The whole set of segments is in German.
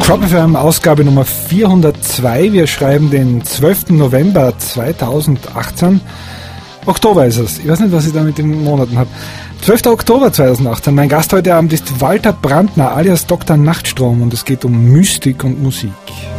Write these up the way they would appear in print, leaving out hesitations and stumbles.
Crop FM Ausgabe Nummer 402. Wir schreiben den 12. November 2018. Oktober ist es. Ich weiß nicht, was ich da mit den Monaten habe. 12. Oktober 2018. Mein Gast heute Abend ist Walter Brandner alias Dr. Nachtstrom und es geht um Mystik und Musik.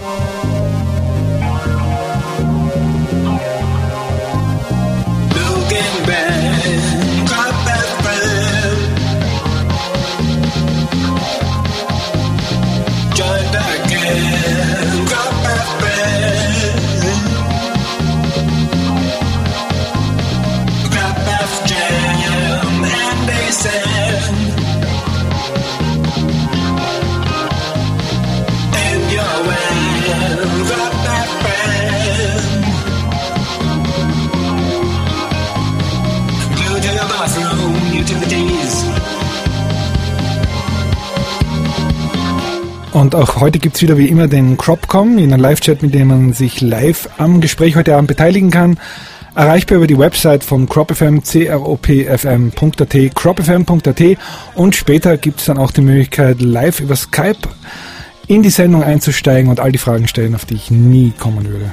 Und auch heute gibt es wieder wie immer den Cropcom, in einem Live-Chat, mit dem man sich live am Gespräch heute Abend beteiligen kann. Erreichbar über die Website von CropFM, cropfm.at, cropfm.at, und später gibt es dann auch die Möglichkeit, live über Skype in die Sendung einzusteigen und all die Fragen stellen, auf die ich nie kommen würde.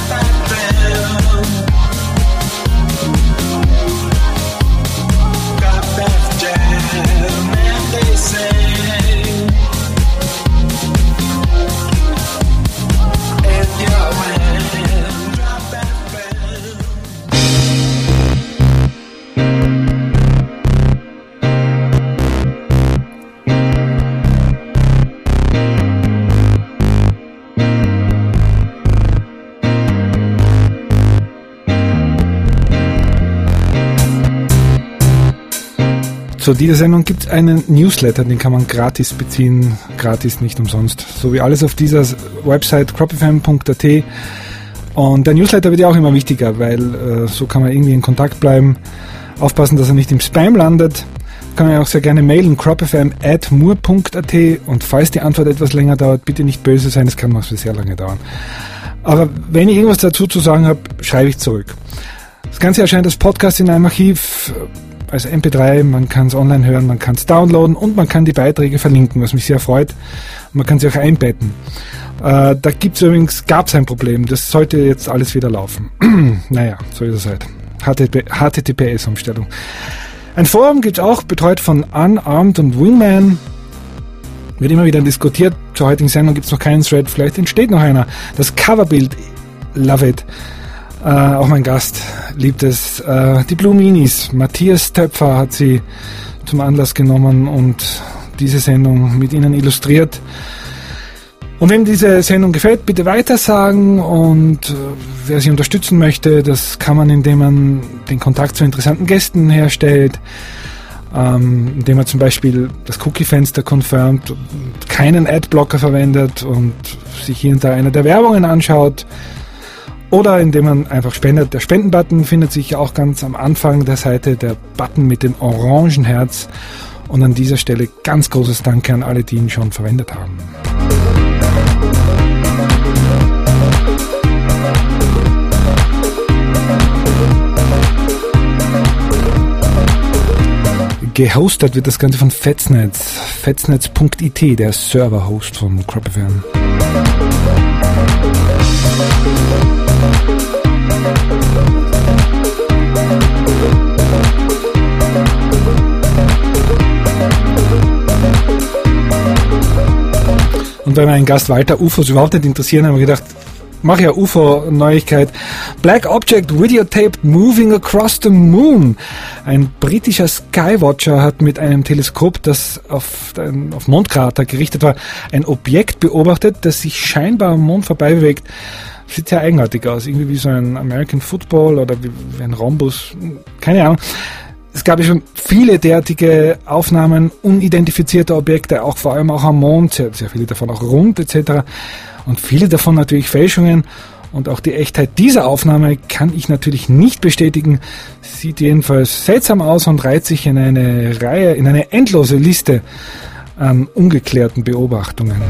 Zu dieser Sendung gibt es einen Newsletter, den kann man gratis beziehen, gratis, nicht umsonst. So wie alles auf dieser Website cropfm.at. Und der Newsletter wird ja auch immer wichtiger, weil so kann man irgendwie in Kontakt bleiben, aufpassen, dass er nicht im Spam landet. Kann man ja auch sehr gerne mailen, cropfm@mur.at, und falls die Antwort etwas länger dauert, bitte nicht böse sein, es kann noch sehr lange dauern. Aber wenn ich irgendwas dazu zu sagen habe, schreibe ich zurück. Das Ganze erscheint als Podcast in einem Archiv, als MP3, man kann es online hören, man kann es downloaden und man kann die Beiträge verlinken, was mich sehr freut. Man kann sie auch einbetten. Da gab es ein Problem, das sollte jetzt alles wieder laufen. Naja, so ist es halt. HTTPS-Umstellung. Ein Forum gibt es auch, betreut von Unarmed und Wingman. Wird immer wieder diskutiert. Zur heutigen Sendung gibt es noch keinen Thread, vielleicht entsteht noch einer. Das Coverbild, love it. Auch mein Gast liebt es. Die Blue Minis. Matthias Töpfer hat sie zum Anlass genommen und diese Sendung mit ihnen illustriert. Und wem diese Sendung gefällt, bitte weitersagen, und wer sie unterstützen möchte, das kann man, indem man den Kontakt zu interessanten Gästen herstellt, indem man zum Beispiel das Cookie-Fenster confirmt, keinen Adblocker verwendet und sich hier und da eine der Werbungen anschaut. Oder indem man einfach spendet. Der Spendenbutton findet sich auch ganz am Anfang der Seite, der Button mit dem orangen Herz. Und an dieser Stelle ganz großes Danke an alle, die ihn schon verwendet haben. Gehostet wird das Ganze von Fetsnetz. Fetsnetz.it, der Server-Host von CropFM. Und weil mein Gast Walter UFOs überhaupt nicht interessieren, haben wir gedacht, mache ja UFO-Neuigkeit. Black Object Videotaped Moving Across the Moon. Ein britischer Skywatcher hat mit einem Teleskop, das auf Mondkrater gerichtet war, ein Objekt beobachtet, das sich scheinbar am Mond vorbei bewegt. Sieht sehr eigenartig aus, irgendwie wie so ein American Football oder wie ein Rhombus, keine Ahnung. Es gab ja schon viele derartige Aufnahmen unidentifizierter Objekte, auch vor allem auch am Mond, sehr, sehr viele davon auch rund etc. Und viele davon natürlich Fälschungen. Und auch die Echtheit dieser Aufnahme kann ich natürlich nicht bestätigen. Sieht jedenfalls seltsam aus und reiht sich in eine endlose Liste an ungeklärten Beobachtungen.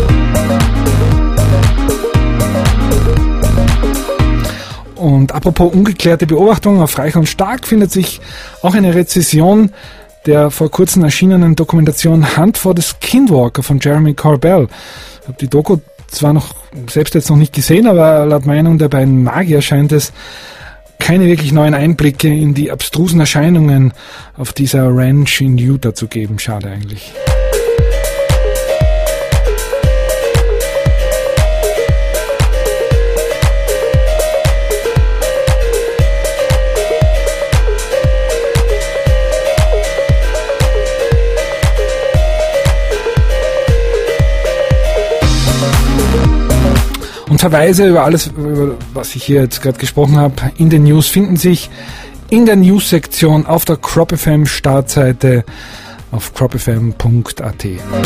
Und apropos ungeklärte Beobachtungen, auf Reich und Stark findet sich auch eine Rezession der vor kurzem erschienenen Dokumentation Hunt for the Skinwalker von Jeremy Corbell. Ich habe die Doku zwar selbst jetzt noch nicht gesehen, aber laut Meinung der beiden Magier scheint es keine wirklich neuen Einblicke in die abstrusen Erscheinungen auf dieser Ranch in Utah zu geben. Schade eigentlich. Und Verweise über alles, was ich hier jetzt gerade gesprochen habe, in den News finden sich in der News-Sektion auf der Crop FM Startseite auf cropfm.at.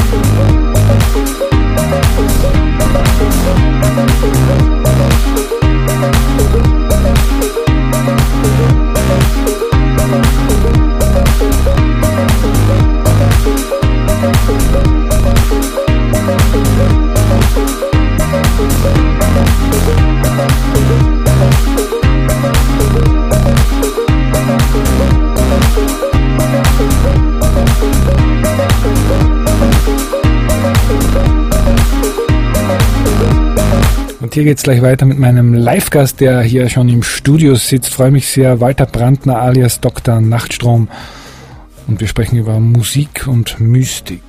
Und hier geht's gleich weiter mit meinem Live-Gast, der hier schon im Studio sitzt. Freue mich sehr, Walter Brandner alias Dr. Nachtstrom. Und wir sprechen über Musik und Mystik.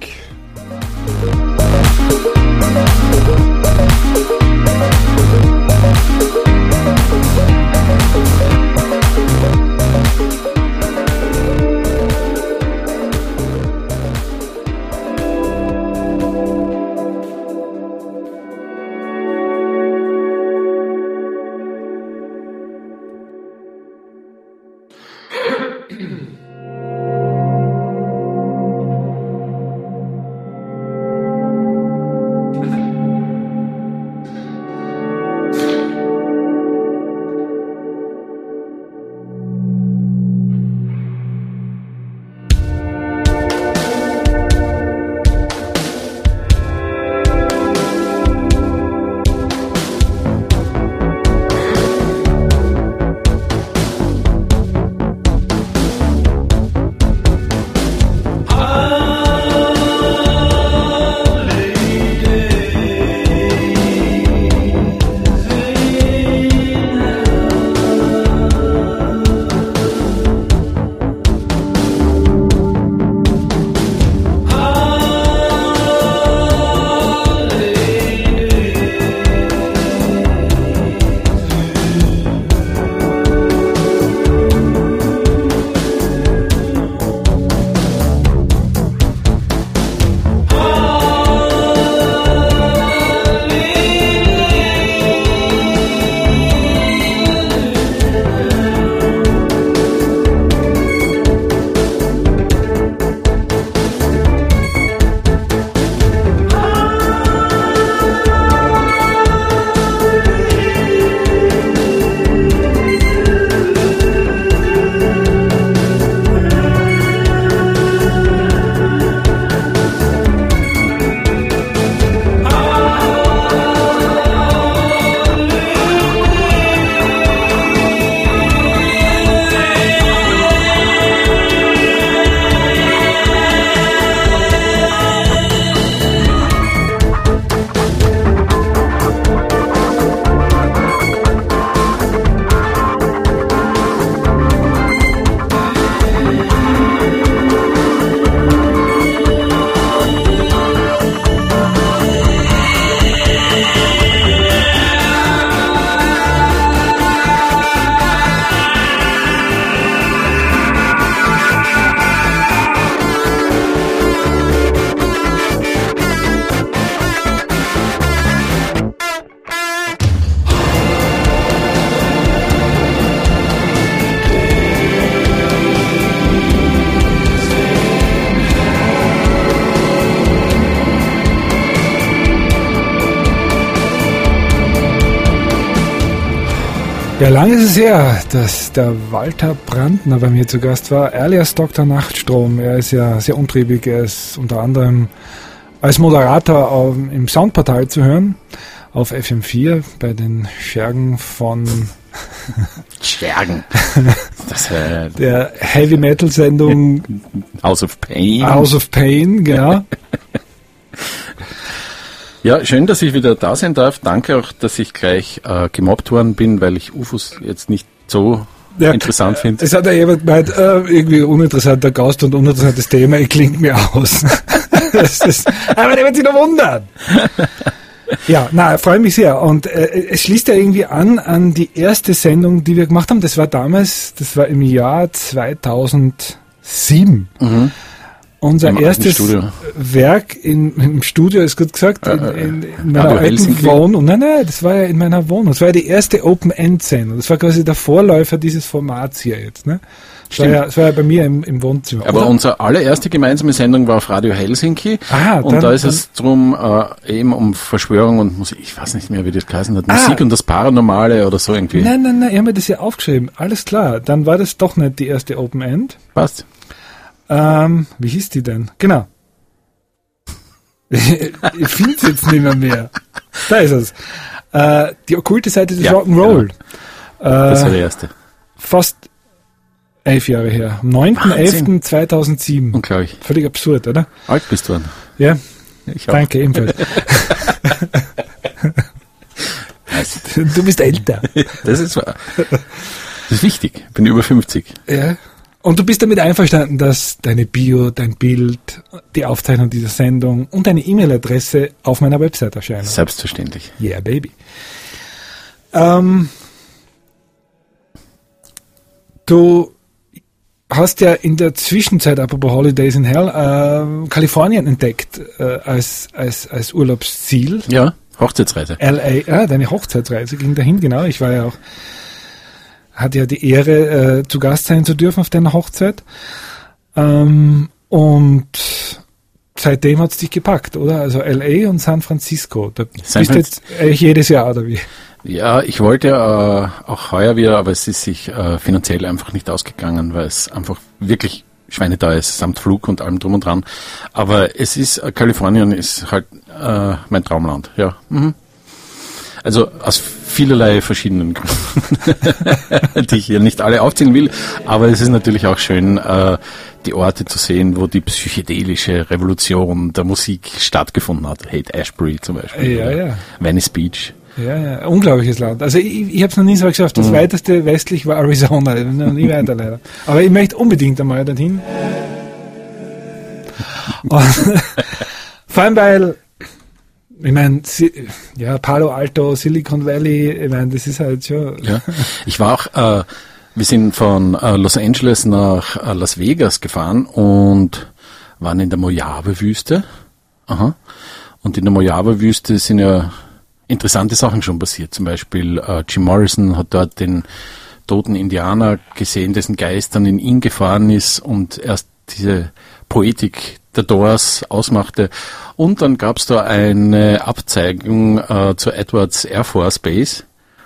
Ja, lange ist es her, dass der Walter Brandner bei mir zu Gast war, alias Dr. Nachtstrom. Er ist ja sehr umtriebig, er ist unter anderem als Moderator im Soundportal zu hören, auf FM4 bei den Schergen von Schergen. Der Heavy Metal Sendung House of Pain. House of Pain, genau. Ja, schön, dass ich wieder da sein darf. Danke auch, dass ich gleich gemobbt worden bin, weil ich UFOs jetzt nicht so interessant finde. Es hat ja jemand gemeint, irgendwie uninteressanter Gast und uninteressantes Thema, ich klinge mir aus. Aber der wird sich noch wundern. Ja, freue mich sehr. Und es schließt ja irgendwie an die erste Sendung, die wir gemacht haben. Das war im Jahr 2007. Mhm. Unser erstes Werk im Studio, ist gut gesagt, in meiner alten Wohnung. Nein, das war ja in meiner Wohnung. Das war ja die erste Open-End-Sendung. Das war quasi der Vorläufer dieses Formats hier jetzt. Ne? Das war ja bei mir im Wohnzimmer. Aber unsere allererste gemeinsame Sendung war auf Radio Helsinki. Und da ist es drum eben um Verschwörung und Musik. Ich weiß nicht mehr, wie das geheißen hat. Musik und das Paranormale oder so irgendwie. Nein, ich habe mir das ja aufgeschrieben. Alles klar. Dann war das doch nicht die erste Open-End. Passt. Wie hieß die denn? Genau. Ich finde es jetzt nicht mehr. Da ist es. Die okkulte Seite des Rock'n'Roll. Genau. Das war der erste. Fast 11 Jahre her. Am 9.11.2007. Unglaublich. Völlig absurd, oder? Alt bist du dann. Ja. Ich auch. Danke, ebenfalls. Du bist älter. Das ist wahr. Das ist wichtig. Ich bin über 50. Ja. Und du bist damit einverstanden, dass deine Bio, dein Bild, die Aufzeichnung dieser Sendung und deine E-Mail-Adresse auf meiner Website erscheinen? Selbstverständlich. Yeah, baby. Du hast ja in der Zwischenzeit, apropos Holidays in Hell, Kalifornien entdeckt als Urlaubsziel. Ja, Hochzeitsreise. LA, deine Hochzeitsreise ging dahin, genau. Ich war ja auch, hatte ja die Ehre, zu Gast sein zu dürfen auf deiner Hochzeit. Und seitdem hat es dich gepackt, oder? Also LA und San Francisco. Da bist du jetzt eigentlich jedes Jahr, oder wie? Ja, ich wollte auch heuer wieder, aber es ist sich finanziell einfach nicht ausgegangen, weil es einfach wirklich schweineteuer ist, samt Flug und allem drum und dran. Aber es ist, Kalifornien ist halt mein Traumland, ja. Mhm. Also aus vielerlei verschiedenen Gründen, die ich hier nicht alle aufzählen will, aber es ist natürlich auch schön, die Orte zu sehen, wo die psychedelische Revolution der Musik stattgefunden hat. Haight-Ashbury zum Beispiel. Ja. Venice Beach. Ja, unglaubliches Land. Also ich habe es noch nie so geschafft. Das weiteste westlich war Arizona. Noch nie weiter leider. Aber ich möchte unbedingt einmal dorthin. Vor allem, weil ich meine, Palo Alto, Silicon Valley, ich meine, das ist halt schon... Ja, ich war auch, wir sind von Los Angeles nach Las Vegas gefahren und waren in der Mojave-Wüste. Aha. Und in der Mojave-Wüste sind ja interessante Sachen schon passiert. Zum Beispiel Jim Morrison hat dort den toten Indianer gesehen, dessen Geist dann in ihn gefahren ist und erst diese Poetik der Doors ausmachte. Und dann gab es da eine Abzeigung zur Edwards Air Force Base,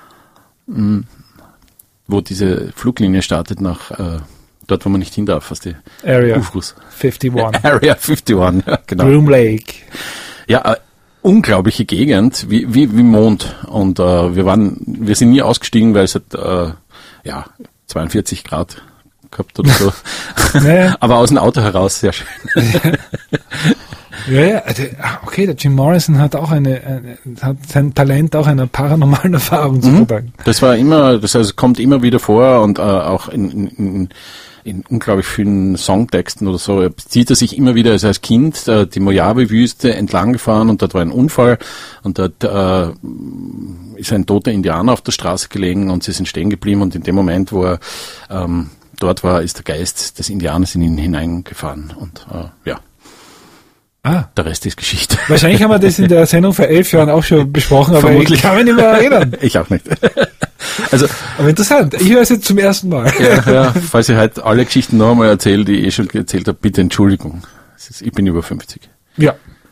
wo diese Fluglinie startet nach dort, wo man nicht hin darf, was die Area UFOs. 51. Area 51, ja, genau. Groom Lake. Ja, unglaubliche Gegend, wie Mond. Und wir sind nie ausgestiegen, weil es hat 42 Grad gehabt oder so. Naja. Aber aus dem Auto heraus sehr schön. Ja, okay, der Jim Morrison hat auch hat sein Talent auch einer paranormalen Erfahrung zu verdanken. Das war immer, kommt immer wieder vor und auch in unglaublich vielen Songtexten oder so, zieht er sich immer wieder als Kind die Mojave-Wüste entlang gefahren und dort war ein Unfall und dort ist ein toter Indianer auf der Straße gelegen und sie sind stehen geblieben und in dem Moment, wo er dort war, ist der Geist des Indianers in ihn hineingefahren und der Rest ist Geschichte. Wahrscheinlich haben wir das in der Sendung vor 11 Jahren auch schon besprochen, aber ich kann mich nicht mehr erinnern. Ich auch nicht. Aber interessant, ich höre es jetzt zum ersten Mal. Ja, falls ich heute alle Geschichten noch einmal erzähle, die ich schon erzählt habe, bitte Entschuldigung. Ich bin über 50. Ja.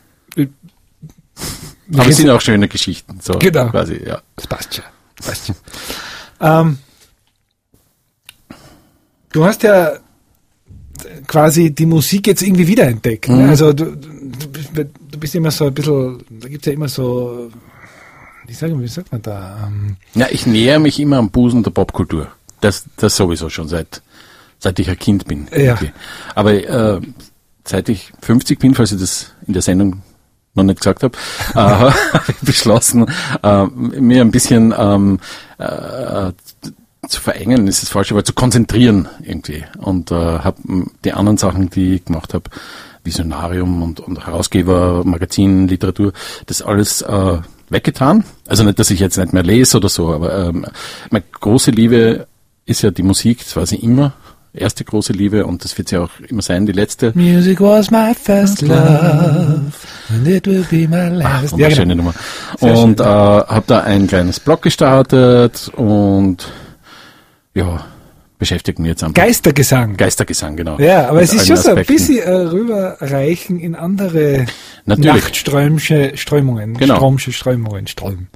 Aber es sind auch schöne Geschichten. So genau. Quasi, ja. Das passt schon. Du hast ja quasi die Musik jetzt irgendwie wiederentdeckt. Ne? Also du bist immer so ein bisschen, da gibt es ja immer so, wie sagt man da? Ja, ich nähere mich immer am Busen der Popkultur. Das sowieso schon seit ich ein Kind bin. Ja. Aber seit ich 50 bin, falls ich das in der Sendung noch nicht gesagt habe, habe ich beschlossen, mir ein bisschen zu verengen, ist das falsch, aber zu konzentrieren irgendwie. Und habe die anderen Sachen, die ich gemacht habe, Visionarium und Herausgeber, Magazin, Literatur, das alles weggetan. Also nicht, dass ich jetzt nicht mehr lese oder so, aber meine große Liebe ist ja die Musik, das war sie immer. Erste große Liebe und das wird sie auch immer sein, die letzte. Music was my first love and it will be my last. Ja, genau. Schöne Nummer. Und habe da ein kleines Blog gestartet und ja, beschäftigt mich jetzt einfach. Geistergesang, genau. Ja, aber es ist schon so ein bisschen rüberreichen in andere nachtströmische Strömungen. Genau. Strömen.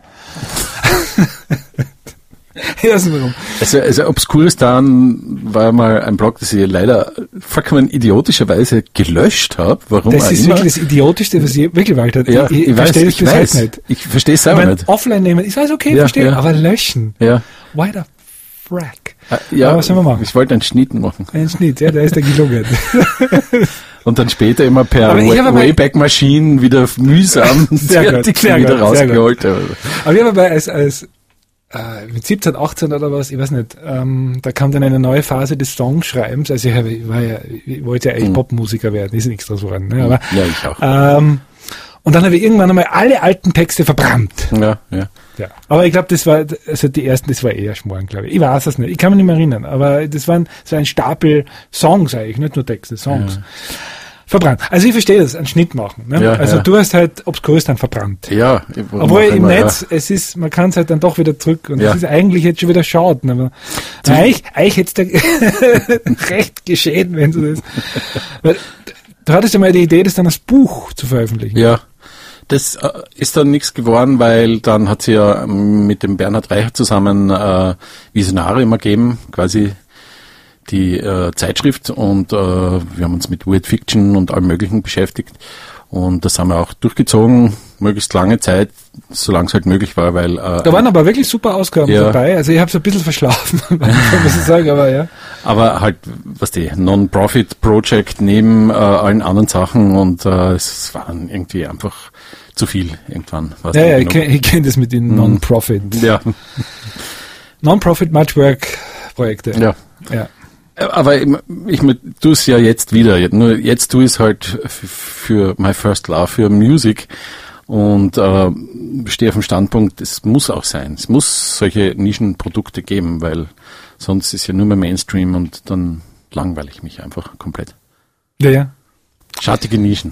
Ja, warum. Also Obskuristan war mal ein Blog, das ich leider vollkommen idiotischerweise gelöscht habe. Warum das ist wirklich das Idiotischste, was ich wirklich gewählt habe. Ja, ich verstehe es bis heute nicht. Ich verstehe es selber nicht. Offline nehmen, ich weiß, okay, verstehe, aber löschen. Ja. Why the frack? Ja, was sollen wir machen? Ich wollte einen Schnitt machen. Einen Schnitt, ja, der ist ja gelungen. Und dann später immer per Wayback-Maschinen wieder mühsam wieder rausgeholt. Aber ich habe als mit 17, 18 oder was, ich weiß nicht, da kam dann eine neue Phase des Songschreibens, also ich wollte ja eigentlich Popmusiker werden, ist nichts draus geworden, ne? Aber, ja, ich auch. Und dann habe ich irgendwann einmal alle alten Texte verbrannt. Ja. Aber ich glaube, das war eher Schmarrn, glaube ich. Ich weiß es nicht, ich kann mich nicht mehr erinnern, aber das war ein Stapel Songs eigentlich, nicht nur Texte, Songs. Ja. Verbrannt. Also ich verstehe das, einen Schnitt machen. Ne? Ja, also du hast halt Obskuristan verbrannt. Ja. Obwohl im Netz, es ist, man kann es halt dann doch wieder zurück und das ist eigentlich jetzt schon wieder schade. Aber eigentlich hätte es recht geschehen, wenn du das... Weil, du hattest ja mal die Idee, das dann als Buch zu veröffentlichen. Ja. Das ist dann nichts geworden, weil dann hat sie ja mit dem Bernhard Reicher zusammen Visionarium ergeben, quasi die Zeitschrift, und wir haben uns mit Weird Fiction und allem Möglichen beschäftigt und das haben wir auch durchgezogen, möglichst lange Zeit, solange es halt möglich war, weil... da waren aber wirklich super Ausgaben dabei, also ich habe es ein bisschen verschlafen, muss ich sagen, aber ja. Aber halt, was die Non-Profit-Project neben allen anderen Sachen und es waren irgendwie einfach zu viel irgendwann. Ja, ich kenn das mit den Non-Profit. Ja. Non-Profit Muchwork-Projekte. Ja. Aber ich tue es ja jetzt wieder. Nur jetzt tue ich es halt für My First Love, für Music und stehe auf dem Standpunkt, es muss auch sein. Es muss solche Nischenprodukte geben, weil sonst ist ja nur mehr Mainstream und dann langweile ich mich einfach komplett. Ja. Schattige Nischen,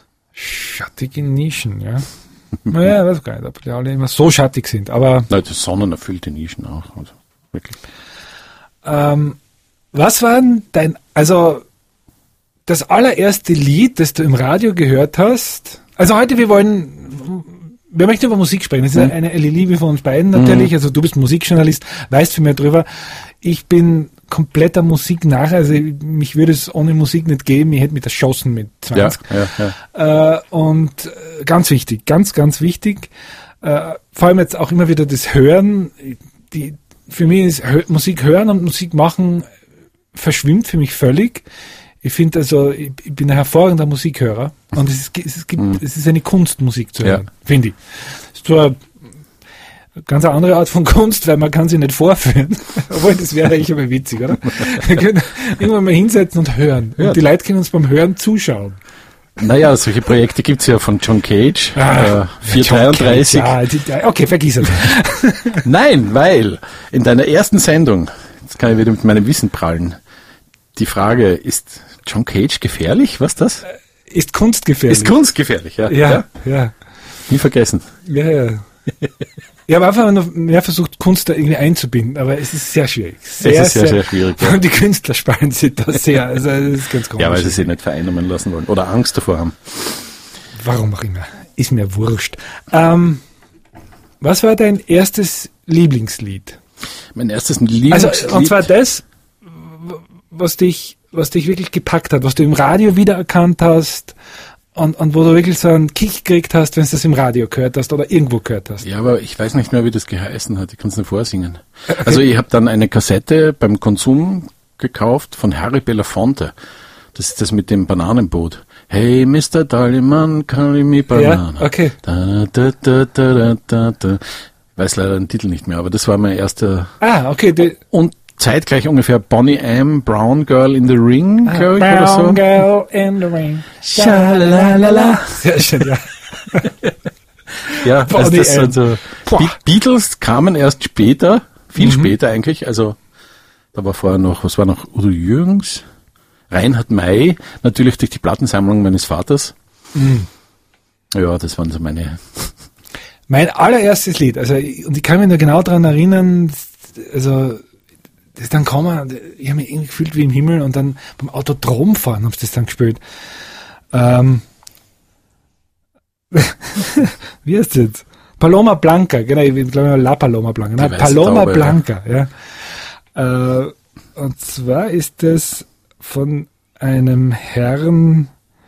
ja. Naja, weiß gar nicht, ob die alle immer so schattig sind, aber... Nein, das sonnenerfüllte Nischen auch, also wirklich. Was war denn das allererste Lied, das du im Radio gehört hast? Also heute, wir möchten über Musik sprechen. Das ist eine Liebe von uns beiden natürlich. Also du bist Musikjournalist, weißt viel mehr drüber. Ich bin kompletter Musiknarr, also mich würde es ohne Musik nicht geben. Ich hätte mich erschossen mit 20. Ja. Und ganz wichtig, ganz, ganz wichtig. Vor allem jetzt auch immer wieder das Hören. Für mich ist Musik hören und Musik machen verschwimmt für mich völlig. Ich finde ich bin ein hervorragender Musikhörer und es ist eine Kunst, Musik zu hören, finde ich. Es ist zwar eine ganz andere Art von Kunst, weil man kann sie nicht vorführen, obwohl das wäre eigentlich aber witzig, oder? Wir können irgendwann mal hinsetzen und hören. Und die Leute können uns beim Hören zuschauen. Naja, solche Projekte gibt's ja von John Cage, 433. Ja, okay, vergiss es. Nein, weil in deiner ersten Sendung, jetzt kann ich wieder mit meinem Wissen prallen, die Frage, ist John Cage gefährlich? Was das? Ist Kunst gefährlich. Ist Kunst gefährlich, ja. Ja. Nie vergessen. Ja. Ich habe einfach noch mehr versucht, Kunst da irgendwie einzubinden, aber es ist sehr schwierig. Sehr schwierig. Ja. Und die Künstler sparen sich da sehr. Also das ist ganz komisch. Ja, weil sie sich nicht vereinnahmen lassen wollen oder Angst davor haben. Warum auch immer. Ist mir wurscht. Was war dein erstes Lieblingslied? Mein erstes Lieblingslied? Also, und zwar das, was dich wirklich gepackt hat, was du im Radio wiedererkannt hast und wo du wirklich so einen Kick gekriegt hast, wenn du das im Radio gehört hast oder irgendwo gehört hast. Ja, aber ich weiß nicht mehr, wie das geheißen hat. Ich kann es nicht vorsingen. Okay. Also ich habe dann eine Kassette beim Konsum gekauft von Harry Belafonte. Das ist das mit dem Bananenboot. Hey, Mr. Dollyman, call me Banana. Ja, okay. Weiß leider den Titel nicht mehr, aber das war mein erster. Okay. Und zeitgleich ungefähr Bonnie M, Brown Girl in the Ring, glaube ich, oder so. Brown Girl in the Ring. Schalalala. Sehr schön, ja. Ja, also das also Beatles kamen erst später, viel später eigentlich, also da war vorher noch, was war noch, Udo Jürgens, Reinhard May, natürlich durch die Plattensammlung meines Vaters. Ja, das waren so meine... Mein allererstes Lied, also, und ich kann mich noch genau daran erinnern, also, das ist dann gekommen, ich habe mich irgendwie gefühlt wie im Himmel und dann beim Autodromfahren habe ich das dann gespielt. Wie heißt das jetzt? Paloma Blanca, genau, ich glaube La Paloma Blanca. Nein, Paloma Blanca, ja. Und zwar ist das von einem Herrn,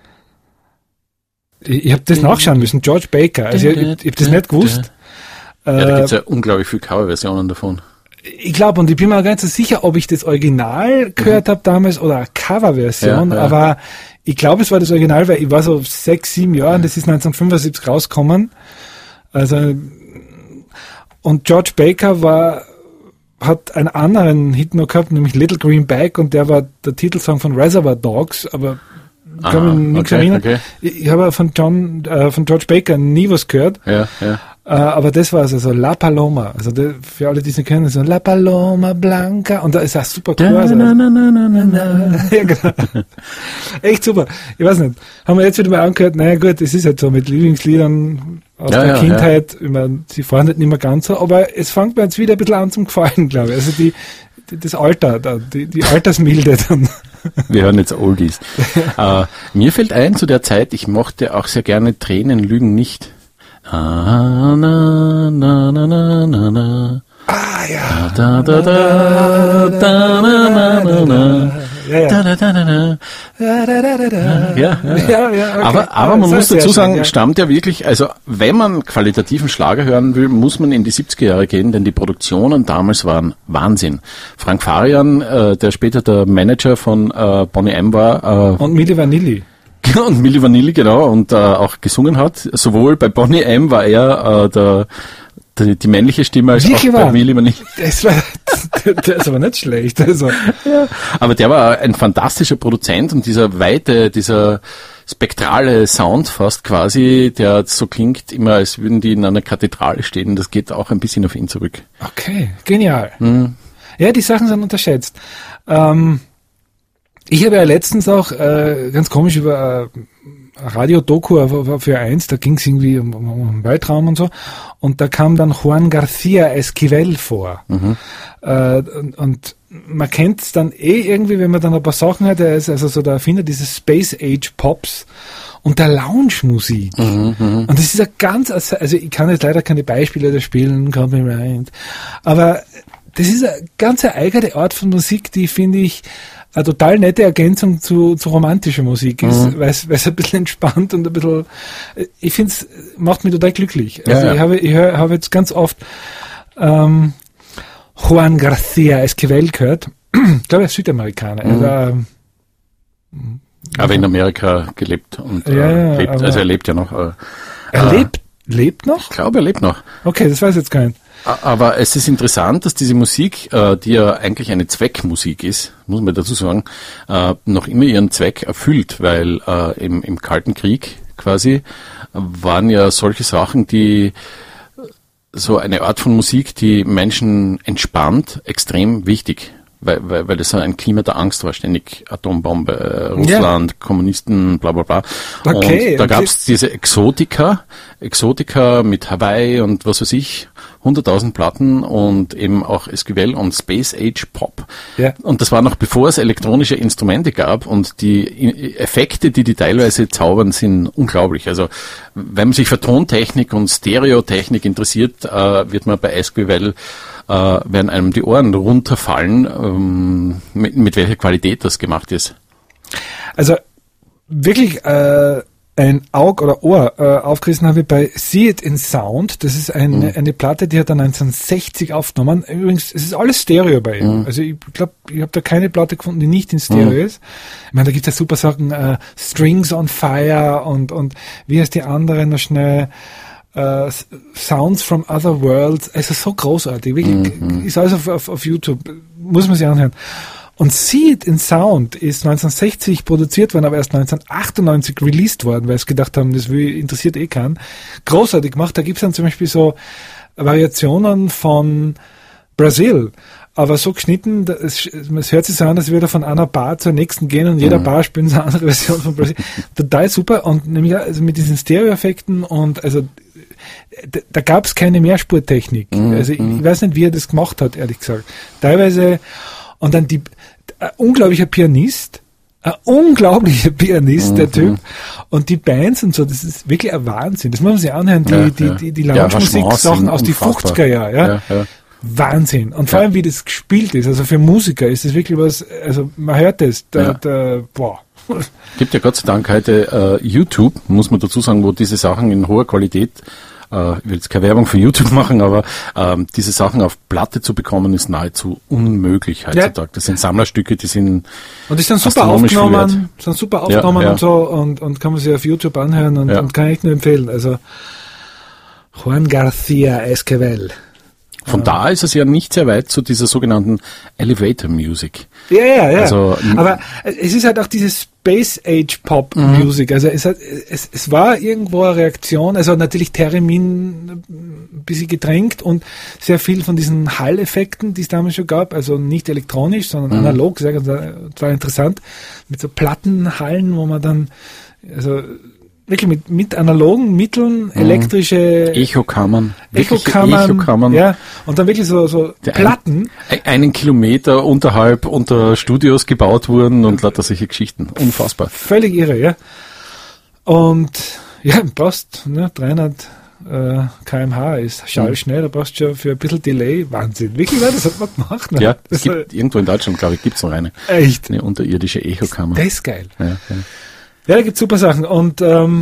ich habe das nachschauen müssen, George Baker, also ich habe das nicht gewusst. Ja, da gibt es ja unglaublich viele Coverversionen davon. Ich glaube, und ich bin mir gar nicht so sicher, ob ich das Original gehört habe damals oder eine Coverversion, aber ich glaube, es war das Original, weil ich war so 6, 7 Jahre, das ist 1975 rausgekommen. Also, und George Baker hat einen anderen Hit noch gehabt, nämlich Little Green Bag, und der war der Titelsong von Reservoir Dogs, aber ich kann mich nichts erinnern. Okay. Ich habe von George Baker nie was gehört. Ja. Aber das war also La Paloma. Also für alle, die es nicht kennen, so La Paloma Blanca. Und da ist auch super cool. Ja, genau. Echt super. Ich weiß nicht. Haben wir jetzt wieder mal angehört, naja gut, es ist halt so mit Lieblingsliedern aus der Kindheit. Ich meine, sie fahren halt nicht mehr ganz so, aber es fängt mir jetzt wieder ein bisschen an zum Gefallen, glaube ich. Also das Alter, die Altersmilde dann. Wir hören jetzt Oldies. Mir fällt ein, zu der Zeit, ich mochte auch sehr gerne Tränen lügen nicht. Na, na, na, na, na, na, na. Ja. Da, da, da, da, na, na, na, na. Ja. Okay. Aber man muss dazu sagen, stammt ja wirklich, also wenn man qualitativen Schlager hören will, muss man in die 70er Jahre gehen, denn die Produktionen damals waren Wahnsinn. Frank Farian, der später der Manager von Bonnie M war. Und Milli Vanilli. Und Milli Vanilli, genau, und auch gesungen hat. Sowohl bei Bonnie M war er die männliche Stimme als auch bei Milli Vanilli. Das ist aber nicht schlecht. Also. Ja. Aber der war ein fantastischer Produzent und dieser spektrale Sound fast quasi, der so klingt immer, als würden die in einer Kathedrale stehen. Das geht auch ein bisschen auf ihn zurück. Okay, genial. Ja, die Sachen sind unterschätzt. Ich habe ja letztens auch ganz komisch über Radio-Doku für 1, da ging es irgendwie um Weltraum und so, und da kam dann Juan García Esquivel vor. Und man kennt es dann irgendwie, wenn man dann ein paar Sachen hat, er ist also so der Erfinder dieses Space Age Pops und der Lounge-Musik. Und das ist ja ganz, also ich kann jetzt leider keine Beispiele da spielen, aber das ist eine ganz eigene Art von Musik, die, finde ich, eine total nette Ergänzung zu romantischer Musik ist, weil es ein bisschen entspannt und ein bisschen, ich finde es, macht mich total glücklich. Also ich habe jetzt ganz oft Juan García Esquivel gehört. Ich glaube, er ist Südamerikaner. Er war, aber in Amerika gelebt und lebt, also er lebt ja noch. Er lebt noch? Ich glaube, er lebt noch. Okay, das weiß ich jetzt gar nicht. Aber es ist interessant, dass diese Musik, die ja eigentlich eine Zweckmusik ist, muss man dazu sagen, noch immer ihren Zweck erfüllt, weil im Kalten Krieg quasi waren ja solche Sachen, die so eine Art von Musik, die Menschen entspannt, extrem wichtig. Weil das ein Klima der Angst war, ständig Atombombe, Russland, Kommunisten, bla bla bla. Okay, und da gab's diese Exotika mit Hawaii und was weiß ich, 100.000 Platten und eben auch Esquivel und Space Age Pop. Ja. Und das war noch bevor es elektronische Instrumente gab, und die Effekte, die teilweise zaubern, sind unglaublich. Also wenn man sich für Tontechnik und Stereotechnik interessiert, wird man bei Esquivel werden einem die Ohren runterfallen, mit welcher Qualität das gemacht ist. Also wirklich ein Aug oder Ohr aufgerissen habe bei See It in Sound. Das ist eine Platte, die hat er 1960 aufgenommen. Übrigens, es ist alles Stereo bei ihm. Also ich glaube, ich habe da keine Platte gefunden, die nicht in Stereo ist. Ich meine, da gibt es ja super Sachen, Strings on Fire und wie heißt die andere noch schnell? Sounds from Other Worlds. Also so großartig. Wirklich, ist alles auf YouTube. Muss man sich anhören. Und See It in Sound ist 1960 produziert worden, aber erst 1998 released worden, weil sie gedacht haben, das interessiert eh keinen. Großartig gemacht. Da gibt's dann zum Beispiel so Variationen von Brasil, aber so geschnitten, es hört sich so an, dass wir da von einer Bar zur nächsten gehen und jeder Bar spielt eine andere Version von Brasil. Total super. Und nämlich also mit diesen Stereo-Effekten und also da gab's keine Mehrspurtechnik. Also ich weiß nicht, wie er das gemacht hat, ehrlich gesagt. Teilweise. Und dann ein unglaublicher Pianist, der Typ. Und die Bands und so, das ist wirklich ein Wahnsinn. Das muss man sich anhören, die Lounge-Musik-Sachen aus den 50er Jahren. Ja. Wahnsinn. Und vor allem, wie das gespielt ist. Also für Musiker ist das wirklich was, also man hört das. Boah. Gibt ja Gott sei Dank heute YouTube, muss man dazu sagen, wo diese Sachen in hoher Qualität, ich will jetzt keine Werbung für YouTube machen, aber diese Sachen auf Platte zu bekommen, ist nahezu unmöglich heutzutage. Das sind Sammlerstücke, die sind und die sind super aufgenommen, und so und kann man sich auf YouTube anhören und kann ich nur empfehlen. Also Juan García Esquivel. Von da ist es ja nicht sehr weit zu dieser sogenannten Elevator Music. Ja. Also, aber es ist halt auch diese Space Age Pop Music. Also es war irgendwo eine Reaktion, also natürlich Theremin ein bisschen gedrängt und sehr viel von diesen Hall-Effekten, die es damals schon gab, also nicht elektronisch, sondern analog. Das war interessant. Mit so Plattenhallen, wo man dann, also wirklich mit analogen Mitteln, elektrische Echokammern, ja, und dann wirklich so Platten. Einen Kilometer unterhalb unter Studios gebaut wurden und lauter solche Geschichten. Unfassbar. Völlig irre, ja. Und ja, brauchst 300 kmh ist schallschnell, da brauchst du schon für ein bisschen Delay. Wahnsinn. Wirklich, das hat man gemacht. Ne? Ja, es gibt irgendwo in Deutschland, glaube ich, gibt's noch eine. Echt? Eine unterirdische Echokammer. Das ist geil. Ja. Ja, da gibt's super Sachen. Und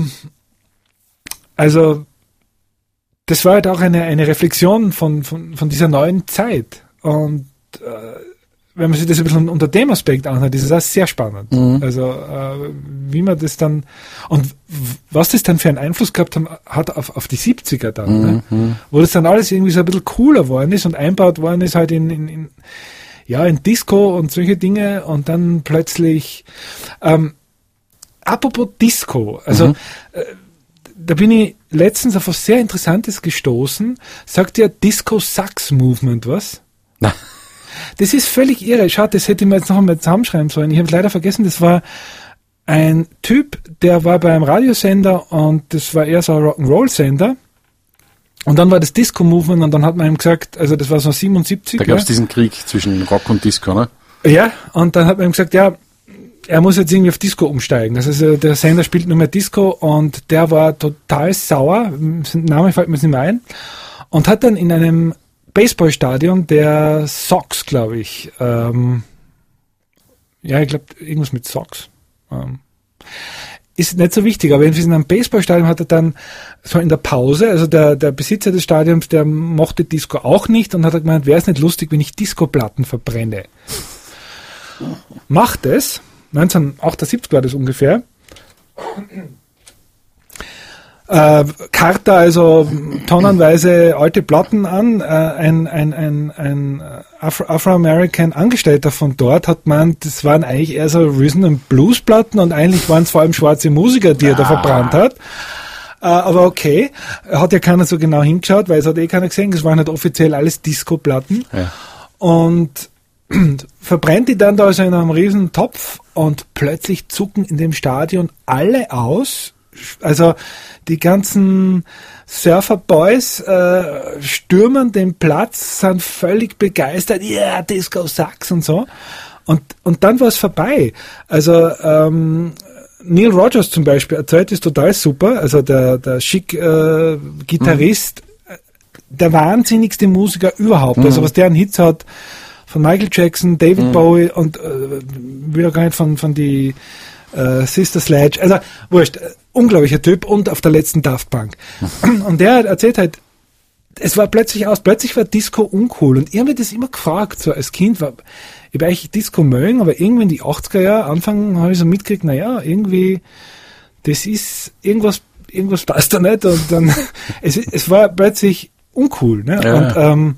also das war halt auch eine Reflexion von dieser neuen Zeit. Und wenn man sich das ein bisschen unter dem Aspekt anhört, ist es auch sehr spannend. Also wie man das dann und was das dann für einen Einfluss gehabt hat auf die 70er dann, ne? Wo das dann alles irgendwie so ein bisschen cooler geworden ist und einbaut worden ist halt in Disco und solche Dinge und dann plötzlich apropos Disco, also da bin ich letztens auf was sehr Interessantes gestoßen. Sagt ja Disco Sax Movement was? Na. Das ist völlig irre. Schaut, das hätte ich mir jetzt noch einmal zusammenschreiben sollen. Ich habe leider vergessen, das war ein Typ, der war beim Radiosender und das war eher so ein Rock'n'Roll-Sender. Und dann war das Disco-Movement und dann hat man ihm gesagt, also das war so 77. Da gab es diesen Krieg zwischen Rock und Disco, ne? Ja, und dann hat man ihm gesagt, ja, er muss jetzt irgendwie auf Disco umsteigen. Also der Sender spielt nur mehr Disco und der war total sauer, Name fällt mir jetzt nicht mehr ein, und hat dann in einem Baseballstadion der Sox, glaube ich, ich glaube irgendwas mit Sox, ist nicht so wichtig, aber in einem Baseballstadion hat er dann so in der Pause, also der Besitzer des Stadions, der mochte Disco auch nicht und hat gemeint, wäre es nicht lustig, wenn ich Discoplatten verbrenne. Macht es, 1978 war das ungefähr, karrt da also tonnenweise alte Platten an. Ein Afro-American Angestellter von dort hat gemeint, das waren eigentlich eher so Rhythm and Blues Platten und eigentlich waren es vor allem schwarze Musiker, die er da verbrannt hat. Aber okay, hat ja keiner so genau hingeschaut, weil es hat keiner gesehen, das waren halt offiziell alles Disco-Platten. Ja. Und verbrennt die dann da also in einem riesen Topf und plötzlich zucken in dem Stadion alle aus. Also die ganzen Surfer-Boys stürmen den Platz, sind völlig begeistert, ja, Disco Sax und so. Und dann war es vorbei. Also Neil Rogers zum Beispiel erzählt, ist total super. Also der Chic-Gitarrist, der wahnsinnigste Musiker überhaupt. Also was der an Hits hat, von Michael Jackson, David Bowie und will auch gar nicht von die Sister Sledge, also wurscht, unglaublicher Typ und auf der letzten Daft Punk. Und der erzählt halt, es war plötzlich war Disco uncool und ich habe mir das immer gefragt, so als Kind, ich habe eigentlich Disco mögen, aber irgendwie in die 80er Jahre, Anfang habe ich so mitgekriegt, naja, irgendwie, das ist, irgendwas passt da nicht und dann, es war plötzlich uncool, ne? Ja. Und,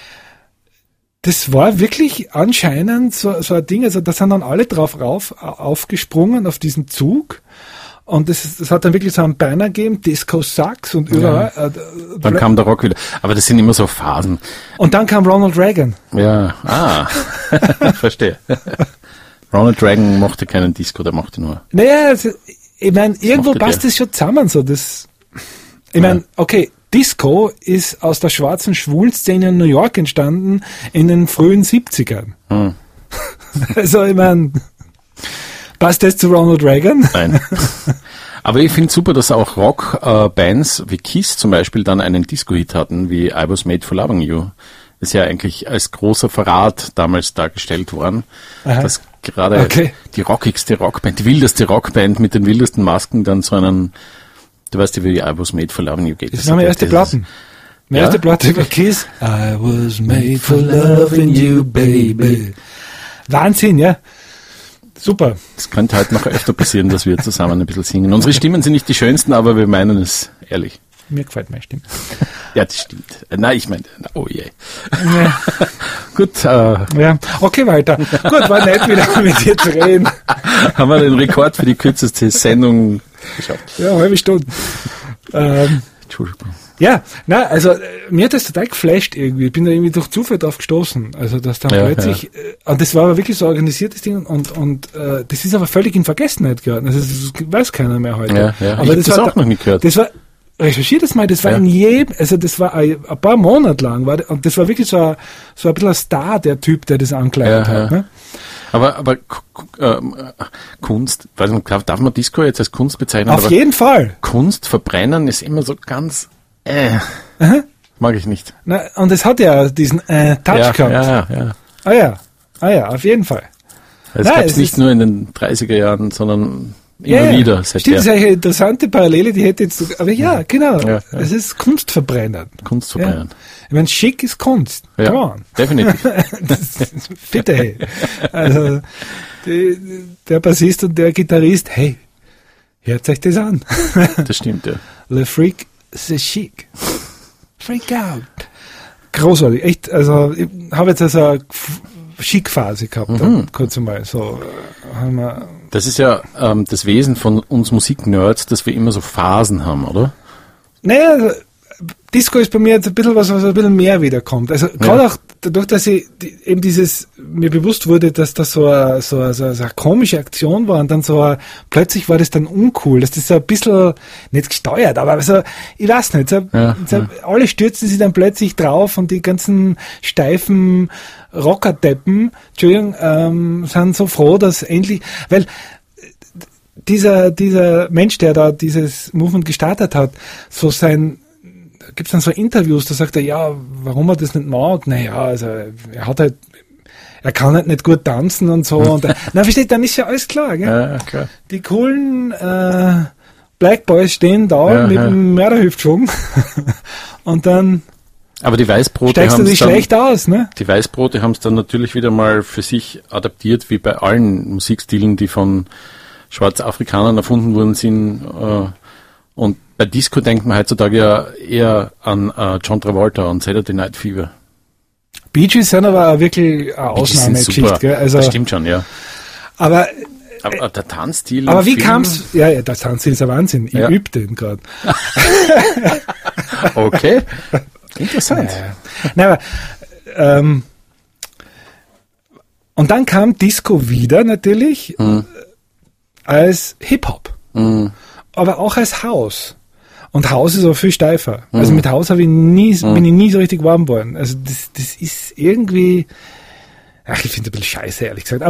das war wirklich anscheinend so ein Ding, also da sind dann alle drauf aufgesprungen auf diesen Zug und das hat dann wirklich so einen Banner gegeben, Disco Sucks und überall. Ja. Dann kam der Rock wieder. Aber das sind immer so Phasen. Und dann kam Ronald Reagan. Ja, verstehe. Ronald Reagan mochte keinen Disco, der mochte nur. Naja, also, ich meine, irgendwo passt das schon zusammen, so das. Ich meine, okay, Disco ist aus der schwarzen Schwulenszene in New York entstanden in den frühen 70ern. Also, ich meine, passt das zu Ronald Reagan? Nein. Aber ich finde super, dass auch Rock-Bands wie Kiss zum Beispiel dann einen Disco-Hit hatten, wie I Was Made for Loving You. Das ist ja eigentlich als großer Verrat damals dargestellt worden, dass gerade die rockigste Rockband, die wildeste Rockband mit den wildesten Masken dann so einen, du weißt ja, wie I Was Made for Loving You geht. Das waren meine erste Platten. Meine erste Platte über Kiss. I was made for loving you, baby. Wahnsinn, ja. Super. Es könnte halt noch öfter passieren, dass wir zusammen ein bisschen singen. Unsere Stimmen sind nicht die schönsten, aber wir meinen es ehrlich. Mir gefällt meine Stimme. Ja, das stimmt. Nein, ich meine, oh je. Ja. Gut. Ja, okay, weiter. Gut, war nett wieder mit dir zu reden. Haben wir den Rekord für die kürzeste Sendung geschafft. Ja, eine halbe Stunde. Entschuldigung. Ja, na, also mir hat das total geflasht irgendwie. Ich bin da irgendwie durch Zufall drauf gestoßen. Also dass dann plötzlich, und das war aber wirklich so ein organisiertes Ding und das ist aber völlig in Vergessenheit geraten. Also das weiß keiner mehr heute. Ja. Aber ich habe das auch noch nicht gehört. Das war, recherchiert das mal, das war in jedem, also das war ein paar Monate lang, und das war wirklich so ein bisschen ein Star, der Typ, der das angeleitet hat. Ne? Aber Kunst, weiß nicht, darf man Disco jetzt als Kunst bezeichnen? Auf jeden Fall. Kunst verbrennen ist immer so ganz, mag ich nicht. Na, und es hat ja diesen Touch gehabt. Ja. Ah ja, auf jeden Fall. Es gab es nicht nur in den 30er Jahren, sondern immer wieder. Stimmt, das ist eine interessante Parallele, die hätte jetzt, aber ja, genau. Ja. Es ist Kunstverbrennen. Kunstverbrennen. Ja. Ich meine, schick ist Kunst. Ja, Come on. definitiv. Bitte, hey. Also, der Bassist und der Gitarrist, hey, hört euch das an. Das stimmt, ja. Le Freak, c'est chic. Freak out. Großartig, echt, also, ich habe jetzt also eine Chic-Phase gehabt, kurz einmal, so, haben wir. Das ist ja das Wesen von uns Musiknerds, dass wir immer so Phasen haben, oder? Naja, Disco ist bei mir jetzt ein bisschen was ein bisschen mehr wiederkommt. Also gerade auch dadurch, dass ich eben mir bewusst wurde, dass das so eine komische Aktion war und dann plötzlich war das dann uncool, dass das so ein bisschen, nicht gesteuert, aber so, ich weiß nicht, alle stürzen sich dann plötzlich drauf und die ganzen steifen Rockerdeppen, Entschuldigung, sind so froh, dass endlich, weil dieser Mensch, der da dieses Movement gestartet hat, so gibt's dann so Interviews, da sagt er, ja, warum er das nicht macht? Naja, also er kann halt nicht gut tanzen und so. Und versteht, dann ist ja alles klar, gell? Ja, klar. Die coolen Black Boys stehen da mit dem Mörderhüftschwung und dann aber die Weißbrote steigst du dich schlecht aus, ne? Die Weißbrote haben es dann natürlich wieder mal für sich adaptiert, wie bei allen Musikstilen, die von Schwarzafrikanern erfunden worden sind. Und bei Disco denkt man heutzutage ja eher an John Travolta und Saturday Night Fever. Bee Gees sind aber wirklich eine Ausnahmegeschichte, gell? Also, das stimmt schon, ja. Aber der Tanzstil. Aber wie kam's? Ja, der Tanzstil ist ein Wahnsinn. Ich übe den gerade. Okay. Interessant. Na, aber, und dann kam Disco wieder natürlich als Hip-Hop. Aber auch als House. Und House ist auch viel steifer. Also mit House bin ich nie so richtig warm geworden. Also das ist irgendwie, ich finde es ein bisschen scheiße, ehrlich gesagt.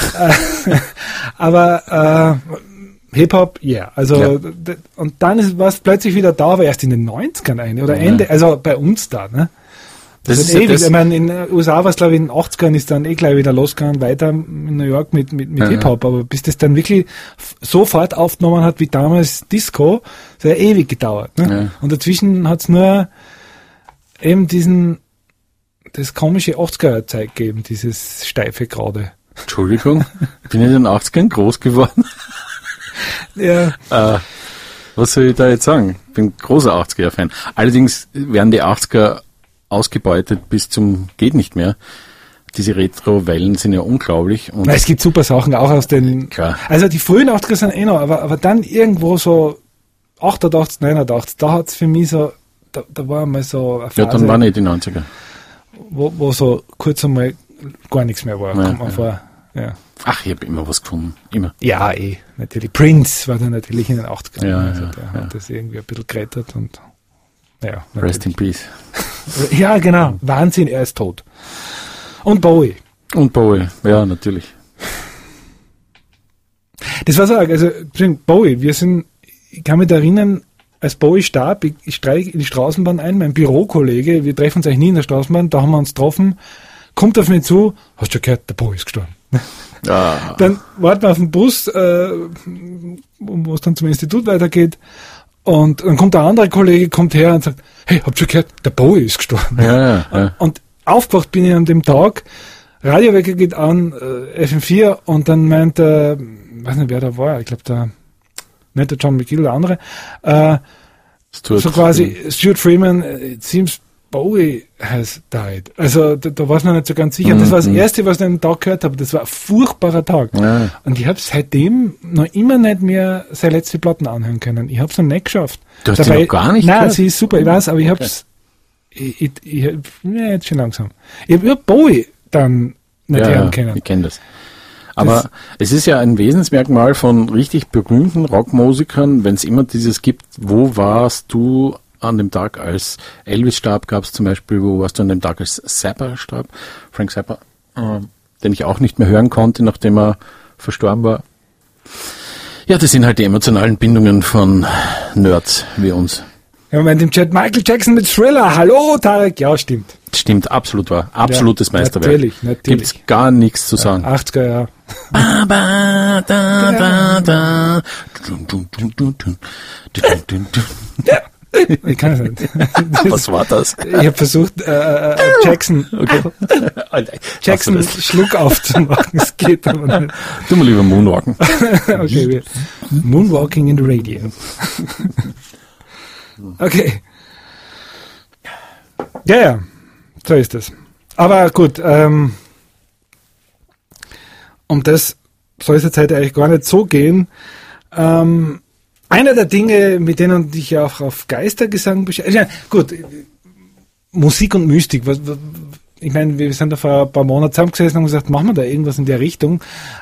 Aber Hip-Hop, also und dann war es plötzlich wieder da, aber erst in den 90ern oder Ende, also bei uns da, ne? Das ist ewig. Ich meine, in den USA war es, glaube ich, in den 80ern ist dann gleich wieder losgegangen, weiter in New York mit Hip-Hop. Aber bis das dann wirklich sofort aufgenommen hat, wie damals Disco, das hat ja ewig gedauert. Ne? Ja. Und dazwischen hat es nur eben das komische 80er-Zeit gegeben, dieses steife Gerade. Entschuldigung, ich bin in den 80ern groß geworden. Ja. Was soll ich da jetzt sagen? Ich bin großer 80er-Fan. Allerdings werden die 80er ausgebeutet bis zum geht nicht mehr. Diese Retro-Wellen sind ja unglaublich. Und es gibt super Sachen auch aus den... Klar. Also die frühen 80er sind noch, aber dann irgendwo so 88, 89, da hat es für mich so, da war mal so eine Phase, ja, dann waren die 90er. Wo so kurz einmal gar nichts mehr war. Kommt man vor. Ja. Ach, ich habe immer was gefunden. Immer. Ja, natürlich. Prince war dann natürlich in den 80ern. Ja, also der hat das irgendwie ein bisschen gerettet und ja. Rest in Peace. Ja, genau. Wahnsinn, er ist tot. Und Bowie. Ja, natürlich. Das war so, also Bowie, ich kann mich da erinnern, als Bowie starb, ich steige in die Straßenbahn ein, mein Bürokollege, wir treffen uns eigentlich nie in der Straßenbahn, da haben wir uns getroffen, kommt auf mich zu, hast du gehört, der Bowie ist gestorben. Ja. Dann warten wir auf den Bus, wo es dann zum Institut weitergeht. Und dann kommt der andere Kollege, kommt her und sagt, hey, habt ihr gehört, der Bowie ist gestorben. Ja. Und aufgewacht bin ich an dem Tag, Radiowecker geht an, FM4, und dann meint der, weiß nicht, wer da war, ich glaube nicht der John McGill, der andere, so quasi, Stuart Freeman, it seems Bowie has died. Also da war es noch nicht so ganz sicher. Das war das Erste, was ich an dem Tag gehört habe. Das war ein furchtbarer Tag. Ja. Und ich habe seitdem noch immer nicht mehr seine letzte Platten anhören können. Ich habe es noch nicht geschafft. Du hast die noch gar nicht gehört? Nein, sie ist super, ich weiß, aber ich habe es jetzt schon langsam. Ich habe Bowie dann nicht hören können. Ich kenne das. Aber es ist ja ein Wesensmerkmal von richtig berühmten Rockmusikern, wenn es immer dieses gibt, wo warst du an dem Tag, als Elvis starb, gab es zum Beispiel, wo warst du an dem Tag, als Zappa starb, Frank Zappa, den ich auch nicht mehr hören konnte, nachdem er verstorben war. Ja, das sind halt die emotionalen Bindungen von Nerds wie uns. Ja, Moment, im Chat Michael Jackson mit Thriller. Hallo, Tarek. Ja, stimmt. Stimmt, absolut wahr. Absolutes Meisterwerk. Natürlich. Gibt's gar nichts zu sagen. 80er Jahre. Ja. Ich kann es nicht. Was war das? Ich habe versucht, Jackson Schluck aufzumachen. Es geht aber nicht. Du mal lieber Moonwalken. Okay, Moonwalking in the Radio. Okay. Ja, so ist es. Aber gut, um das soll es jetzt heute eigentlich gar nicht so gehen. Einer der Dinge, mit denen ich ja auch auf Geistergesang beschäftige, ja, gut, Musik und Mystik, ich meine, wir sind da vor ein paar Monaten zusammengesessen und haben gesagt, machen wir da irgendwas in der Richtung.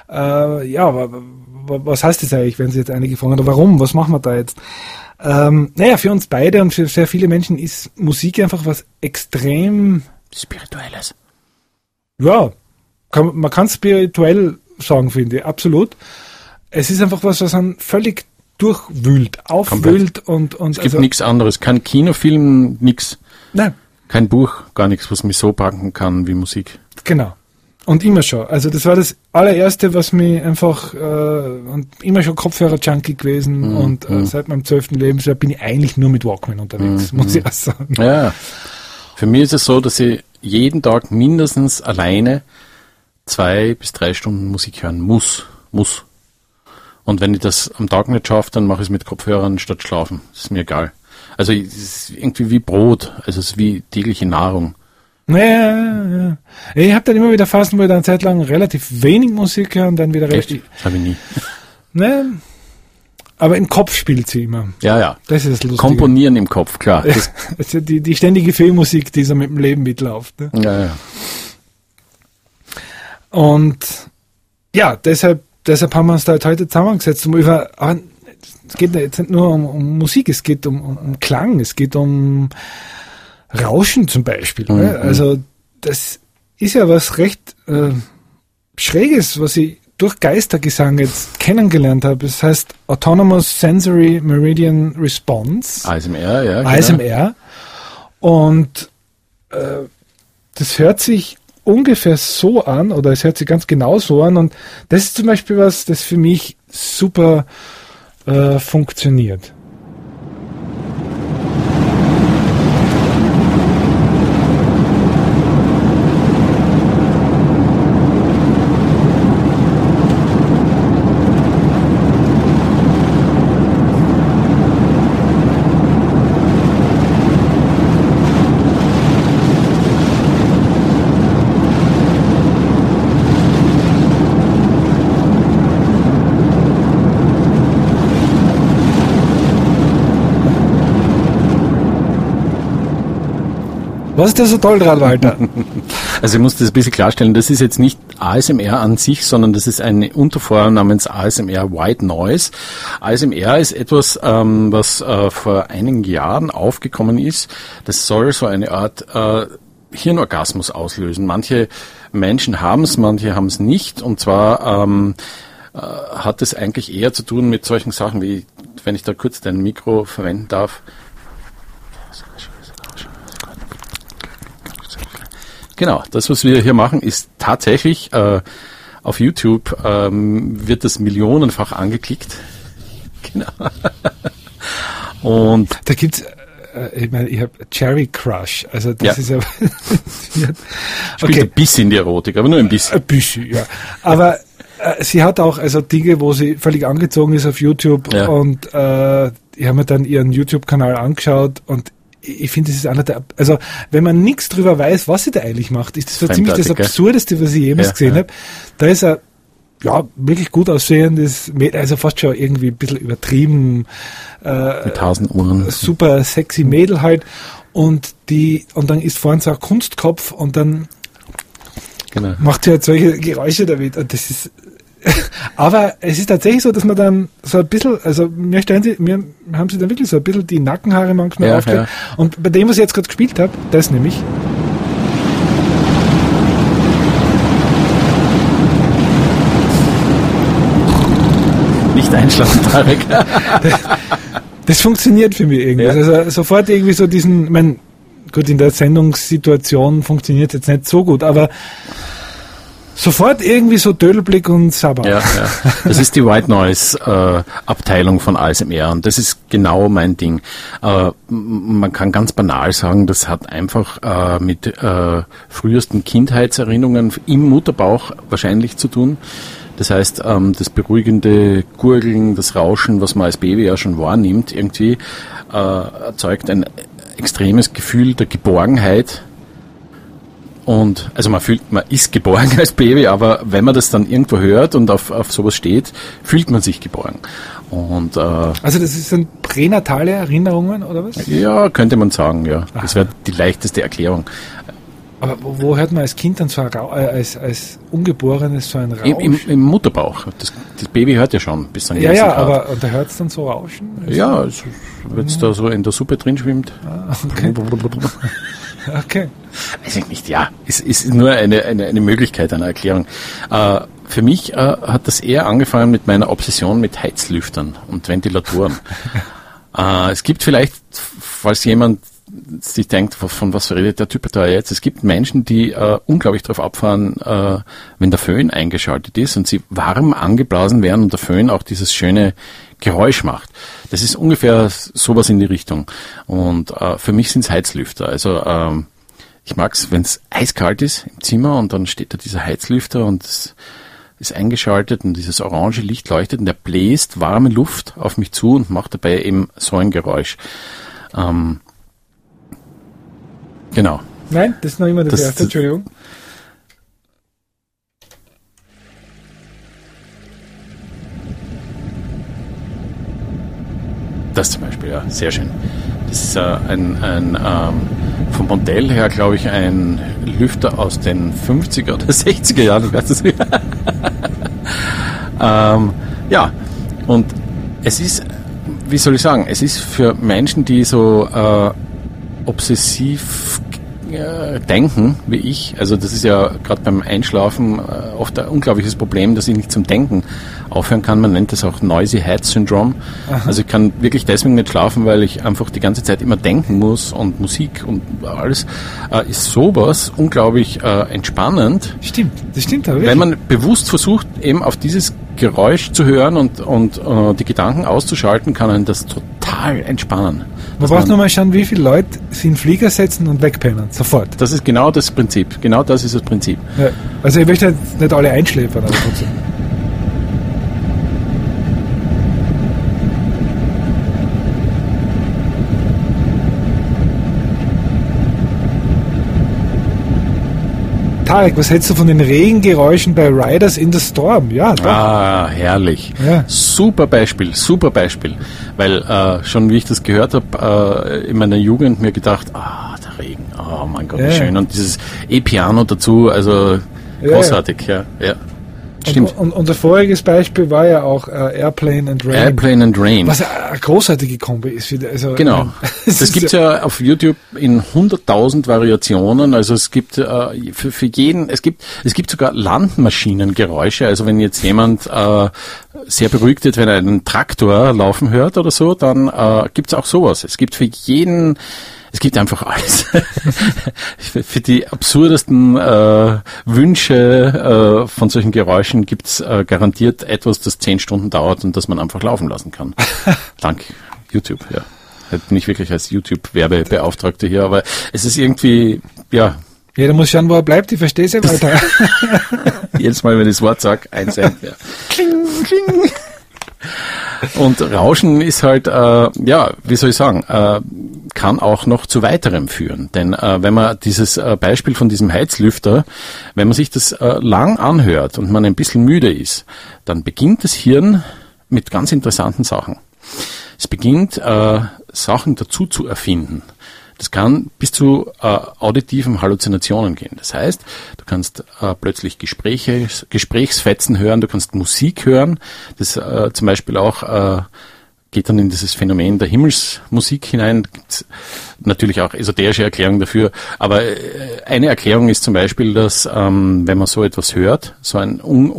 Was heißt das eigentlich, wenn Sie jetzt einige fragen, oder warum, was machen wir da jetzt? Naja, für uns beide und für sehr viele Menschen ist Musik einfach was extrem Spirituelles. Ja, man kann spirituell sagen, finde ich, absolut. Es ist einfach was einen völlig durchwühlt, aufwühlt und es gibt nichts anderes, kein Kinofilm, nichts. Nein. Kein Buch, gar nichts, was mich so packen kann wie Musik. Genau. Und immer schon. Also das war das allererste, was mich einfach und immer schon Kopfhörer-Junkie gewesen und seit meinem 12. Lebensjahr bin ich eigentlich nur mit Walkman unterwegs, muss ich auch sagen. Ja. Für mich ist es so, dass ich jeden Tag mindestens alleine 2 bis 3 Stunden Musik hören muss. Und wenn ich das am Tag nicht schaffe, dann mache ich es mit Kopfhörern statt schlafen. Das ist mir egal. Also es ist irgendwie wie Brot, also es ist wie tägliche Nahrung. Ja. Ich habe dann immer wieder Phasen, wo ich dann eine Zeit lang relativ wenig Musik höre und dann wieder recht. Das habe ich nie. Ne? Aber im Kopf spielt sie immer. Ja. Das ist das Lustige. Komponieren im Kopf, klar. Das also die ständige Filmmusik, die so mit dem Leben mitläuft. Ne? Ja. Und ja, deshalb haben wir uns da heute zusammengesetzt, es geht jetzt nicht nur um Musik, es geht um Klang, es geht um Rauschen zum Beispiel. Ne? Also das ist ja was recht Schräges, was ich durch Geistergesang jetzt kennengelernt habe. Das heißt Autonomous Sensory Meridian Response. ASMR, ja. Genau. ASMR. Und das hört sich ungefähr so an, oder es hört sich ganz genau so an, und das ist zum Beispiel was, das für mich super funktioniert. Was ist da so toll dran, Walter? Also ich muss das ein bisschen klarstellen, das ist jetzt nicht ASMR an sich, sondern das ist eine Unterform namens ASMR White Noise. ASMR ist etwas, was vor einigen Jahren aufgekommen ist. Das soll so eine Art Hirnorgasmus auslösen. Manche Menschen haben es, manche haben es nicht. Und zwar hat es eigentlich eher zu tun mit solchen Sachen wie, wenn ich da kurz dein Mikro verwenden darf. Genau, das, was wir hier machen, ist tatsächlich auf YouTube wird das millionenfach angeklickt. Genau. Und da gibt's, ich meine, ich habe Cherry Crush, also das ist ja spielt ein bisschen die Erotik, aber nur ein bisschen. Ein bisschen, ja. Aber sie hat auch also Dinge, wo sie völlig angezogen ist auf YouTube, und ich habe mir dann ihren YouTube-Kanal angeschaut, und ich finde, das ist einer der, also wenn man nichts drüber weiß, was sie da eigentlich macht, ist das so ziemlich das Absurdeste, was ich jemals gesehen habe. Da ist er wirklich gut aussehendes, also fast schon irgendwie ein bisschen übertrieben, mit 1000 Uhren. Super sexy Mädel halt, und dann ist vorne so ein Kunstkopf, und dann macht sie halt solche Geräusche damit, und das ist aber es ist tatsächlich so, dass man dann so ein bisschen, also mir haben sie dann wirklich so ein bisschen die Nackenhaare manchmal aufgelegt. Ja. Und bei dem, was ich jetzt gerade gespielt habe, das nämlich. Nicht einschlafen, Tarek. Das funktioniert für mich irgendwie. Ja. Also sofort irgendwie so gut, in der Sendungssituation funktioniert es jetzt nicht so gut, aber sofort irgendwie so Dödelblick und Sabber. Ja. Das ist die White Noise Abteilung von ASMR, und das ist genau mein Ding. Man kann ganz banal sagen, das hat einfach mit frühesten Kindheitserinnerungen im Mutterbauch wahrscheinlich zu tun. Das heißt, das beruhigende Gurgeln, das Rauschen, was man als Baby ja schon wahrnimmt, irgendwie erzeugt ein extremes Gefühl der Geborgenheit. Und also man ist geborgen als Baby, aber wenn man das dann irgendwo hört und auf sowas steht, fühlt man sich geborgen. Und also das sind pränatale Erinnerungen, oder was? Ja, könnte man sagen, ja. Aha. Das wäre die leichteste Erklärung. Aber wo hört man als Kind dann so als Ungeborenes so ein Rauschen? Im Mutterbauch. Das Baby hört ja schon bis zu einem gewissen Grad. Aber und da hört es dann so rauschen? Ja, wenn es da so in der Suppe drin schwimmt. Okay. Okay. Weiß ich nicht, ja. Es ist nur eine Möglichkeit einer Erklärung. Für mich hat das eher angefangen mit meiner Obsession mit Heizlüftern und Ventilatoren. Es gibt vielleicht, falls jemand sich denkt, von was redet der Typ da jetzt? Es gibt Menschen, die unglaublich darauf abfahren, wenn der Föhn eingeschaltet ist und sie warm angeblasen werden und der Föhn auch dieses schöne Geräusch macht. Das ist ungefähr sowas in die Richtung. Und für mich sind es Heizlüfter. Also ich mag es, wenn es eiskalt ist im Zimmer und dann steht da dieser Heizlüfter und es ist eingeschaltet und dieses orange Licht leuchtet und der bläst warme Luft auf mich zu und macht dabei eben so ein Geräusch. Genau. Nein, das ist noch immer das erste, Entschuldigung. Das zum Beispiel, ja, sehr schön. Das ist vom Modell her, glaube ich, ein Lüfter aus den 50er oder 60er Jahren, ich weiß es nicht. Ja, und es ist, wie soll ich sagen, es ist für Menschen, die so obsessiv denken wie ich. Also das ist ja gerade beim Einschlafen oft ein unglaubliches Problem, dass ich nicht zum Denken aufhören kann. Man nennt das auch Noisy Head Syndrome. Aha. Also ich kann wirklich deswegen nicht schlafen, weil ich einfach die ganze Zeit immer denken muss und Musik und alles. Ist sowas unglaublich entspannend. Stimmt, das stimmt aber wirklich. Wenn man bewusst versucht, eben auf dieses Geräusch zu hören und die Gedanken auszuschalten, kann einen das total entspannen. Man braucht nur mal schauen, wie viele Leute sich in den Flieger setzen und wegpennen. Sofort. Das ist genau das Prinzip. Genau das ist das Prinzip. Ja, also ich möchte jetzt nicht alle einschläfern, aber trotzdem. Tarek, was hältst du von den Regengeräuschen bei Riders in the Storm? Ja, doch. Ah, herrlich. Ja. Super Beispiel. Weil schon wie ich das gehört habe, in meiner Jugend mir gedacht, der Regen, oh mein Gott, wie schön. Und dieses E-Piano dazu, also großartig, ja. Stimmt. Und unser voriges Beispiel war ja auch Airplane and Rain. Airplane and Rain. Was eine großartige Kombi ist. Also, genau. Das gibt's ja auf YouTube in 100.000 Variationen. Also es gibt für jeden, es gibt sogar Landmaschinengeräusche. Also wenn jetzt jemand sehr beruhigt wird, wenn er einen Traktor laufen hört oder so, dann gibt's auch sowas. Es gibt für jeden, es gibt einfach alles. Für die absurdesten Wünsche von solchen Geräuschen gibt's garantiert etwas, das 10 Stunden dauert und das man einfach laufen lassen kann. Dank YouTube, ja. Da bin ich wirklich als YouTube-Werbebeauftragte hier, aber es ist irgendwie, ja. Jeder muss schauen, wo er bleibt, ich verstehe es ja weiter. Jedes Mal, wenn ich das Wort sage, ein Cent, ja. Kling, kling. Und Rauschen ist halt, wie soll ich sagen, kann auch noch zu weiterem führen. Denn wenn man dieses Beispiel von diesem Heizlüfter, wenn man sich das lang anhört und man ein bisschen müde ist, dann beginnt das Hirn mit ganz interessanten Sachen. Es beginnt, Sachen dazu zu erfinden. Das kann bis zu auditiven Halluzinationen gehen. Das heißt, du kannst plötzlich Gesprächsfetzen hören, du kannst Musik hören. Das zum Beispiel auch geht dann in dieses Phänomen der Himmelsmusik hinein. Gibt's natürlich auch esoterische Erklärungen dafür. Aber eine Erklärung ist zum Beispiel, dass wenn man so etwas hört, so ein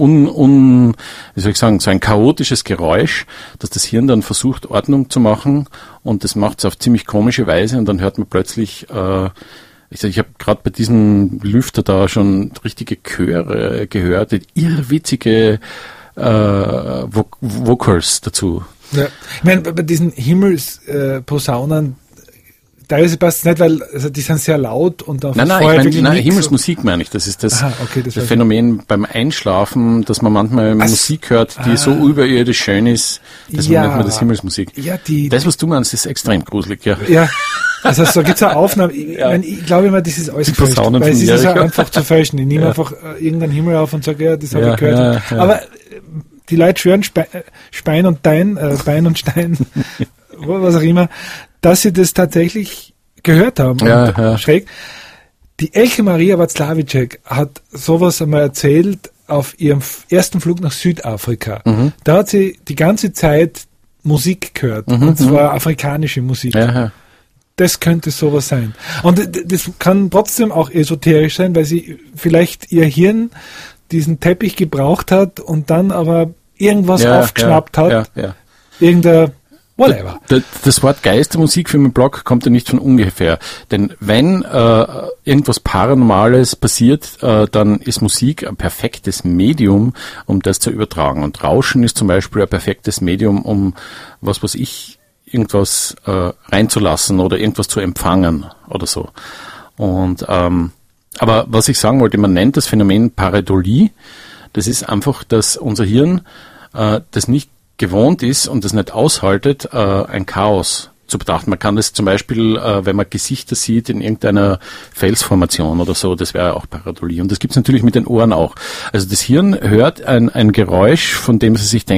so ein chaotisches Geräusch, dass das Hirn dann versucht, Ordnung zu machen, und das macht es auf ziemlich komische Weise, und dann hört man plötzlich, ich habe gerade bei diesem Lüfter da schon richtige Chöre gehört, irrwitzige Vocals dazu. Ja. Ich meine, bei diesen Himmelsposaunen, teilweise passt es nicht, weil die sind sehr laut und auch Nein, Himmelsmusik meine ich. Das ist das Phänomen beim Einschlafen, dass man manchmal Musik hört, die so überirdisch schön ist, das nennt man das Himmelsmusik. Ja, das, was du meinst, ist extrem gruselig, ja. Ja. Also so gibt es eine Aufnahme. Ich glaube immer, das ist alles gefälscht, weil es ist ja einfach zu fälschen. Ich nehme einfach irgendeinen Himmel auf und sage, ja, das habe ich gehört. Ja. Aber die Leute schwören Bein und Stein, was auch immer, dass sie das tatsächlich gehört haben. Ja. Schräg. Die Elke Maria Wacławicek hat sowas einmal erzählt auf ihrem ersten Flug nach Südafrika. Mhm. Da hat sie die ganze Zeit Musik gehört, und zwar afrikanische Musik. Ja. Das könnte sowas sein. Und das kann trotzdem auch esoterisch sein, weil sie vielleicht ihr Hirn diesen Teppich gebraucht hat und dann aber irgendwas aufgeschnappt hat. Ja. Irgendein whatever. Das Wort Geistermusik für meinen Blog kommt ja nicht von ungefähr. Denn wenn irgendwas Paranormales passiert, dann ist Musik ein perfektes Medium, um das zu übertragen. Und Rauschen ist zum Beispiel ein perfektes Medium, um irgendwas reinzulassen oder irgendwas zu empfangen oder so. Und aber was ich sagen wollte, man nennt das Phänomen Pareidolie. Das ist einfach, dass unser Hirn das nicht gewohnt ist und das nicht aushaltet, ein Chaos zu betrachten. Man kann das zum Beispiel, wenn man Gesichter sieht in irgendeiner Felsformation oder so, das wäre auch Pareidolie. Und das gibt es natürlich mit den Ohren auch. Also das Hirn hört ein Geräusch, von dem es sich denkt,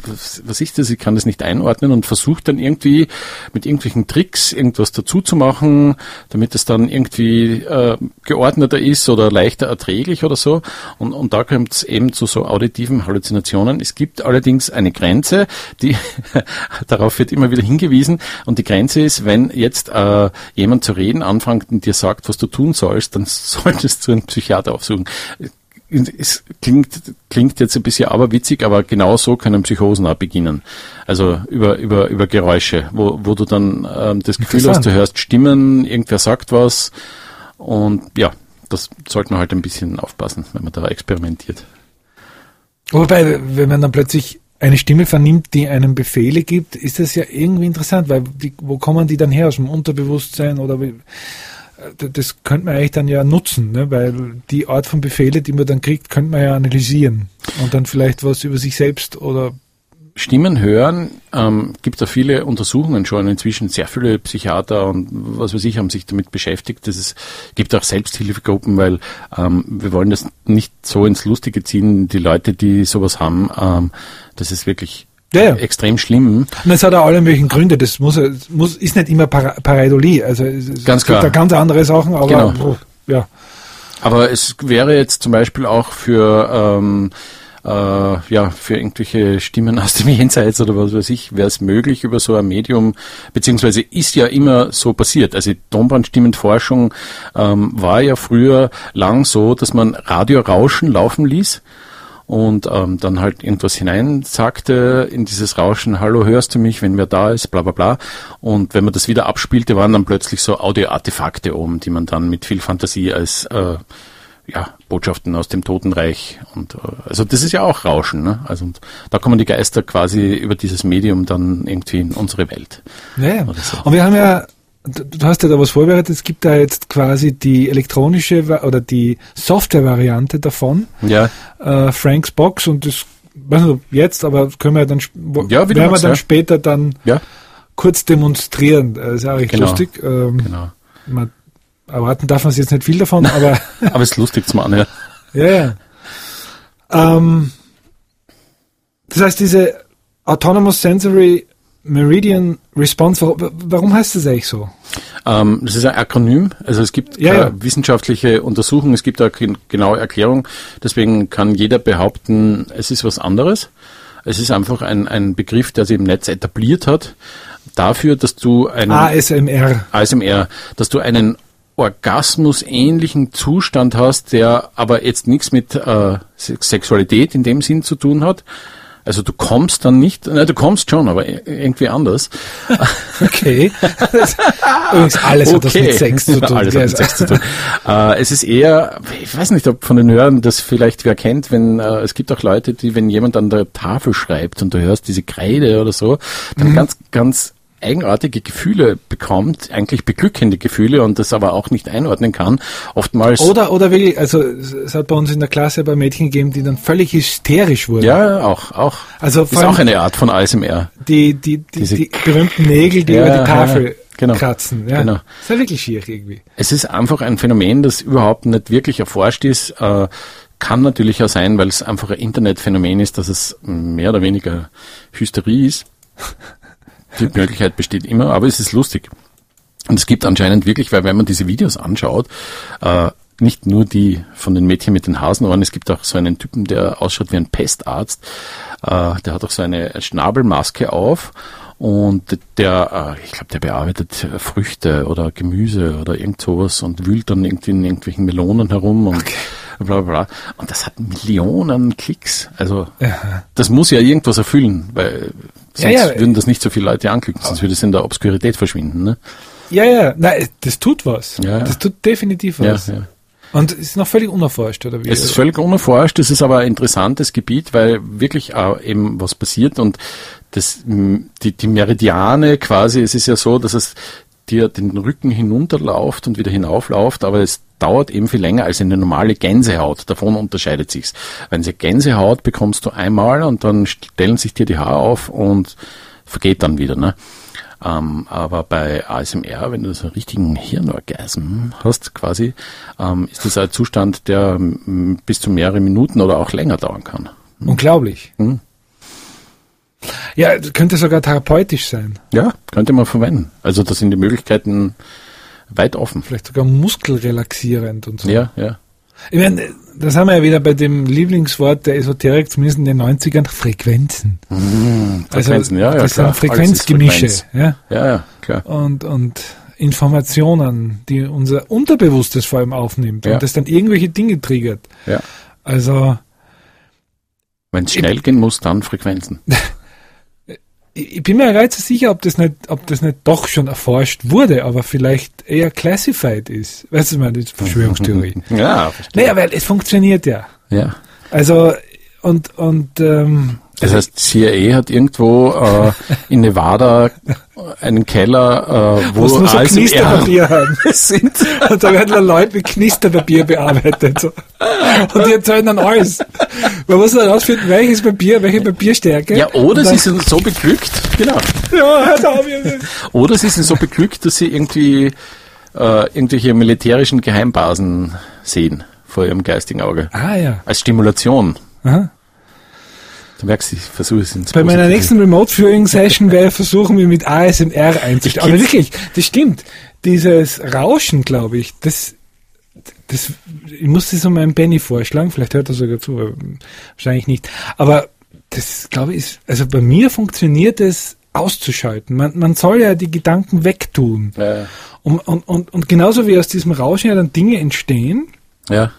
was ist das, ich kann das nicht einordnen und versucht dann irgendwie mit irgendwelchen Tricks irgendwas dazu zu machen, damit es dann irgendwie geordneter ist oder leichter erträglich oder so. Und da kommt es eben zu so auditiven Halluzinationen. Es gibt allerdings eine Grenze, die darauf wird immer wieder hingewiesen, und die Grenze ist, wenn jetzt jemand zu reden anfängt und dir sagt, was du tun sollst, dann solltest du einen Psychiater aufsuchen. Es klingt jetzt ein bisschen aberwitzig, aber genau so können Psychosen auch beginnen. Also über Geräusche, wo du dann das Gefühl hast, du hörst Stimmen, irgendwer sagt was, und ja, das sollte man halt ein bisschen aufpassen, wenn man da experimentiert. Wobei, wenn man dann plötzlich eine Stimme vernimmt, die einem Befehle gibt, ist das ja irgendwie interessant, weil wo kommen die dann her? Aus dem Unterbewusstsein oder wie? Das könnte man eigentlich dann ja nutzen, ne? Weil die Art von Befehle, die man dann kriegt, könnte man ja analysieren und dann vielleicht was über sich selbst oder... Stimmen hören, gibt da viele Untersuchungen schon inzwischen, sehr viele Psychiater und was weiß ich haben sich damit beschäftigt. Gibt auch Selbsthilfegruppen, weil wir wollen das nicht so ins Lustige ziehen, die Leute, die sowas haben, das ist wirklich extrem schlimm. Und es hat auch alle möglichen Gründe, das ist nicht immer Pareidolie, also es ganz gibt da ganz andere Sachen, aber genau. Ja. Aber es wäre jetzt zum Beispiel auch für irgendwelche Stimmen aus dem Jenseits oder was weiß ich, wäre es möglich über so ein Medium, beziehungsweise ist ja immer so passiert. Also die Tonbandstimmenforschung war ja früher lang so, dass man Radiorauschen laufen ließ und dann halt irgendwas hineinsagte in dieses Rauschen, hallo, hörst du mich, wenn wer da ist, bla bla bla. Und wenn man das wieder abspielte, waren dann plötzlich so Audioartefakte oben, die man dann mit viel Fantasie als Botschaften aus dem Totenreich und also das ist ja auch Rauschen, ne? Also und da kommen die Geister quasi über dieses Medium dann irgendwie in unsere Welt. Ja. So. Und wir haben ja, du hast ja da was vorbereitet, es gibt da jetzt quasi die elektronische oder die Software-Variante davon, Franks Box, und das, weiß nicht jetzt, aber können wir dann, werden wir dann später dann kurz demonstrieren. Das ist ja recht lustig. Genau. Erwarten darf man sich jetzt nicht viel davon, aber... aber es ist lustig zum Anhören. Ja. Das heißt, diese Autonomous Sensory Meridian Response, warum heißt das eigentlich so? Das ist ein Akronym, also es gibt wissenschaftliche Untersuchungen, es gibt da genaue Erklärung, deswegen kann jeder behaupten, es ist was anderes. Es ist einfach ein Begriff, der sich im Netz etabliert hat, dafür, dass du einen... ASMR, dass du einen Orgasmus-ähnlichen Zustand hast, der aber jetzt nichts mit Sexualität in dem Sinn zu tun hat. Also du kommst dann nicht, du kommst schon, aber irgendwie anders. Okay. Übrigens alles hat das mit Sex zu tun. Alles hat mit Sex zu tun. Es ist eher, ich weiß nicht, ob von den Hörern das vielleicht wer kennt, wenn es gibt auch Leute, die, wenn jemand an der Tafel schreibt und du hörst diese Kreide oder so, dann ganz eigenartige Gefühle bekommt, eigentlich beglückende Gefühle, und das aber auch nicht einordnen kann, oftmals. Oder wirklich, also es hat bei uns in der Klasse bei Mädchen gegeben, die dann völlig hysterisch wurden. Ja, auch. Also ist auch eine Art von ASMR. Die berühmten Nägel, die über die Tafel kratzen. Ja. Genau. Das ist ja wirklich schier irgendwie. Es ist einfach ein Phänomen, das überhaupt nicht wirklich erforscht ist. Kann natürlich auch sein, weil es einfach ein Internetphänomen ist, dass es mehr oder weniger Hysterie ist. Die Möglichkeit besteht immer, aber es ist lustig. Und es gibt anscheinend wirklich, weil wenn man diese Videos anschaut, nicht nur die von den Mädchen mit den Hasenohren, es gibt auch so einen Typen, der ausschaut wie ein Pestarzt, der hat auch so eine Schnabelmaske auf, und der bearbeitet Früchte oder Gemüse oder irgend sowas und wühlt dann irgendwie in irgendwelchen Melonen herum und bla bla. Und das hat Millionen Klicks. Also das muss ja irgendwas erfüllen, weil sonst würden das nicht so viele Leute anklicken, sonst würde es in der Obskurität verschwinden. Ne? Ja, nein, das tut was. Ja. Das tut definitiv was. Ja. Und es ist noch völlig unerforscht, oder wie? Es ist völlig unerforscht, es ist aber ein interessantes Gebiet, weil wirklich eben was passiert, und die Meridiane quasi, es ist ja so, dass es dir den Rücken hinunterlauft und wieder hinauflauft, aber es dauert eben viel länger als eine normale Gänsehaut. Davon unterscheidet sich's. Wenn sie Gänsehaut bekommst du einmal und dann stellen sich dir die Haare auf und vergeht dann wieder, ne? Aber bei ASMR, wenn du so einen richtigen Hirnorgasm hast quasi, ist das ein Zustand, der bis zu mehrere Minuten oder auch länger dauern kann. Unglaublich. Ja, könnte sogar therapeutisch sein. Ja, könnte man verwenden. Also da sind die Möglichkeiten weit offen. Vielleicht sogar muskelrelaxierend und so. Ja, ja. Ich meine, da sind wir ja wieder bei dem Lieblingswort der Esoterik, zumindest in den 90ern, Frequenzen. Frequenzen, also, ja, das klar. sind Frequenzgemische. Frequenz. Ja, klar. Und Informationen, die unser Unterbewusstes vor allem aufnimmt und das dann irgendwelche Dinge triggert. Ja. Also wenn es schnell gehen muss, dann Frequenzen. Ich bin mir ja gar nicht so sicher, ob das nicht doch schon erforscht wurde, aber vielleicht eher classified ist. Weißt du, das ist Verschwörungstheorie. Ja, verstehe. Naja, weil es funktioniert ja. Ja. Also, das heißt, CIA hat irgendwo in Nevada einen Keller, wo nur so Knisterpapier haben. sind. Und da werden Leute mit Knisterpapier bearbeitet. So. Und die erzählen dann alles. Man muss dann herausfinden, welches Papier, welche Papierstärke. Ja, oder sie sind so beglückt, genau. Ja, oder sie sind so beglückt, dass sie irgendwie irgendwelche militärischen Geheimbasen sehen vor ihrem geistigen Auge. Ah ja. Als Stimulation. Aha. Du merkst, ich versuche es ins Bei meiner nächsten Remote-Viewing-Session werde ich versuchen, mich mit ASMR einzustellen. Aber wirklich, das stimmt. Dieses Rauschen, glaube ich, ich muss das so meinem Benny vorschlagen, vielleicht hört er sogar zu, aber wahrscheinlich nicht. Aber das, glaube ich, also bei mir funktioniert es auszuschalten. Man soll ja die Gedanken wegtun. Ja. Und genauso wie aus diesem Rauschen ja dann Dinge entstehen, Ja.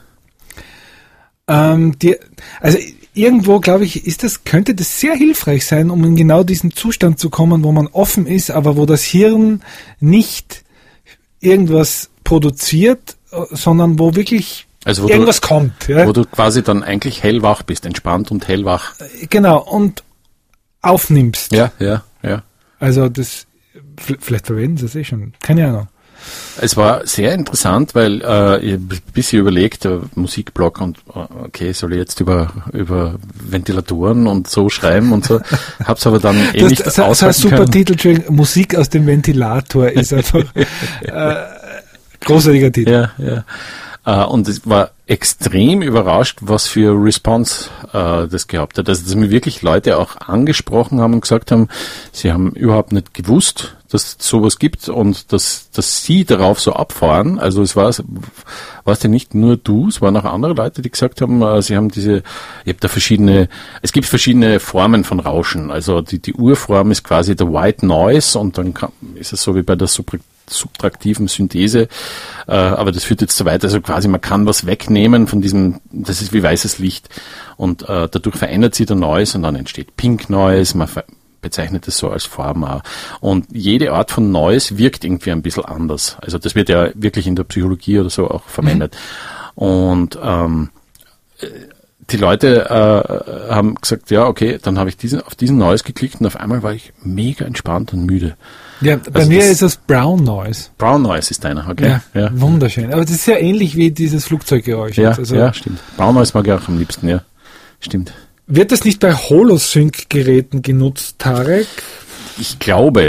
also irgendwo, glaube ich, könnte das sehr hilfreich sein, um in genau diesen Zustand zu kommen, wo man offen ist, aber wo das Hirn nicht irgendwas produziert, sondern wo wirklich irgendwas kommt. Ja? Wo du quasi dann eigentlich hellwach bist, entspannt und hellwach. Genau, und aufnimmst. Ja. Also vielleicht verwenden sie es eh schon, keine Ahnung. Es war sehr interessant, weil ich ein bisschen überlegt, Musikblog und okay, soll ich jetzt über Ventilatoren und so schreiben und so, hab's aber dann nicht aushalten können. Das ist ein super Titel, Musik aus dem Ventilator ist einfach großartiger Titel. Ja. Und es war extrem überrascht, was für Response das gehabt hat. Also dass mir wirklich Leute auch angesprochen haben und gesagt haben, sie haben überhaupt nicht gewusst, dass es sowas gibt und dass sie darauf so abfahren. Also es warst ja nicht nur du, es waren auch andere Leute, die gesagt haben, sie haben es gibt verschiedene Formen von Rauschen. Also die Urform ist quasi der White Noise und dann ist es so wie bei der subtraktiven Synthese, aber das führt jetzt zu weit, also quasi man kann was wegnehmen von diesem, das ist wie weißes Licht und dadurch verändert sich der Noise und dann entsteht Pink Noise, man bezeichnet es so als Form auch. Und jede Art von Noise wirkt irgendwie ein bisschen anders. Also das wird ja wirklich in der Psychologie oder so auch verwendet. Und die Leute haben gesagt, ja, okay, dann habe ich auf diesen Noise geklickt und auf einmal war ich mega entspannt und müde. Ja, bei mir ist das Brown Noise. Brown Noise ist deiner, okay. Ja, wunderschön. Aber das ist ja ähnlich wie dieses Flugzeuggeräusch. Ja, stimmt. Brown Noise mag ich auch am liebsten, ja. Stimmt. Wird das nicht bei Holosync-Geräten genutzt, Tarek? Ich glaube,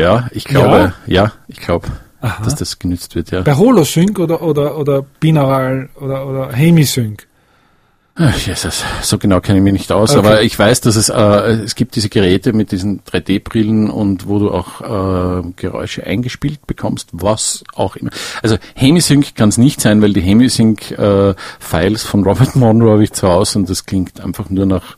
dass das genutzt wird, ja. Bei Holosync oder binaural oder Hemisync? Ach, Jesus, so genau kenne ich mich nicht aus, okay. Aber ich weiß, dass es gibt diese Geräte mit diesen 3D-Brillen und wo du auch Geräusche eingespielt bekommst, was auch immer. Also Hemisync kann es nicht sein, weil die Hemisync-Files von Robert Monroe habe ich zu Hause und das klingt einfach nur nach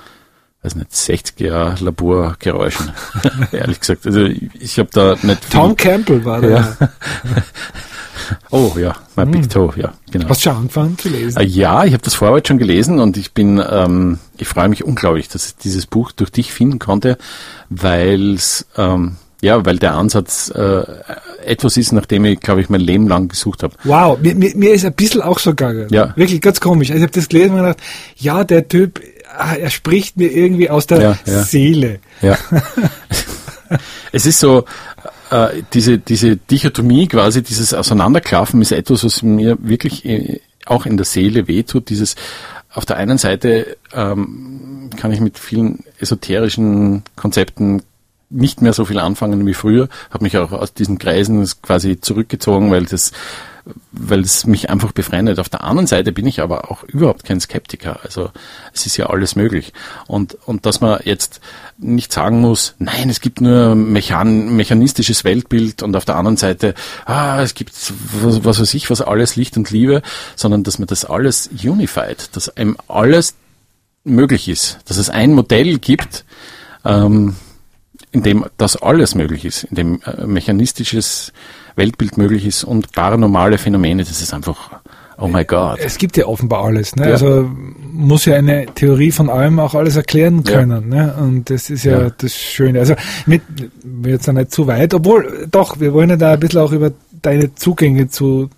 60er Laborgeräuschen, ehrlich gesagt. Also ich habe da nicht viel. Tom Campbell war da. Ja. Oh ja, My Big Toe, ja, genau. Hast du schon angefangen zu lesen? Ja, ich habe das Vorwort schon gelesen und ich freue mich unglaublich, dass ich dieses Buch durch dich finden konnte, weil der Ansatz etwas ist, nach dem ich, glaube ich, mein Leben lang gesucht habe. Wow, mir ist ein bisschen auch so gegangen. Ja. Wirklich ganz komisch. Also ich habe das gelesen und gedacht, ja, der Typ, er spricht mir irgendwie aus der Seele. Ja. Es ist so, diese Dichotomie quasi, dieses Auseinanderklaffen ist etwas, was mir wirklich auch in der Seele wehtut. Auf der einen Seite kann ich mit vielen esoterischen Konzepten nicht mehr so viel anfangen wie früher, habe mich auch aus diesen Kreisen quasi zurückgezogen, weil das weil es mich einfach befremdet. Auf der anderen Seite bin ich aber auch überhaupt kein Skeptiker. Also es ist ja alles möglich. Und dass man jetzt nicht sagen muss, nein, es gibt nur mechanistisches Weltbild und auf der anderen Seite, es gibt was weiß ich, was alles Licht und Liebe, sondern dass man das alles unified, dass einem alles möglich ist, dass es ein Modell gibt, in dem das alles möglich ist, in dem mechanistisches Weltbild möglich ist und paranormale Phänomene, das ist einfach, oh my God. Es gibt ja offenbar alles, ne? Ja. Also muss ja eine Theorie von allem auch alles erklären können, ne? Und das ist ja das Schöne. Also wir jetzt nicht zu weit, obwohl doch, wir wollen ja da ein bisschen auch über deine Zugänge zu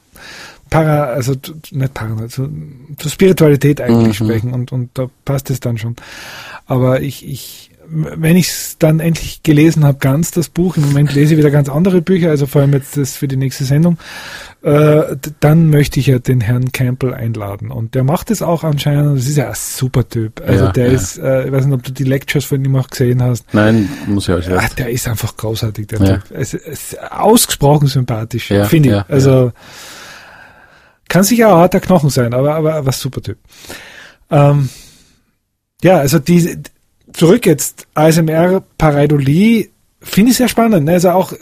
zu Spiritualität eigentlich sprechen und da passt es dann schon. Aber wenn ich es dann endlich gelesen habe, ganz das Buch, im Moment lese ich wieder ganz andere Bücher, also vor allem jetzt das für die nächste Sendung, dann möchte ich ja den Herrn Campbell einladen. Und der macht es auch anscheinend, das ist ja ein super Typ. Also der ist, ich weiß nicht, ob du die Lectures von ihm auch gesehen hast. Nein, muss ich auch sagen. Der ist einfach großartig, der Typ. Es ist ausgesprochen sympathisch, finde ich. Ja, also kann sicher ein harter Knochen sein, aber super Typ. Also zurück jetzt, ASMR Pareidolie, finde ich sehr spannend. Ne? Also auch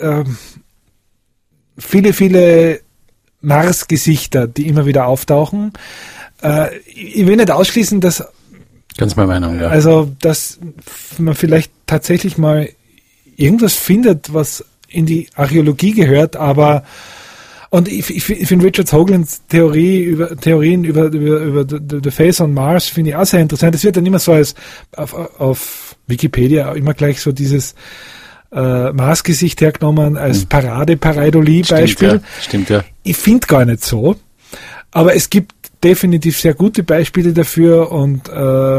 viele Mars-Gesichter, die immer wieder auftauchen. Ich will nicht ausschließen, dass ganz meine Meinung, ja. Also, dass man vielleicht tatsächlich mal irgendwas findet, was in die Archäologie gehört, aber und ich finde Richard Hoaglands Theorien über the Face on Mars finde ich auch sehr interessant. Es wird dann immer so als auf Wikipedia immer gleich so dieses Mars-Gesicht hergenommen als Pareidolie-Beispiel. Stimmt, ja. Ich finde gar nicht so, aber es gibt definitiv sehr gute Beispiele dafür und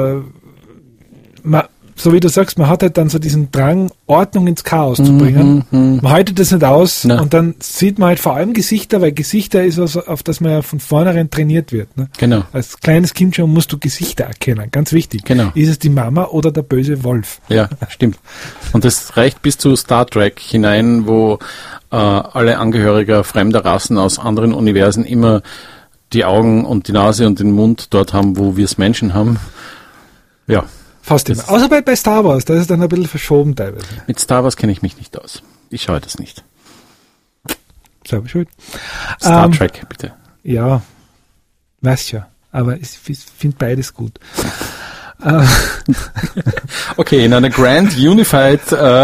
so wie du sagst, man hat halt dann so diesen Drang, Ordnung ins Chaos zu bringen. Man haltet das nicht aus und dann sieht man halt vor allem Gesichter, weil Gesichter ist was, auf das man ja von vornherein trainiert wird. Ne? Genau. Als kleines Kind schon musst du Gesichter erkennen, ganz wichtig. Genau. Ist es die Mama oder der böse Wolf? Ja, stimmt. Und das reicht bis zu Star Trek hinein, wo alle Angehörige fremder Rassen aus anderen Universen immer die Augen und die Nase und den Mund dort haben, wo wir es Menschen haben. Ja. Fast immer. Außer bei Star Wars, da ist es dann ein bisschen verschoben teilweise. Mit Star Wars kenne ich mich nicht aus. Ich schaue das nicht. Selber schuld. Star Trek, bitte. Ja, weiß ja. Aber ich finde beides gut. Okay, in einer Grand Unified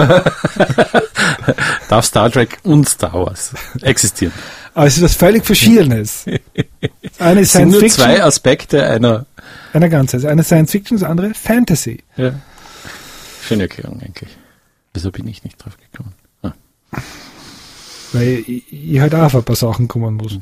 darf Star Trek und Star Wars existieren. Aber es ist was völlig Verschiedenes. Eine es sind nur zwei Aspekte einer Ganze. Also eine Science Fiction, das andere Fantasy. Ja. Schöne Erklärung eigentlich. Wieso bin ich nicht drauf gekommen? Weil ich halt auch auf ein paar Sachen kommen muss.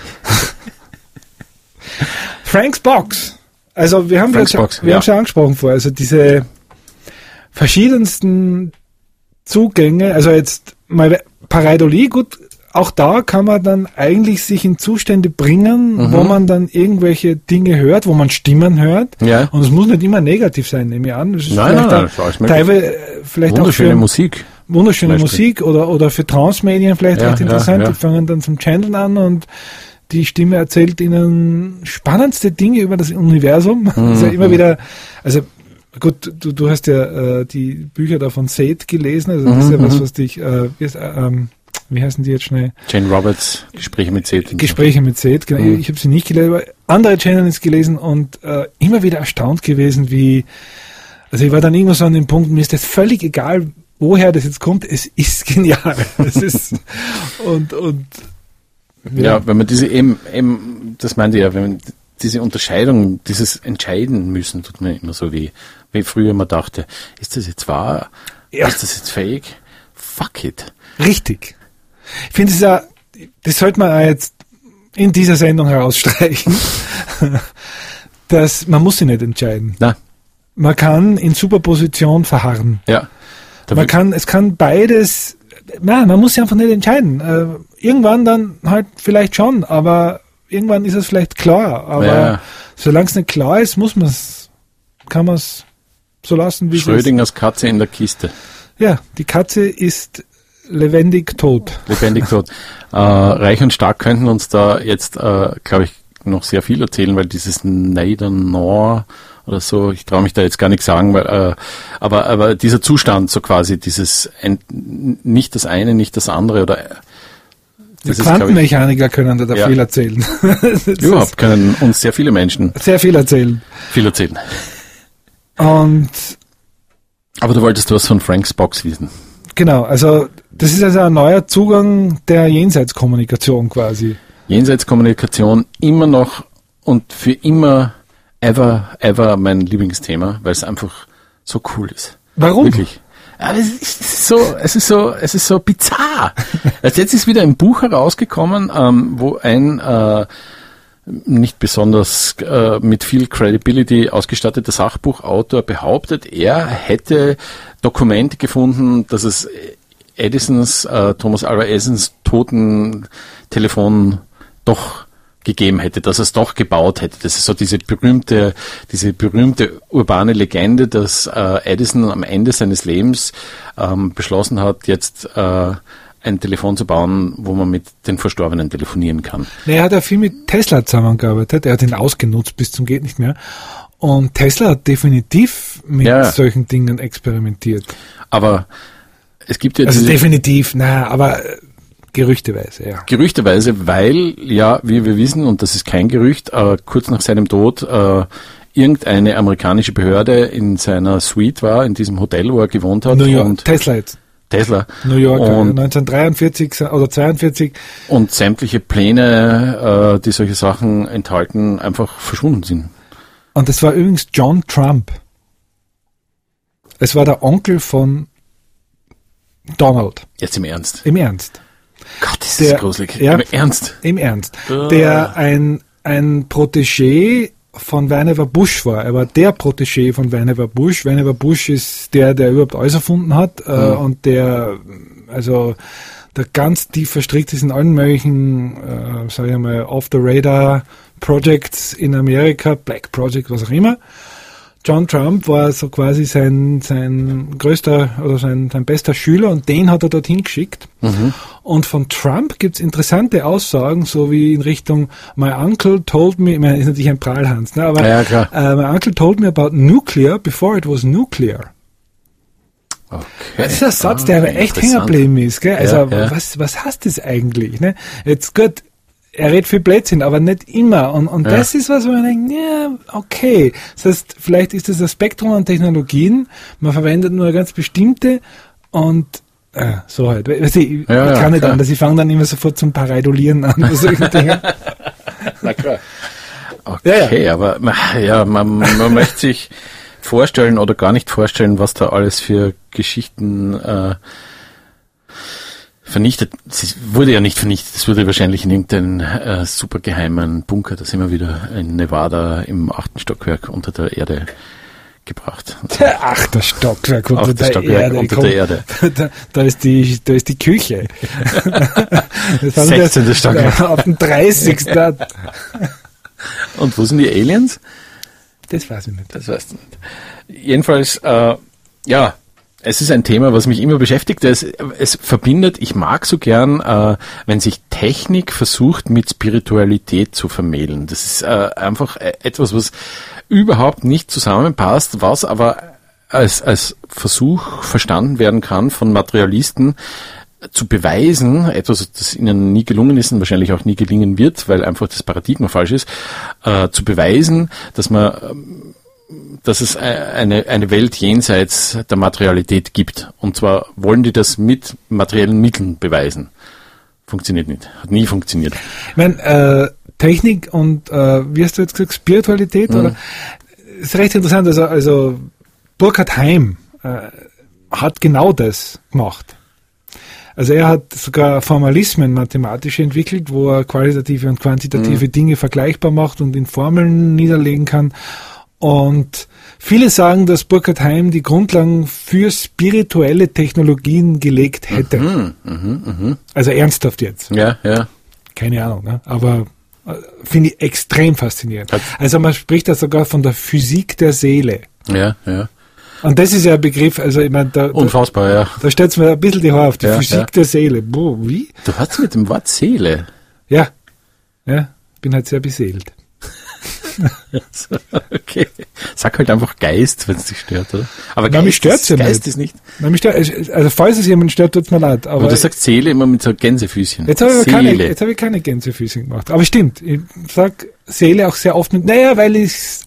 Frank's Box. Also wir haben schon angesprochen vorher, also diese verschiedensten Zugänge, also jetzt mal Pareidolie, gut, auch da kann man dann eigentlich sich in Zustände bringen, wo man dann irgendwelche Dinge hört, wo man Stimmen hört. Ja. Und es muss nicht immer negativ sein, nehme ich an. Das ist nein, teilweise vielleicht wunderschöne auch Musik. Wunderschöne Musik oder für Trance-Medien vielleicht recht interessant. Die fangen dann zum Channeln an und die Stimme erzählt ihnen spannendste Dinge über das Universum. Also immer wieder, also gut, du hast ja die Bücher da von Seth gelesen, also das ist ja was dich, wie heißen die jetzt schnell? Jane Roberts, Gespräche mit Seth. Gespräche mit Seth, genau. Ich habe sie nicht gelesen, aber andere Channels gelesen und immer wieder erstaunt gewesen, also ich war dann irgendwo so an dem Punkt, mir ist das völlig egal, woher das jetzt kommt, es ist genial. Es ist und ja, wenn man diese eben, das meinte ich ja, wenn man diese Unterscheidung, dieses Entscheiden müssen, tut mir immer so weh. Wie früher man dachte, ist das jetzt wahr? Ja. Ist das jetzt fake? Fuck it. Richtig. Ich finde es ja, das sollte man auch jetzt in dieser Sendung herausstreichen, dass man muss sich nicht entscheiden. Nein. Man kann in Superposition verharren. Ja. Es kann beides, man muss sich einfach nicht entscheiden. Irgendwann dann halt vielleicht schon, aber irgendwann ist es vielleicht klar. Aber solange es nicht klar ist, kann man es so lassen, wie es ist. Schrödingers Katze in der Kiste. Ja, die Katze ist lebendig tot. Lebendig tot. Reich und Stark könnten uns da jetzt, glaube ich, noch sehr viel erzählen, weil dieses Neither-Nor oder so, ich traue mich da jetzt gar nicht sagen, weil, aber dieser Zustand, so quasi dieses nicht das eine, nicht das andere oder die Quantenmechaniker können da viel erzählen. Überhaupt können uns sehr viele Menschen sehr viel erzählen. Und aber du wolltest was von Franks Box wissen. Genau, also das ist also ein neuer Zugang der Jenseitskommunikation quasi. Jenseitskommunikation immer noch und für immer ever mein Lieblingsthema, weil es einfach so cool ist. Warum? Wirklich. Aber es ist so bizarr. Jetzt ist wieder ein Buch herausgekommen, wo ein nicht besonders mit viel Credibility ausgestatteter Sachbuchautor behauptet, er hätte Dokumente gefunden, dass es Thomas Alva Edisons Totentelefon doch gegeben hätte, dass er es doch gebaut hätte. Das ist so diese berühmte urbane Legende, dass Edison am Ende seines Lebens beschlossen hat, jetzt ein Telefon zu bauen, wo man mit den Verstorbenen telefonieren kann. Er hat ja viel mit Tesla zusammengearbeitet. Er hat ihn ausgenutzt bis zum geht nicht mehr. Und Tesla hat definitiv mit solchen Dingen experimentiert. Aber es gibt ja aber gerüchteweise, ja. Gerüchteweise, weil, ja, wie wir wissen, und das ist kein Gerücht, kurz nach seinem Tod irgendeine amerikanische Behörde in seiner Suite war, in diesem Hotel, wo er gewohnt hat. New York, und Tesla. New York, und 1943 oder 42. Und sämtliche Pläne, die solche Sachen enthalten, einfach verschwunden sind. Und das war übrigens John Trump. Es war der Onkel von Donald. Jetzt im Ernst? Im Ernst. Gott, das ist gruselig. Ja, Im Ernst? Im Ernst. Der ein Protégé von Vannevar Bush war. Er war der Protégé von Vannevar Bush. Vannevar Bush ist der überhaupt alles erfunden hat und der ganz tief verstrickt ist in allen möglichen, sage ich mal, off-the-radar Projects in Amerika, Black Project, was auch immer. John Trump war so quasi sein größter oder sein bester Schüler und den hat er dorthin geschickt. Mhm. Und von Trump gibt's interessante Aussagen, so wie in Richtung My uncle told me, ich meine, ist natürlich ein Prahlhans, ne? Aber ja, klar. My uncle told me about nuclear before it was nuclear. Okay. Das ist ein Satz, der aber echt hängen geblieben ist, gell? Also was heißt das eigentlich? Ne? Jetzt gut, er redet viel Blödsinn, aber nicht immer. Und das ist was, wo man denkt, ja, okay. Das heißt, vielleicht ist das ein Spektrum an Technologien, man verwendet nur eine ganz bestimmte und so halt. Weißt du, ich kann nicht anders, ich fange dann immer sofort zum Pareidulieren an. Na klar. Okay, aber man möchte sich vorstellen oder gar nicht vorstellen, was da alles für Geschichten vernichtet. Es wurde ja nicht vernichtet, es wurde wahrscheinlich in irgendeinen supergeheimen Bunker, da sind wir wieder in Nevada im 8. Stockwerk unter der Erde gebracht. Der 8. Stockwerk unter der Erde. Da ist die Küche. 16. Stockwerk. Auf dem 30. Und wo sind die Aliens? Das weiß ich nicht. Das weißt du nicht. Jedenfalls, es ist ein Thema, was mich immer beschäftigt. Es verbindet, ich mag so gern, wenn sich Technik versucht, mit Spiritualität zu vermählen. Das ist einfach etwas, was überhaupt nicht zusammenpasst, was aber als Versuch verstanden werden kann von Materialisten, zu beweisen, etwas, das ihnen nie gelungen ist und wahrscheinlich auch nie gelingen wird, weil einfach das Paradigma falsch ist, zu beweisen, dass es eine Welt jenseits der Materialität gibt. Und zwar wollen die das mit materiellen Mitteln beweisen. Funktioniert nicht. Hat nie funktioniert. Ich meine, Technik und, wie hast du jetzt gesagt, Spiritualität, oder? Ist recht interessant. Also Burkhard Heim hat genau das gemacht. Also er hat sogar Formalismen mathematisch entwickelt, wo er qualitative und quantitative Dinge vergleichbar macht und in Formeln niederlegen kann. Und viele sagen, dass Burkhard Heim die Grundlagen für spirituelle Technologien gelegt hätte. Also ernsthaft jetzt. Ja. Keine Ahnung, ne? Aber finde ich extrem faszinierend. Also man spricht da sogar von der Physik der Seele. Ja. Und das ist ja ein Begriff, also ich meine, unfassbar, ja. Da stellt es mir ein bisschen die Haare auf, die Physik der Seele. Boah, wie? Du hast mit dem Wort Seele. Ja, bin halt sehr beseelt. Okay. Sag halt einfach Geist, wenn es dich stört, oder? Aber Geist, mich stört's ja Geist ist nicht. Nein, mich stört, also falls es jemand stört, tut's mir leid. Aber du sagst Seele immer mit so Gänsefüßchen. Jetzt habe ich keine Gänsefüßchen gemacht. Aber stimmt, ich sag Seele auch sehr oft mit, weil es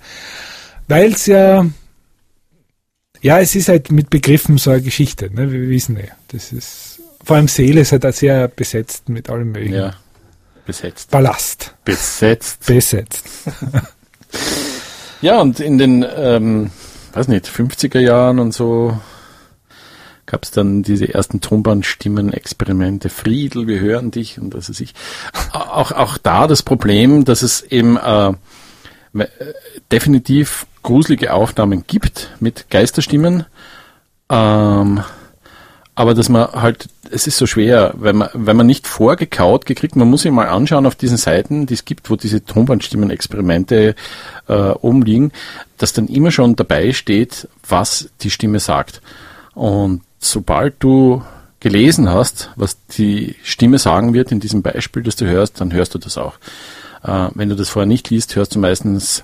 es ist halt mit Begriffen so eine Geschichte, ne? Wir wissen ja, das ist, vor allem Seele ist halt auch sehr besetzt mit allem möglichen. Ja. Besetzt. Ballast. Besetzt. Ja, und in den, 50er Jahren und so gab es dann diese ersten Tonbandstimmen-Experimente. Friedl, wir hören dich und was weiß ich. Auch da das Problem, dass es eben definitiv gruselige Aufnahmen gibt mit Geisterstimmen, aber dass man halt, es ist so schwer, wenn man nicht vorgekaut gekriegt, man muss sich mal anschauen auf diesen Seiten, die es gibt, wo diese Tonbandstimmen-Experimente oben liegen, dass dann immer schon dabei steht, was die Stimme sagt. Und sobald du gelesen hast, was die Stimme sagen wird in diesem Beispiel, das du hörst, dann hörst du das auch. Wenn du das vorher nicht liest, hörst du meistens...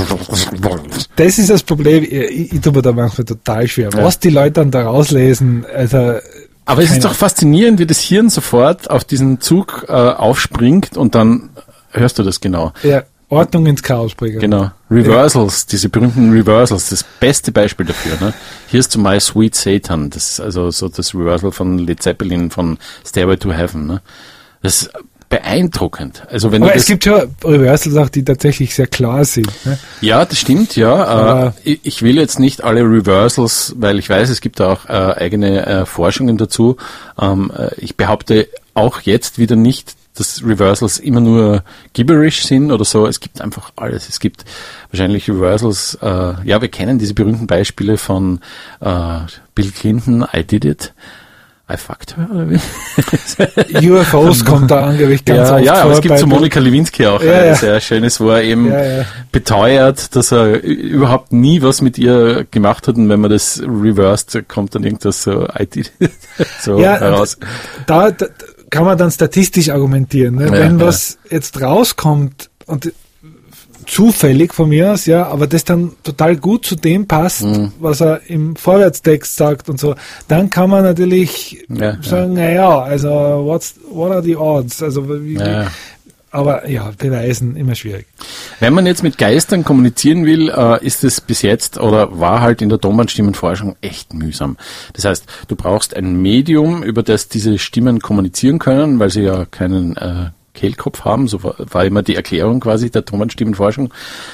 Das ist das Problem. Ich tue mir da manchmal total schwer. Ja. Was die Leute dann da rauslesen, also... Aber es ist doch faszinierend, wie das Hirn sofort auf diesen Zug aufspringt und dann hörst du das genau. Ja, Ordnung ins Chaos bringen. Genau. Reversals, diese berühmten Reversals, das beste Beispiel dafür. Ne? Here's to my sweet Satan. Das ist also so das Reversal von Led Zeppelin, von Stairway to Heaven. Ne? Das ist beeindruckend. Also wenn aber es gibt ja Reversals auch, die tatsächlich sehr klar sind. Ne? Ja, das stimmt, ja. Ich will jetzt nicht alle Reversals, weil ich weiß, es gibt auch eigene Forschungen dazu. Ich behaupte auch jetzt wieder nicht, dass Reversals immer nur gibberish sind oder so. Es gibt einfach alles. Es gibt wahrscheinlich Reversals, wir kennen diese berühmten Beispiele von Bill Clinton, I did it. I fucked her, oder wie? UFOs kommt da angeblich ganz oft vor. Ja, aber es gibt zu Monika Lewinsky auch ein sehr schönes, wo er eben beteuert, dass er überhaupt nie was mit ihr gemacht hat und wenn man das reversed, kommt dann irgendwas so so heraus. Da kann man dann statistisch argumentieren. Ne? Wenn was jetzt rauskommt und zufällig von mir aus, aber das dann total gut zu dem passt, was er im Vorwärtstext sagt und so, dann kann man natürlich sagen, also what are the odds? Also aber beweisen immer schwierig. Wenn man jetzt mit Geistern kommunizieren will, ist es bis jetzt oder war halt in der Tonbandstimmenforschung echt mühsam. Das heißt, du brauchst ein Medium, über das diese Stimmen kommunizieren können, weil sie ja keinen Kehlkopf haben, so war immer die Erklärung quasi der Tonbandstimmenforschung.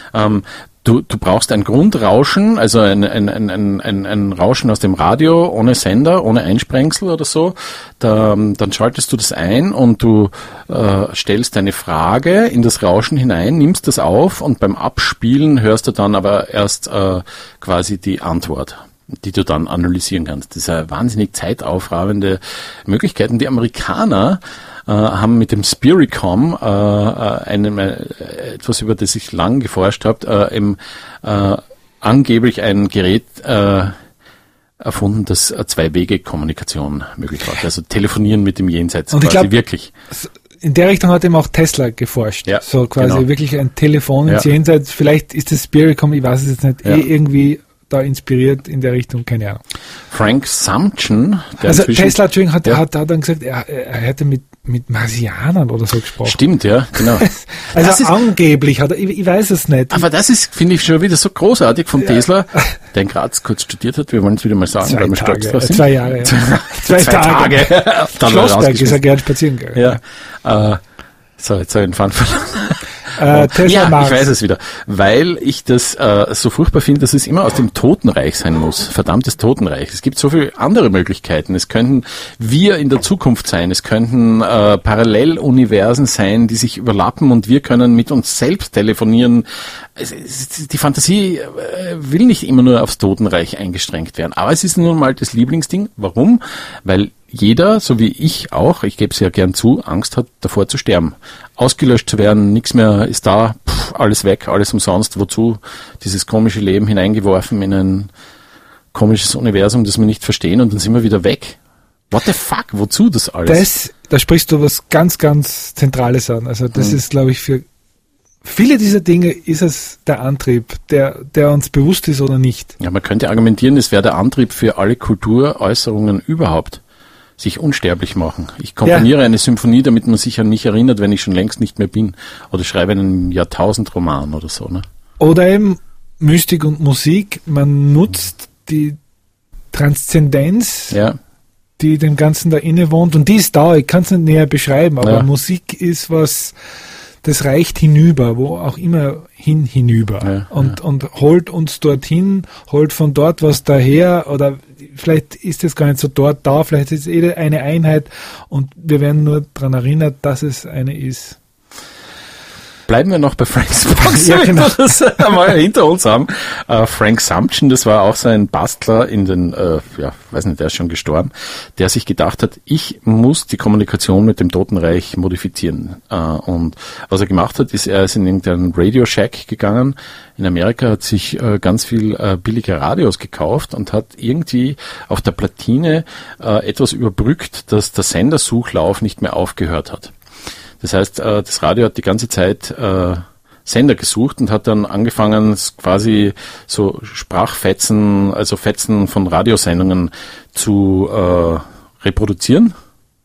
Du brauchst ein Grundrauschen, also ein Rauschen aus dem Radio, ohne Sender, ohne Einsprengsel oder so. Dann schaltest du das ein und du stellst eine Frage in das Rauschen hinein, nimmst das auf und beim Abspielen hörst du dann aber erst quasi die Antwort, die du dann analysieren kannst. Das ist eine wahnsinnig zeitaufraubende Möglichkeit. Und die Amerikaner haben mit dem Spiricom etwas, über das ich lang geforscht habe, angeblich ein Gerät erfunden, das Zwei-Wege-Kommunikation möglich macht. Also telefonieren mit dem Jenseits. Und ich glaube, wirklich. In der Richtung hat eben auch Tesla geforscht. Ja, so quasi wirklich ein Telefon ins Jenseits. Vielleicht ist das Spiricom, ich weiß es jetzt nicht, irgendwie da inspiriert in der Richtung, keine Ahnung. Frank Sumption, also Tesla hat dann gesagt, er hätte mit Marsianern oder so gesprochen. Stimmt, ja, genau. Also angeblich hat er, ich weiß es nicht. Aber das ist, finde ich, schon wieder so großartig von Tesla, der in Graz kurz studiert hat, wir wollen es wieder mal sagen, weil wir stolz drauf sind. 2 Jahre, ja. 2 Tage. Schlossberg ist er gern spazieren gegangen. Ja. So, jetzt habe ich einen Fun verloren. Tesla ich weiß es wieder. Weil ich das so furchtbar finde, dass es immer aus dem Totenreich sein muss. Verdammtes Totenreich. Es gibt so viele andere Möglichkeiten. Es könnten wir in der Zukunft sein. Es könnten Paralleluniversen sein, die sich überlappen und wir können mit uns selbst telefonieren. Die Fantasie will nicht immer nur aufs Totenreich eingeschränkt werden. Aber es ist nun mal das Lieblingsding. Warum? Weil jeder, so wie ich auch, ich gebe es ja gern zu, Angst hat, davor zu sterben. Ausgelöscht zu werden, nichts mehr ist da, alles weg, alles umsonst. Wozu dieses komische Leben hineingeworfen in ein komisches Universum, das wir nicht verstehen und dann sind wir wieder weg. What the fuck? Wozu das alles? Da sprichst du was ganz, ganz Zentrales an. Also das ist, glaube ich, für viele dieser Dinge ist es der Antrieb, der uns bewusst ist oder nicht. Ja, man könnte argumentieren, es wäre der Antrieb für alle Kulturäußerungen überhaupt. Sich unsterblich machen. Ich komponiere eine Symphonie, damit man sich an mich erinnert, wenn ich schon längst nicht mehr bin. Oder schreibe einen Jahrtausendroman oder so. Ne? Oder eben Mystik und Musik. Man nutzt die Transzendenz, die dem Ganzen da innewohnt. Und die ist da, ich kann es nicht näher beschreiben, aber Musik ist was, das reicht hinüber, wo auch immer hinüber. Und holt uns dorthin, holt von dort was daher, oder vielleicht ist es gar nicht so dort da, vielleicht ist es eine Einheit und wir werden nur daran erinnert, dass es eine ist. Bleiben wir noch bei Frank's Box, ja, genau. Das einmal hinter uns haben. Frank Sumption, das war auch so ein Bastler in den, weiß nicht, der ist schon gestorben, der sich gedacht hat, ich muss die Kommunikation mit dem Totenreich modifizieren. Und was er gemacht hat, ist, er ist in irgendeinen Radio Shack gegangen in Amerika, hat sich ganz viel billige Radios gekauft und hat irgendwie auf der Platine etwas überbrückt, dass der Sendersuchlauf nicht mehr aufgehört hat. Das heißt, das Radio hat die ganze Zeit Sender gesucht und hat dann angefangen, quasi so Sprachfetzen, also Fetzen von Radiosendungen zu produzieren.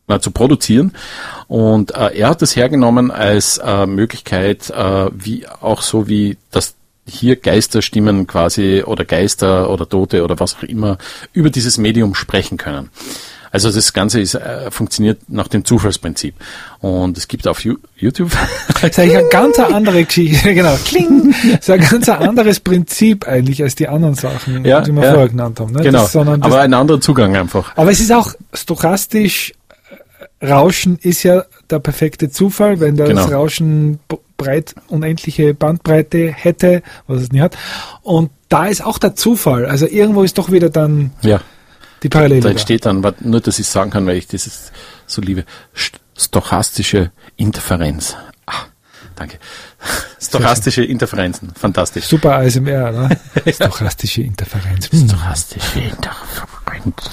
Und er hat das hergenommen als Möglichkeit, wie das hier Geisterstimmen quasi oder Geister oder Tote oder was auch immer über dieses Medium sprechen können. Also das Ganze funktioniert nach dem Zufallsprinzip. Und es gibt auf YouTube... Das ist eigentlich eine ganz andere Geschichte. Genau, kling! Das ist ein ganz anderes Prinzip eigentlich als die anderen Sachen, die wir vorher genannt haben. Ne? Genau, aber ein anderer Zugang einfach. Aber es ist auch stochastisch, Rauschen ist ja der perfekte Zufall, wenn das Rauschen unendliche Bandbreite hätte, was es nie hat. Und da ist auch der Zufall. Also irgendwo ist doch wieder dann... Die Parallele. Da entsteht dann, nur dass ich sagen kann, weil ich das so liebe, stochastische Interferenz. Danke. Stochastische Interferenzen, fantastisch. Super ASMR, ne? Stochastische Interferenz. Stochastische Interferenz.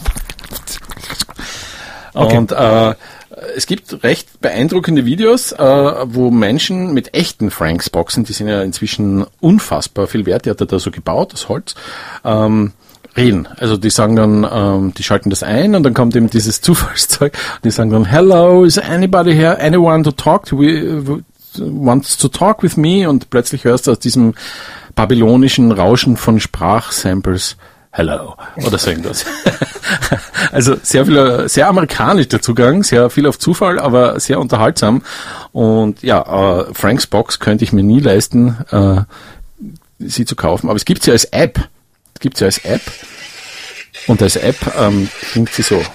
Okay. Und es gibt recht beeindruckende Videos, wo Menschen mit echten Franks Boxen, die sind ja inzwischen unfassbar viel wert, die hat er da so gebaut, das Holz, reden. Also die sagen dann, die schalten das ein und dann kommt eben dieses Zufallszeug und die sagen dann, hello, is anybody here, anyone to talk to, wants to talk with me? Und plötzlich hörst du aus diesem babylonischen Rauschen von Sprachsamples, hello, oder so irgendwas. Also sehr amerikanisch der Zugang, sehr viel auf Zufall, aber sehr unterhaltsam. Und Franks Box könnte ich mir nie leisten, sie zu kaufen, aber es gibt sie als App. Und als App klingt sie so.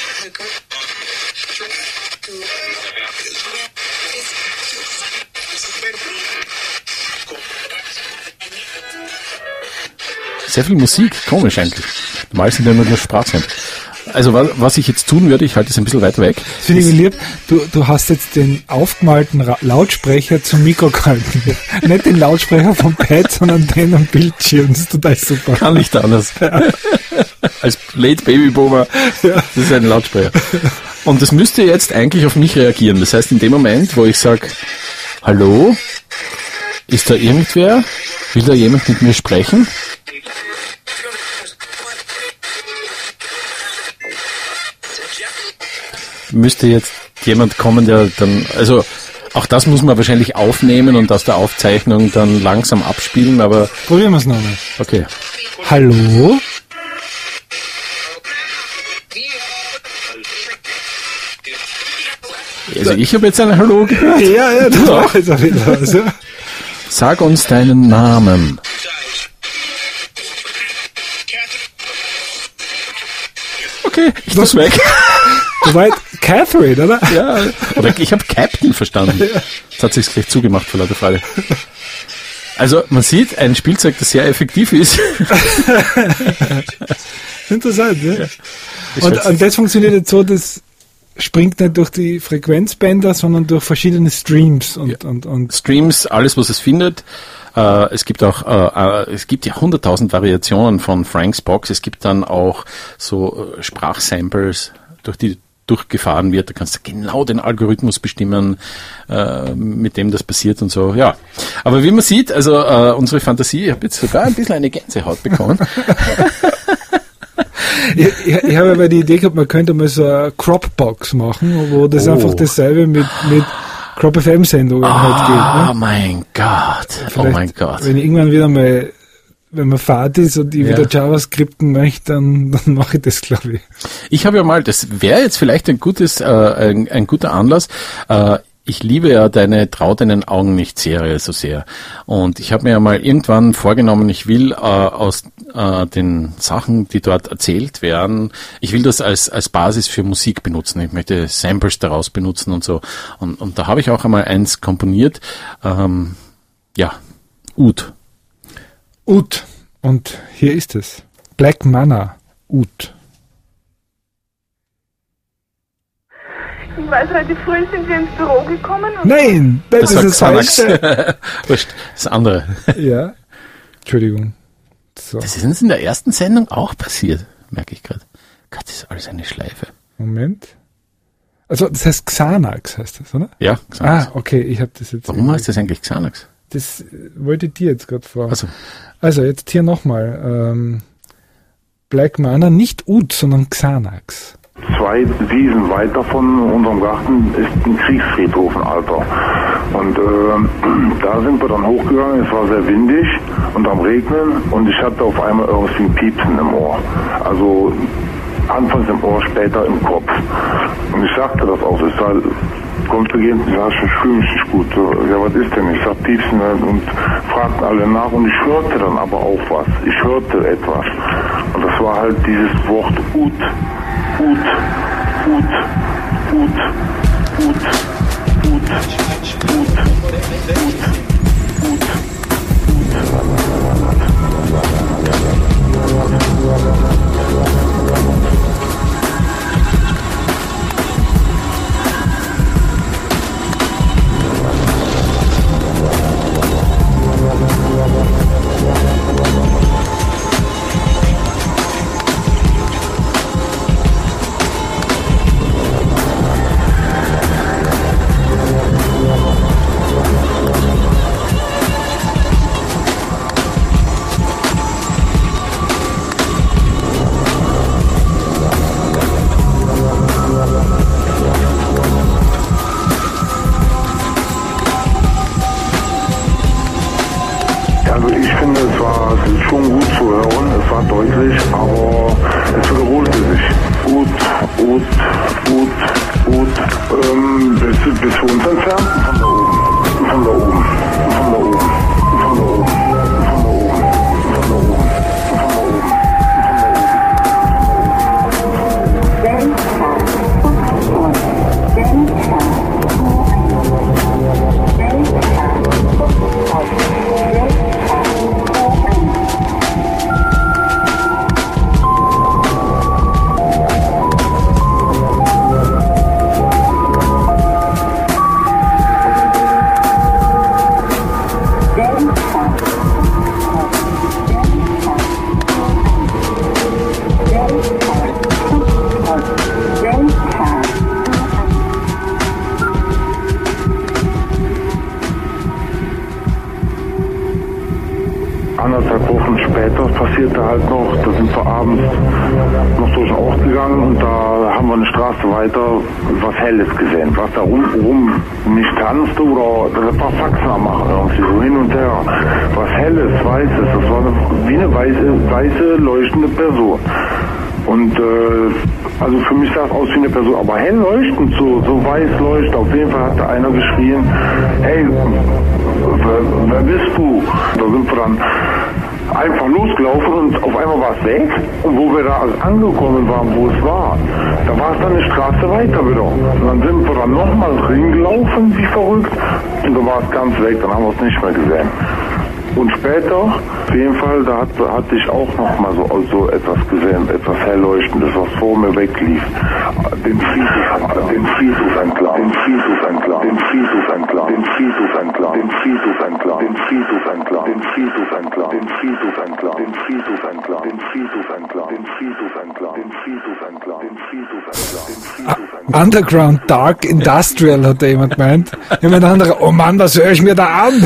Sehr viel Musik, komisch eigentlich. Normal sind ja nur Sprachsamples. Also was ich jetzt tun würde, ich halte es ein bisschen weiter weg. Das finde ich lieb. Du hast jetzt den aufgemalten Lautsprecher zum Mikro gehalten. Nicht den Lautsprecher vom Pad, sondern den am Bildschirm. Das ist total super. Kann nicht anders. Ja. Als Late Babyboomer, das ist ein Lautsprecher. Und das müsste jetzt eigentlich auf mich reagieren. Das heißt, in dem Moment, wo ich sage, hallo, ist da irgendwer? Will da jemand mit mir sprechen? Müsste jetzt jemand kommen, der dann, also auch das muss man wahrscheinlich aufnehmen und aus der Aufzeichnung dann langsam abspielen, aber... Probieren wir es nochmal. Okay. Hallo? Also ich habe jetzt ein Hallo gehört. Ja, das war jetzt auf jeden Fall so. Sag uns deinen Namen. Okay, ich muss weg. Du weißt Catherine, oder? Ja, oder ich habe Captain verstanden. Das hat sich gleich zugemacht vor lauter Freude. Also man sieht ein Spielzeug, das sehr effektiv ist. Interessant, ne? Ja. Und das funktioniert jetzt so, das springt nicht durch die Frequenzbänder, sondern durch verschiedene Streams. Und Streams, alles was es findet. Es gibt auch, es gibt ja 100.000 Variationen von Franks Box. Es gibt dann auch so Sprachsamples, durch die durchgefahren wird. Da kannst du genau den Algorithmus bestimmen, mit dem das passiert und so. Ja, aber wie man sieht, also unsere Fantasie, ich habe jetzt sogar ein bisschen eine Gänsehaut bekommen. Ich habe aber die Idee gehabt, man könnte mal so eine Crop-Box machen, wo das einfach dasselbe mit Crop-FM-Sendungen halt geht. Ne? Oh mein Gott, Vielleicht, oh mein Gott. Wenn ich irgendwann wieder mal, wenn man Fahrt ist und ich wieder JavaScripten möchte, dann mache ich das, glaube ich. Ich habe ja mal, das wäre jetzt vielleicht ein guter Anlass, ich liebe ja deine Trau deinen Augen nicht Serie so sehr. Und ich habe mir ja mal irgendwann vorgenommen, ich will aus den Sachen, die dort erzählt werden, ich will das als Basis für Musik benutzen. Ich möchte Samples daraus benutzen und so. Und da habe ich auch einmal eins komponiert. Ud. Ud. Und hier ist es. Black Mana. Ud. Ich weiß, heute früh sind wir ins Büro gekommen. Und Nein, das ist das Falsche. Das andere. Ja, Entschuldigung. So. Das ist uns in der ersten Sendung auch passiert, merke ich gerade. Gott, das ist alles eine Schleife. Moment. Also das heißt Xanax, heißt das, oder? Ja, Xanax. Okay, ich habe das jetzt... Warum heißt das eigentlich Xanax? Das wollte ich dir jetzt gerade fragen. Also jetzt hier nochmal. Black Mana, nicht Ud, sondern Xanax. 2 Wiesen weiter von unserem Garten ist ein Kriegsfriedhof, ein alter. Und da sind wir dann hochgegangen, es war sehr windig und am Regnen und ich hatte auf einmal irgendwie ein Piepsen im Ohr. Also anfangs im Ohr, später im Kopf. Und ich sagte das auch, ich sag, kommt begehen, ja, ich fühle mich nicht gut. So, ja, was ist denn? Ich sag Piepsen und fragten alle nach und ich hörte dann aber auch was. Ich hörte etwas. Und das war halt dieses Wort Ud. Ud, Ud, Ud, Ud, Ud, Ud, Ud, Also ich finde, es war schon gut zu hören, es war deutlich, aber es wiederholte sich. Ud, Ud, Ud, Ud, bis für uns entfernt, von da oben, von da oben, von da oben, von da oben, von da oben, von da oben, anderthalb Wochen später passierte halt noch, da sind wir abends noch durch den Ort gegangen und da haben wir eine Straße weiter was Helles gesehen, was da rum nicht tanzte oder ein paar Faxen am machen, irgendwie so hin und her. Was Helles, Weißes, das war wie eine weiße leuchtende Person. Und also für mich sah es aus wie eine Person, aber hell leuchtend, so weiß leuchtend. Auf jeden Fall hat da einer geschrien, hey, wer bist du? Da sind wir dann einfach losgelaufen und auf einmal war es weg. Und wo wir da angekommen waren, wo es war, da war es dann eine Straße weiter wieder. Und dann sind wir dann nochmal hingelaufen, wie verrückt. Und da war es ganz weg, dann haben wir es nicht mehr gesehen. Und später, auf jeden Fall, da hatte ich auch noch mal so etwas gesehen, etwas Hellleuchtendes, was vor mir weglief. Den Friedhof entlang, den Friedhof entlang, den Friedhof entlang, den Friedhof entlang, den Friedhof entlang, den Friedhof entlang. entlang, den Friedhof entlang, den Friedhof entlang, den Friedhof entlang, den Friedhof entlang, den Friedhof entlang, den Friedhof entlang, den Friedhof entlang, den Friedhof entlang. Underground Dark Industrial, hat da jemand gemeint. Jemand anderer, oh Mann, was höre ich mir da an?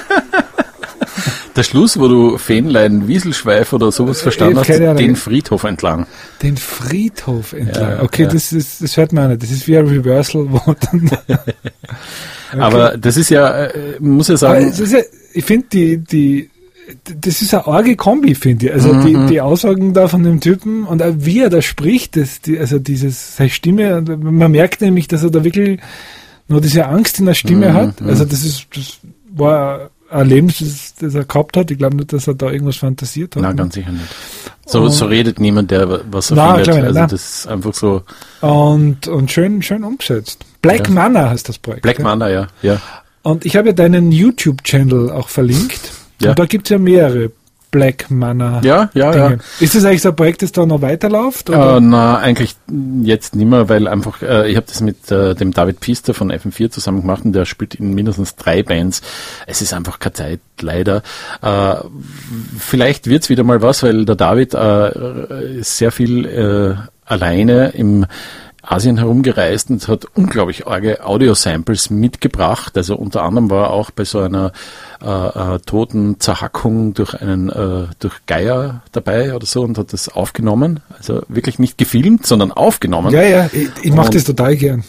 Der Schluss, wo du Fähnlein, Wieselschweif oder sowas verstanden hast, den Friedhof entlang. Den Friedhof entlang. Ja, okay, ja. Das hört man nicht. Das ist wie ein Reversal, wo dann... Okay. Aber das ist ja, muss ja sagen... Ich finde, das ist eine arge Kombi, finde ich. Also die Aussagen da von dem Typen und auch wie er da spricht, seine Stimme, man merkt nämlich, dass er da wirklich nur diese Angst in der Stimme hat. Also das war ein Leben, das er gehabt hat. Ich glaube nicht, dass er da irgendwas fantasiert hat. Nein, ganz sicher nicht. So redet niemand, der was er findet. Also das ist einfach so. Und schön umgesetzt. Black Mana heißt das Projekt. Black Mana, ja. Und ich habe ja deinen YouTube-Channel auch verlinkt. Ja. Und da gibt es ja mehrere Black Mana Dinge. Ja. Ist das eigentlich so ein Projekt, das da noch weiterläuft? Na, eigentlich jetzt nicht mehr, weil einfach, ich habe das mit dem David Pfister von FM4 zusammen gemacht und der spielt in mindestens 3 Bands. Es ist einfach keine Zeit, leider. Vielleicht wird's wieder mal was, weil der David ist sehr viel alleine im Asien herumgereist und hat unglaublich arge Audio-Samples mitgebracht. Also unter anderem war er auch bei so einer toten Zerhackung durch Geier dabei oder so und hat das aufgenommen. Also wirklich nicht gefilmt, sondern aufgenommen. Ja, ich mache das total gern.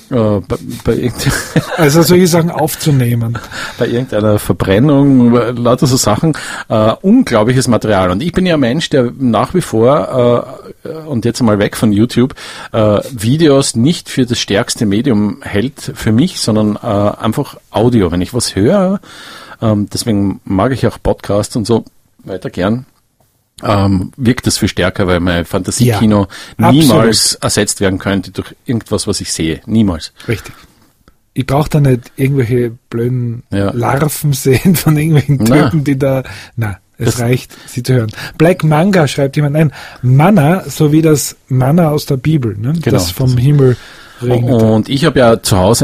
Also solche Sachen aufzunehmen. Bei irgendeiner Verbrennung, lauter so Sachen. Unglaubliches Material. Und ich bin ja ein Mensch, der nach wie vor, und jetzt mal weg von YouTube, Videos nicht für das stärkste Medium hält für mich, sondern einfach Audio. Wenn ich was höre, deswegen mag ich auch Podcasts und so weiter gern, wirkt das viel stärker, weil mein Fantasiekino niemals ersetzt werden könnte durch irgendwas, was ich sehe. Niemals. Richtig. Ich brauche da nicht irgendwelche blöden Larven sehen von irgendwelchen Typen, die da... Es reicht, sie zu hören. Black Manga schreibt jemand ein. Manna, so wie das Manna aus der Bibel, ne? Genau. Das vom Himmel regnet. Und ich habe ja zu Hause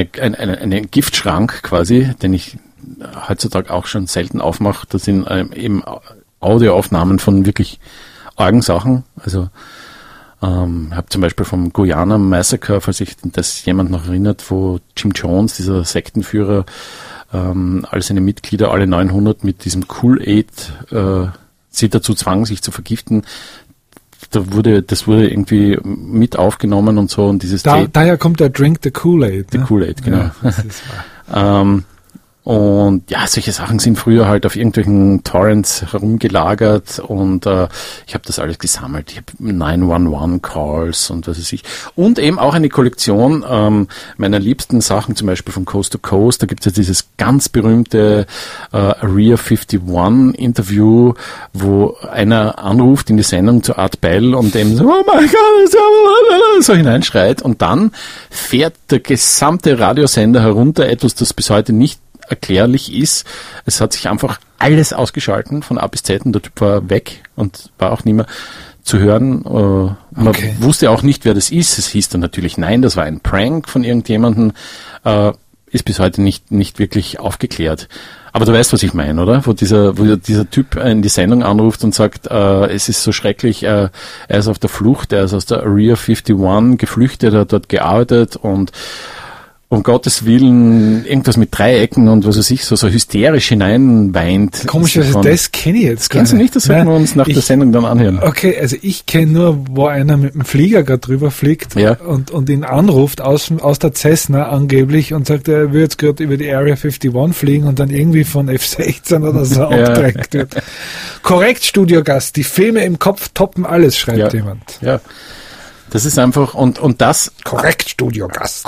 einen Giftschrank quasi, den ich heutzutage auch schon selten aufmache. Das sind eben Audioaufnahmen von wirklich argen Sachen. Also habe zum Beispiel vom Guyana Massacre, falls sich das jemand noch erinnert, wo Jim Jones, dieser Sektenführer, alle seine Mitglieder, alle 900 mit diesem Kool-Aid sie dazu zwang, sich zu vergiften. Das wurde irgendwie mit aufgenommen und so. Und dieses daher kommt der Drink the Kool-Aid. The Kool-Aid, genau. Ja, das ist wahr. Und ja, solche Sachen sind früher halt auf irgendwelchen Torrents herumgelagert und ich habe das alles gesammelt. Ich habe 911-Calls und was weiß ich. Und eben auch eine Kollektion meiner liebsten Sachen, zum Beispiel von Coast to Coast. Da gibt es ja dieses ganz berühmte Area 51-Interview, wo einer anruft in die Sendung zu Art Bell und dem so, oh mein Gott, so hineinschreit. Und dann fährt der gesamte Radiosender herunter, etwas, das bis heute nicht erklärlich ist. Es hat sich einfach alles ausgeschalten von A bis Z und der Typ war weg und war auch nicht mehr zu hören. Man wusste auch nicht, wer das ist. Es hieß dann natürlich, nein, das war ein Prank von irgendjemandem. Ist bis heute nicht wirklich aufgeklärt. Aber du weißt, was ich meine, oder? Wo dieser Typ in die Sendung anruft und sagt, es ist so schrecklich, er ist auf der Flucht, er ist aus der Area 51 geflüchtet, er hat dort gearbeitet und um Gottes Willen irgendwas mit Dreiecken und was weiß ich, so hysterisch hineinweint. Komischerweise, das kenne ich jetzt gar nicht. Kennst du nicht? Das sollten wir uns nach der Sendung dann anhören. Okay, also ich kenne nur, wo einer mit dem Flieger gerade drüber fliegt und ihn anruft aus der Cessna angeblich und sagt, er will jetzt gerade über die Area 51 fliegen und dann irgendwie von F-16 oder so abgedrängt wird. Korrekt, Studiogast, die Filme im Kopf toppen alles, schreibt jemand. Ja. Das ist einfach, und das... Korrekt, Studiogast.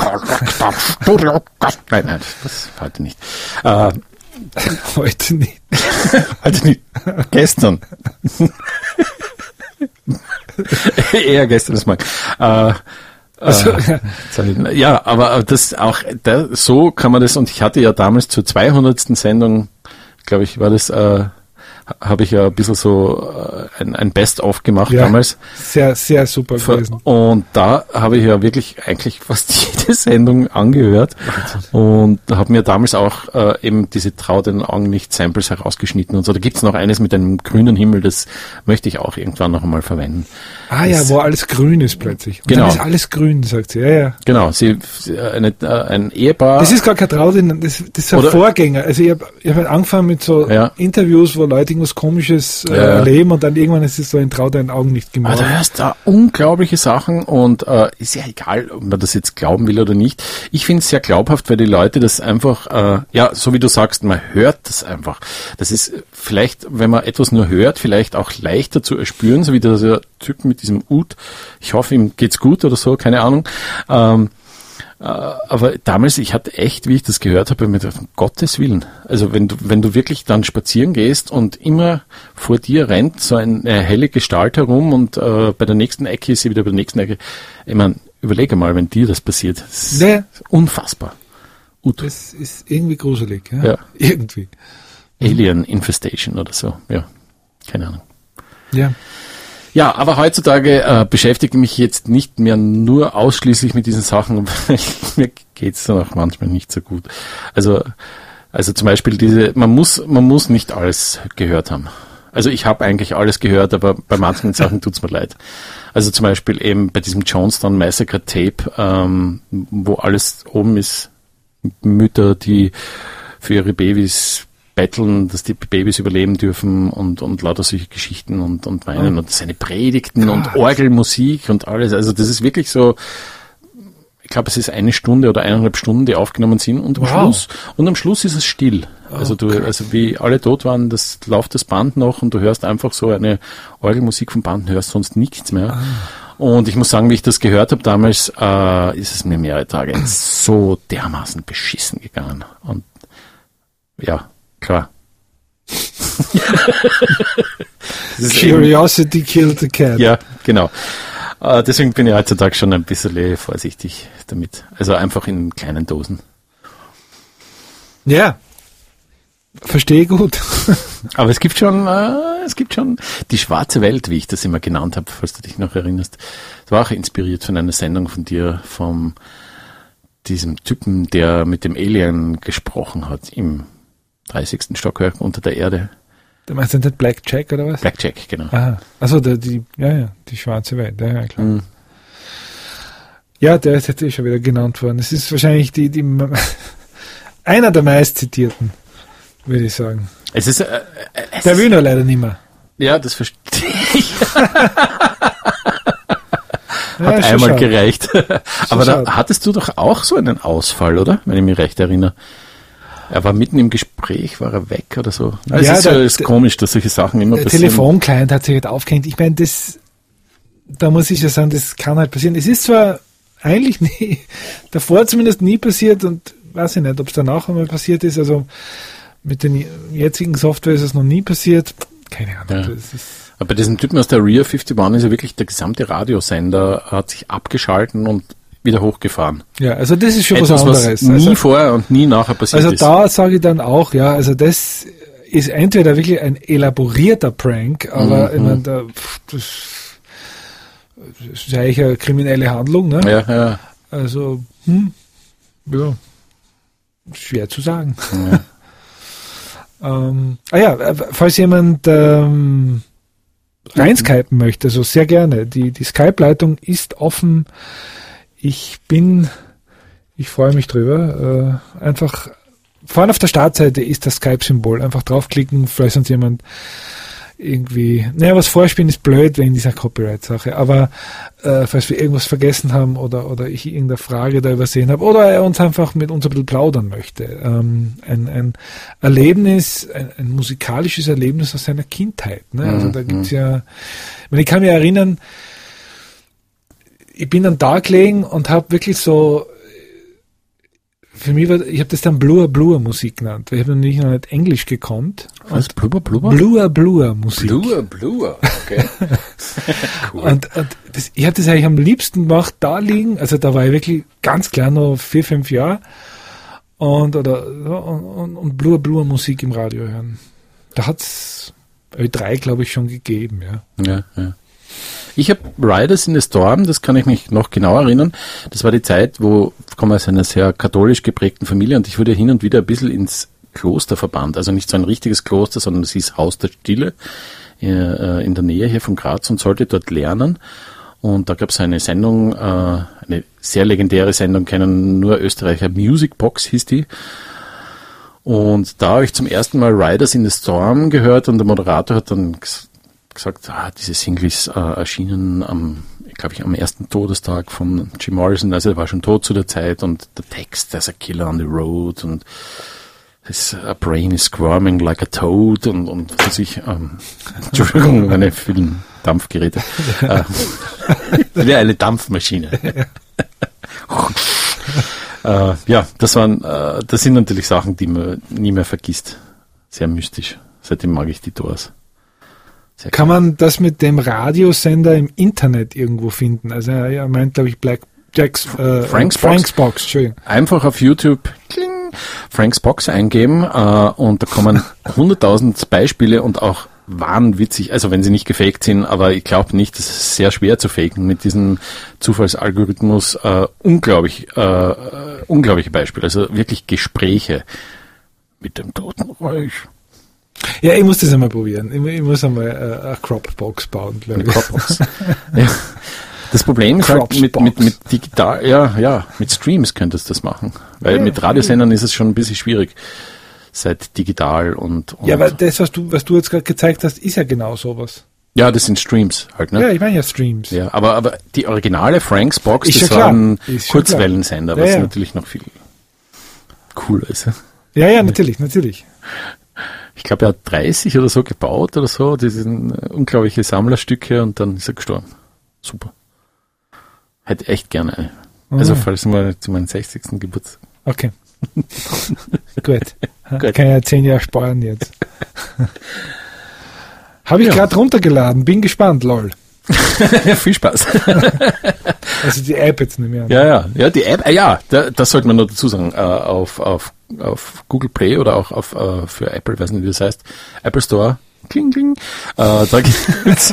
Studiogast. Nein, das heute nicht. Heute nicht. Heute nicht. Gestern. Eher gestern als morgen. Ja, aber das auch, so kann man das, und ich hatte ja damals zur 200. Sendung, glaube ich, war das, habe ich ja ein bisschen so ein Best-of gemacht damals. Sehr, sehr super gewesen. Und da habe ich ja wirklich eigentlich fast jede Sendung angehört und habe mir damals auch eben diese Trau den Augen nicht Samples herausgeschnitten und so. Da gibt's noch eines mit einem grünen Himmel, das möchte ich auch irgendwann noch einmal verwenden. Wo alles grün ist plötzlich. Und genau. Dann ist alles grün, sagt sie. Ja. Genau, ein Ehepaar. Das ist gar kein Trau, das ist ein Vorgänger. Also ich hab angefangen mit so Interviews, wo Leute irgendwas Komisches erleben und dann irgendwann ist es so ein Trau deinen Augen nicht gemacht. Also du hörst da unglaubliche Sachen und ist ja egal, ob man das jetzt glauben will oder nicht. Ich finde es sehr glaubhaft, weil die Leute das einfach, so wie du sagst, man hört das einfach. Das ist vielleicht, wenn man etwas nur hört, vielleicht auch leichter zu erspüren, so wie der Typ mit diesem Ut. Ich hoffe, ihm geht's gut oder so, keine Ahnung. Aber damals, ich hatte echt, wie ich das gehört habe, mir gedacht, um Gottes Willen. Also wenn du wirklich dann spazieren gehst und immer vor dir rennt so eine helle Gestalt herum und bei der nächsten Ecke ist sie wieder bei der nächsten Ecke. Ich meine, überlege mal, wenn dir das passiert. Das ist unfassbar. Das ist irgendwie gruselig. Ja. Irgendwie. Alien Infestation oder so. Ja, keine Ahnung. Ja. Ja, aber heutzutage beschäftige ich mich jetzt nicht mehr nur ausschließlich mit diesen Sachen, weil mir geht's dann auch manchmal nicht so gut. Also zum Beispiel man muss nicht alles gehört haben. Also ich habe eigentlich alles gehört, aber bei manchen Sachen tut's mir leid. Also zum Beispiel eben bei diesem Jonestown Massacre Tape, wo alles oben ist, Mütter, die für ihre Babys betteln, dass die Babys überleben dürfen und lauter solche Geschichten und weinen und seine Predigten und Orgelmusik und alles. Also das ist wirklich so, ich glaube, es ist 1 Stunde oder 1,5 Stunden, die aufgenommen sind und am Schluss ist es still. Also wie alle tot waren, das läuft das Band noch und du hörst einfach so eine Orgelmusik vom Band, hörst sonst nichts mehr. Und ich muss sagen, wie ich das gehört habe damals, ist es mir mehrere Tage so dermaßen beschissen gegangen. Und ja, klar. Curiosity killed the cat. Ja, genau. Deswegen bin ich heutzutage schon ein bisschen vorsichtig damit. Also einfach in kleinen Dosen. Ja, verstehe gut. Aber es gibt schon die schwarze Welt, wie ich das immer genannt habe, falls du dich noch erinnerst. Das war auch inspiriert von einer Sendung von dir, von diesem Typen, der mit dem Alien gesprochen hat im 30. Stockwerk unter der Erde. Du meinst nicht Black Jack oder was? Black Jack, genau. Aha. Also die schwarze Welt, ja klar. Mhm. Ja, der ist jetzt schon wieder genannt worden. Es ist wahrscheinlich einer der meistzitierten, würde ich sagen. Es ist der will nur leider nicht mehr. Ja, das verstehe ich. Hat einmal gereicht. Aber da hattest du doch auch so einen Ausfall, oder? Wenn ich mich recht erinnere. Er war mitten im Gespräch, war er weg oder so. Also es ist komisch, dass solche Sachen immer passieren. Der Telefonclient hat sich halt aufgehängt. Ich meine, da muss ich ja sagen, das kann halt passieren. Es ist zwar eigentlich nie, davor zumindest nie passiert und weiß ich nicht, ob es danach einmal passiert ist. Also mit den jetzigen Software ist es noch nie passiert. Keine Ahnung. Ja. Aber bei diesem Typen aus der Area 51 ist ja wirklich der gesamte Radiosender hat sich abgeschalten und wieder hochgefahren. Ja, also das ist schon etwas, was anderes. Was nie vorher und nie nachher passiert ist. Also da sage ich dann auch, ja, also das ist entweder wirklich ein elaborierter Prank, aber ich meine, das ist eigentlich eine kriminelle Handlung, ne? Ja. Also, schwer zu sagen. Ja. Falls jemand reinskypen möchte, also sehr gerne. Die Skype-Leitung ist offen. Ich freue mich drüber. Einfach vorne auf der Startseite ist das Skype-Symbol. Einfach draufklicken, falls uns jemand irgendwie, was vorspielen ist blöd wegen dieser Copyright-Sache, aber falls wir irgendwas vergessen haben oder ich irgendeine Frage da übersehen habe oder er uns einfach mit uns ein bisschen plaudern möchte. Ein Erlebnis, ein musikalisches Erlebnis aus seiner Kindheit. Ne? Also da gibt's ich kann mich erinnern, ich bin dann da gelegen und habe wirklich so, für mich ich habe das dann Blur Musik genannt, weil ich habe noch nicht Englisch gekonnt. Was? Blur Musik. Blur, okay. Cool. Und ich habe das eigentlich am liebsten gemacht, da liegen, also da war ich wirklich ganz klar noch 4-5 Jahre und Blur Musik im Radio hören. Da hat's Ö3, glaube ich, schon gegeben, ja. Ja. Ich habe Riders in the Storm, das kann ich mich noch genau erinnern. Das war die Zeit, ich komme aus einer sehr katholisch geprägten Familie und ich wurde hin und wieder ein bisschen ins Kloster verbannt. Also nicht so ein richtiges Kloster, sondern es hieß Haus der Stille in der Nähe hier von Graz und sollte dort lernen. Und da gab es eine Sendung, eine sehr legendäre Sendung, kennen nur Österreicher, Music Box hieß die. Und da habe ich zum ersten Mal Riders in the Storm gehört und der Moderator hat dann gesagt, diese Single ist erschienen am ersten Todestag von Jim Morrison, also er war schon tot zu der Zeit und der Text, there's a killer on the road und a brain is squirming like a toad und was weiß ich, Entschuldigung, meine vielen Dampfgeräte, wie eine Dampfmaschine. Das sind natürlich Sachen, die man nie mehr vergisst. Sehr mystisch. Seitdem mag ich die Doors. Kann man das mit dem Radiosender im Internet irgendwo finden? Also er meint, glaube ich, Frank's Box. Entschuldigung. Einfach auf YouTube Frank's Box eingeben und da kommen 100.000 Beispiele und auch wahnwitzig, also wenn sie nicht gefaked sind, aber ich glaube nicht, das ist sehr schwer zu faken mit diesem Zufallsalgorithmus. Unglaubliche Beispiele, also wirklich Gespräche mit dem Totenreich. Ja, ich muss das einmal probieren. Ich muss einmal eine Cropbox bauen, glaube ich. Eine Cropbox. Ja. Das Problem ist halt mit digital, mit Streams könntest du das machen. Weil mit Radiosendern ist es schon ein bisschen schwierig. Seit digital und ja, aber das, was du jetzt gerade gezeigt hast, ist ja genau sowas. Ja, das sind Streams halt, ne? Ja, ich meine ja Streams. Ja, aber die originale Frank's Box, ist das war ein Kurzwellensender, was natürlich noch viel cooler ist. Ja, natürlich. Ich glaube, er hat 30 oder so gebaut oder so, die sind unglaubliche Sammlerstücke und dann ist er gestorben. Super. Hätte echt gerne eine. Also falls mal zu meinem 60. Geburtstag. Okay. Gut. Kann ja 10 Jahre sparen jetzt. Habe ich gerade runtergeladen, bin gespannt, lol. Viel Spaß. Also die App jetzt nicht mehr. Ja, die App, das sollte man noch dazu sagen, auf Google Play oder auch für Apple, ich weiß nicht, wie das heißt, Apple Store, kling, kling, da gibt's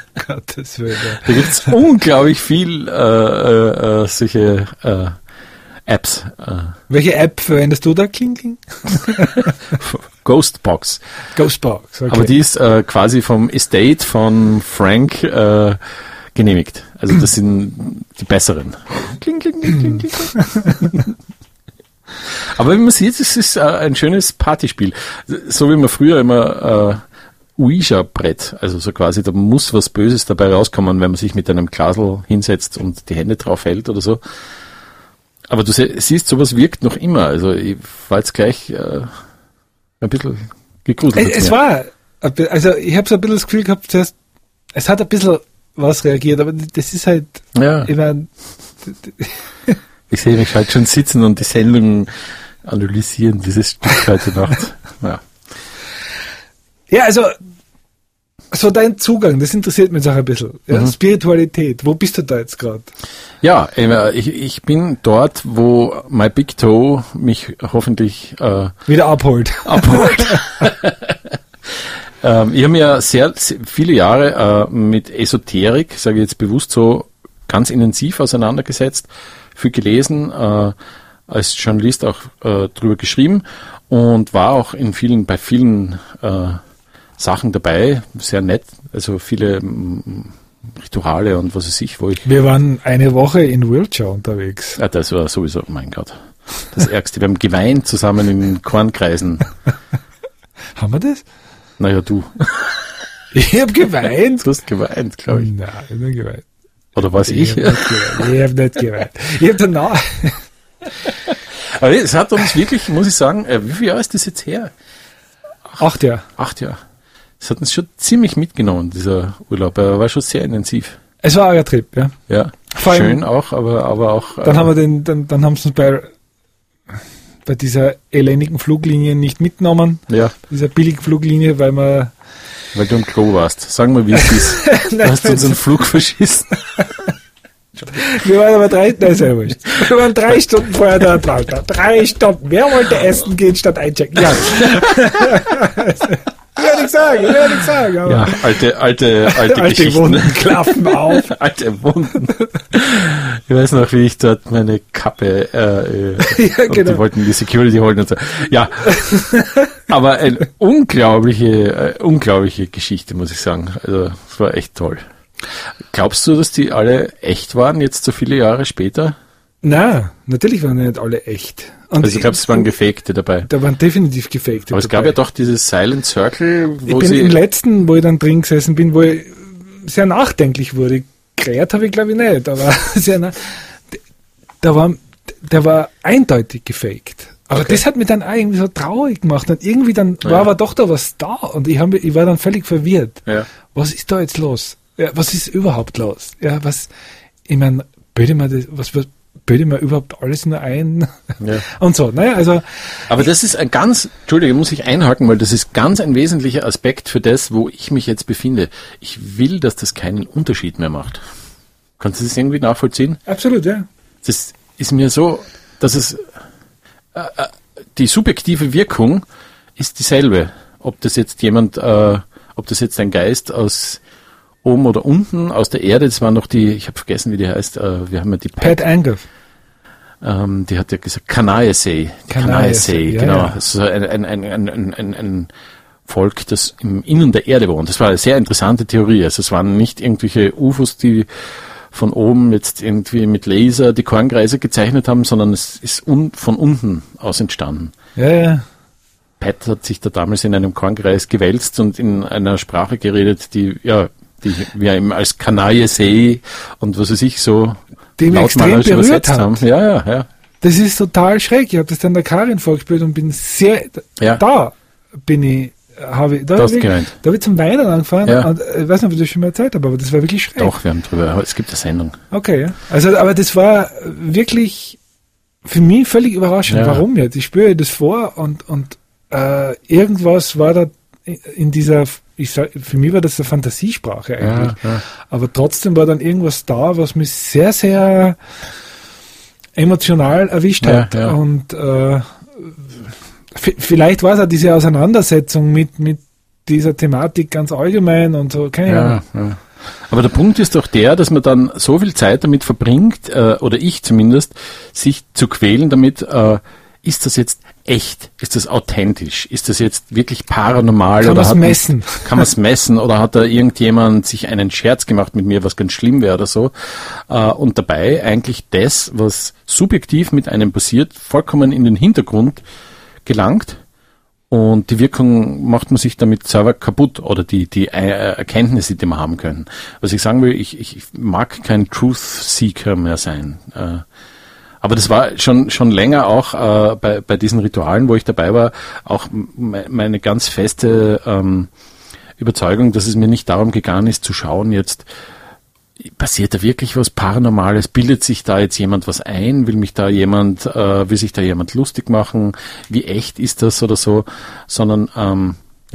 unglaublich viel solche Apps. Welche App verwendest du da, kling, kling? Ghostbox, okay. Aber die ist quasi vom Estate von Frank genehmigt. Also das sind die besseren. Kling, kling, kling, kling, kling. Aber wie man sieht, es ist ein schönes Partyspiel. So wie man früher immer Ouija-Brett, also so quasi, da muss was Böses dabei rauskommen, wenn man sich mit einem Glasl hinsetzt und die Hände drauf hält oder so. Aber du siehst, sowas wirkt noch immer. Also ich war jetzt gleich ein bisschen gegruselt. Ich habe so ein bisschen das Gefühl gehabt, es hat ein bisschen was reagiert, aber das ist halt, ich sehe mich halt schon sitzen und die Sendung analysieren, dieses Stück heute Nacht. Ja, also so dein Zugang, das interessiert mich jetzt auch ein bisschen. Ja, Spiritualität, wo bist du da jetzt gerade? Ja, ich bin dort, wo My Big Toe mich hoffentlich wieder abholt. Ich habe mir sehr viele Jahre mit Esoterik, sage ich jetzt bewusst so, ganz intensiv auseinandergesetzt, viel gelesen, als Journalist auch drüber geschrieben und war auch bei vielen Sachen dabei, sehr nett, also viele Rituale und was weiß ich, Wir waren eine Woche in Wiltshire unterwegs. Ja, das war sowieso, mein Gott, das Ärgste. Wir haben geweint zusammen in Kornkreisen. Haben wir das? Naja, du. Ich habe geweint? Du hast geweint, glaube ich. Nein, ich habe nicht geweint. Oder was ich? Ich habe nicht geweint. Ich habe danach... Aber es hat uns wirklich, muss ich sagen, wie viel Jahre ist das jetzt her? 8 Jahre. 8 Jahre. Es hat uns schon ziemlich mitgenommen, dieser Urlaub. Er war schon sehr intensiv. Es war ein Trip, ja. Ja, schön auch, aber auch... Dann haben wir dann haben sie uns bei dieser elendigen Fluglinie nicht mitgenommen. Ja. Dieser billigen Fluglinie, weil du im Klo warst. Sagen wir, wie es ist. Du hast unseren Flug verschissen. Wir waren aber 3 Stunden vorher da dran. 3 Stunden. Wer wollte essen gehen statt einchecken? Ja. Ja, nicht sagen. Aber Ja, alte Geschichten. Wunden klaffen auf. Alte Wunden. Ich weiß noch, wie ich dort meine Kappe, Ja, und genau. die wollten die Security holen und so. Ja, aber eine unglaubliche Geschichte, muss ich sagen. Also, es war echt toll. Glaubst du, dass die alle echt waren, jetzt so viele Jahre später? Nein, natürlich waren nicht alle echt. Und Also, ich glaube, es waren Gefakte dabei. Da waren definitiv Gefakte Aber es gab dabei. ja doch dieses Silent Circle, wo Ich bin im sie... letzten, wo ich dann drin gesessen bin, wo ich sehr nachdenklich wurde. Gerät habe ich glaube ich nicht, aber der war eindeutig gefaked. Aber Okay. das hat mich dann auch irgendwie so traurig gemacht. Und irgendwie dann war aber doch da was da. Und ich war dann völlig verwirrt. Ja. Was ist da jetzt los? Ja, was ist überhaupt los? Ja, ich meine, bilde mir überhaupt alles nur ein? Ja. Und so, naja, also, Aber das ist Entschuldige, muss ich einhaken, weil das ist ganz ein wesentlicher Aspekt für das, wo ich mich jetzt befinde. Ich will, dass das keinen Unterschied mehr macht. Kannst du das irgendwie nachvollziehen? absolut, ja. Das ist mir so, dass es die subjektive Wirkung ist dieselbe. Ob das jetzt ein Geist aus oben oder unten, aus der Erde, das war noch ich habe vergessen, wie die heißt, wir haben ja die Pat Angus. die hat ja gesagt, Kanaesei, Ja, genau. ja. Also ein Volk, das im Innern der Erde wohnt. Das war eine sehr interessante Theorie. Also es waren nicht irgendwelche UFOs, die von oben jetzt irgendwie mit Laser die Kornkreise gezeichnet haben, sondern es ist von unten aus entstanden. Ja, ja. Pat hat sich da damals in einem Kornkreis gewälzt und in einer Sprache geredet, die wir eben als Kanaesei und was weiß ich so Die mich extrem lautmalerisch berührt übersetzt hat. haben. Ja. Das ist total schräg. Ich habe das dann der Karin vorgespielt und bin sehr, Ja. da habe hast gemeint. ich zum Weinen angefangen. Ja. Und, ich weiß nicht, ob ich das schon mal erzählt habe, aber das war wirklich schräg. Doch, wir haben drüber, es gibt eine Sendung. Okay, ja. Also, aber das war wirklich für mich völlig überraschend. Ja. Warum jetzt? Ich spüre das vor und irgendwas war da in dieser, für mich war das eine Fantasiesprache eigentlich. Ja. Aber trotzdem war dann irgendwas da, was mich sehr, sehr emotional erwischt hat. Ja. Und vielleicht war es auch diese Auseinandersetzung mit dieser Thematik ganz allgemein und so, keine Ahnung. Ja. Aber der Punkt ist doch der, dass man dann so viel Zeit damit verbringt, oder ich zumindest, sich zu quälen damit, ist das jetzt echt? Ist das authentisch? Ist das jetzt wirklich paranormal? Kann oder man's messen? Kann man es messen? Oder hat da irgendjemand sich einen Scherz gemacht mit mir, was ganz schlimm wäre oder so? Und dabei eigentlich das, was subjektiv mit einem passiert, vollkommen in den Hintergrund gelangt. Und die Wirkung macht man sich damit selber kaputt oder die Erkenntnisse, die man haben können. Was ich sagen will, ich mag kein Truth-Seeker mehr sein. Aber das war schon länger auch bei diesen Ritualen, wo ich dabei war, auch meine ganz feste Überzeugung, dass es mir nicht darum gegangen ist, zu schauen jetzt, passiert da wirklich was Paranormales? Bildet sich da jetzt jemand was ein? Will sich da jemand lustig machen? Wie echt ist das oder so? Sondern,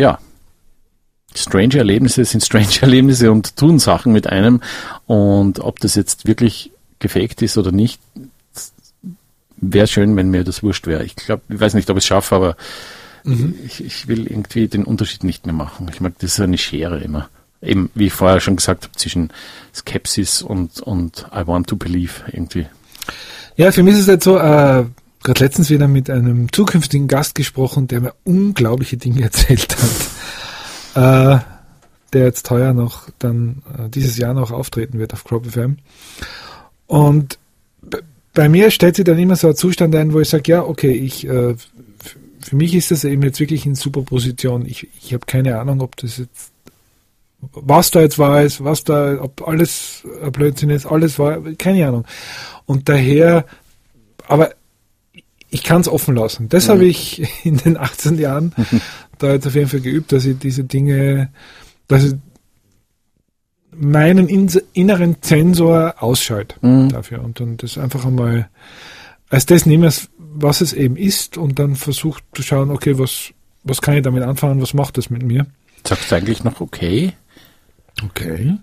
strange Erlebnisse sind strange Erlebnisse und tun Sachen mit einem. Und ob das jetzt wirklich gefaked ist oder nicht, wäre schön, wenn mir das wurscht wäre. Ich weiß nicht, ob ich es schaffe, aber ich will irgendwie den Unterschied nicht mehr machen. Ich mag, das ist eine Schere immer. Eben, wie ich vorher schon gesagt habe, zwischen Skepsis und I want to believe irgendwie. Ja, für mich ist es halt so, gerade letztens wieder mit einem zukünftigen Gast gesprochen, der mir unglaubliche Dinge erzählt hat, der jetzt heuer noch dann dieses Jahr noch auftreten wird auf Crop FM. Und bei mir stellt sich dann immer so ein Zustand ein, wo ich sage, ja, okay, für mich ist das eben jetzt wirklich in Superposition. Ich habe keine Ahnung, ob das jetzt was da jetzt war, ob alles ein Blödsinn ist, alles war, keine Ahnung. Und daher, aber ich kann es offen lassen. Das habe ich in den 18 Jahren da jetzt auf jeden Fall geübt, dass ich diese Dinge, dass ich meinen inneren Zensor ausschalte dafür und dann das einfach einmal als das nehmen, was es eben ist und dann versucht zu schauen, okay, was kann ich damit anfangen, was macht das mit mir? Sagst du eigentlich noch okay? Okay.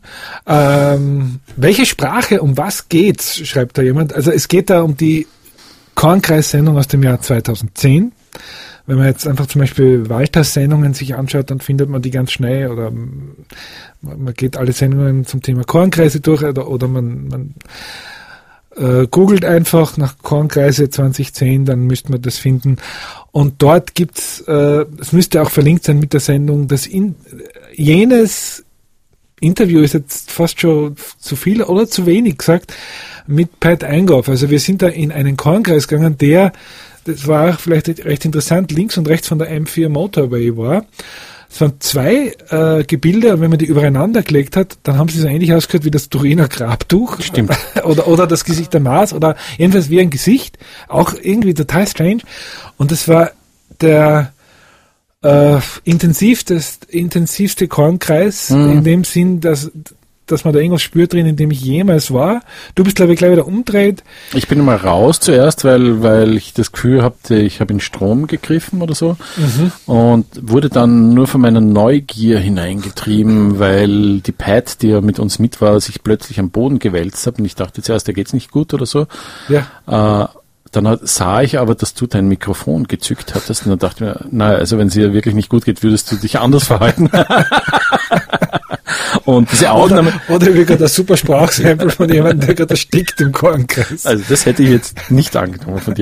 Welche Sprache, um was geht's, schreibt da jemand. Also es geht da um die Kornkreis-Sendung aus dem Jahr 2010. wenn man jetzt einfach zum Beispiel Walters Sendungen sich anschaut, dann findet man die ganz schnell, oder man geht alle Sendungen zum Thema Kornkreise durch, oder man googelt einfach nach Kornkreise 2010, dann müsste man das finden. Und dort gibt's, es müsste auch verlinkt sein mit der Sendung, jenes Interview ist jetzt fast schon zu viel oder zu wenig gesagt, mit Pat Eingoff. Also wir sind da in einen Kornkreis gegangen, das war vielleicht recht interessant, links und rechts von der M4 Motorway war. Es waren zwei Gebilde, und wenn man die übereinander gelegt hat, dann haben sie so ähnlich ausgehört wie das Turiner Grabtuch. Stimmt. oder das Gesicht der Mars, oder jedenfalls wie ein Gesicht. Auch irgendwie total strange. Und das war der intensivste Kornkreis, in dem Sinn, dass man da irgendwas spürt drin, in dem ich jemals war. Du bist, glaube ich, gleich wieder umdreht. Ich bin mal raus zuerst, weil ich das Gefühl hatte, ich habe in Strom gegriffen oder so, und wurde dann nur von meiner Neugier hineingetrieben, weil die Pat, die ja mit uns mit war, sich plötzlich am Boden gewälzt hat, und ich dachte zuerst, da geht's nicht gut oder so. Ja. Dann sah ich aber, dass du dein Mikrofon gezückt hattest, und dann dachte ich mir, naja, also wenn es dir wirklich nicht gut geht, würdest du dich anders verhalten. Und diese Aufnahme... Oder wie gerade ein super Sprachsample von jemandem, der gerade erstickt im Kornkreis. Also das hätte ich jetzt nicht angenommen von dir.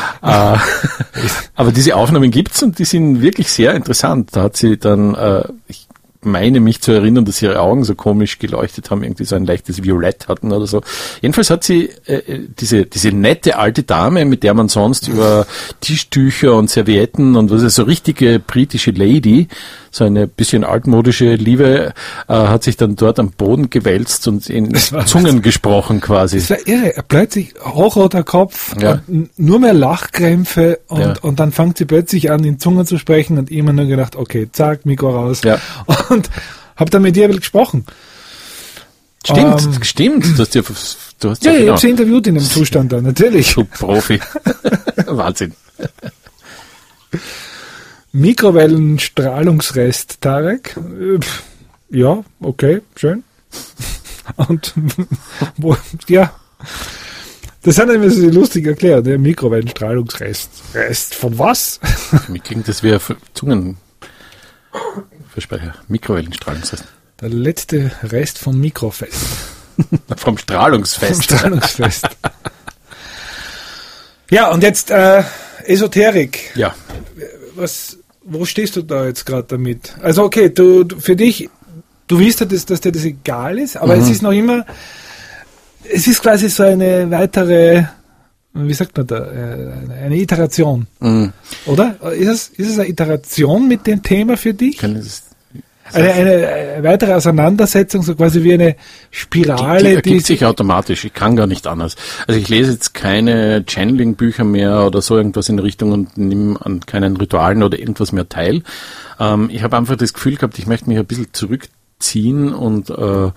Aber diese Aufnahmen gibt's, und die sind wirklich sehr interessant. Da hat sie dann... ich meine mich zu erinnern, dass ihre Augen so komisch geleuchtet haben, irgendwie so ein leichtes Violett hatten oder so. Jedenfalls hat sie diese nette alte Dame, mit der man sonst über Tischtücher und Servietten und was ist so richtige britische Lady, so eine bisschen altmodische Liebe, hat sich dann dort am Boden gewälzt und in Zungen gesprochen quasi. Das war irre. Plötzlich hochroter Kopf, ja. Und nur mehr Lachkrämpfe, und dann fängt sie plötzlich an, in Zungen zu sprechen, und immer nur gedacht, okay, zack, Mikro raus. Ja. Und hab dann mit ihr gesprochen. Stimmt. Du hast ja, ich habe sie interviewt in dem Zustand da, natürlich. Du Profi. Wahnsinn. Mikrowellenstrahlungsrest, Tarek. Ja, okay, schön. Und ja, das hat er so lustig erklärt, der Mikrowellenstrahlungsrest. Rest von was? Mir klingt das wie Zungenversprecher. Mikrowellenstrahlungsrest. Der letzte Rest vom Mikrofest. Vom Strahlungsfest. Ja, und jetzt Esoterik. Ja. Wo stehst du da jetzt gerade damit? Also okay, für dich, du weißt ja, dass dir das egal ist, aber es ist noch immer, es ist quasi so eine weitere, wie sagt man da, eine Iteration, oder? Ist es eine Iteration mit dem Thema für dich? Eine weitere Auseinandersetzung, so quasi wie eine Spirale. Die ergibt sich automatisch, ich kann gar nicht anders. Also ich lese jetzt keine Channeling-Bücher mehr oder so irgendwas in Richtung und nehme an keinen Ritualen oder irgendwas mehr teil. Ich habe einfach das Gefühl gehabt, ich möchte mich ein bisschen zurückziehen und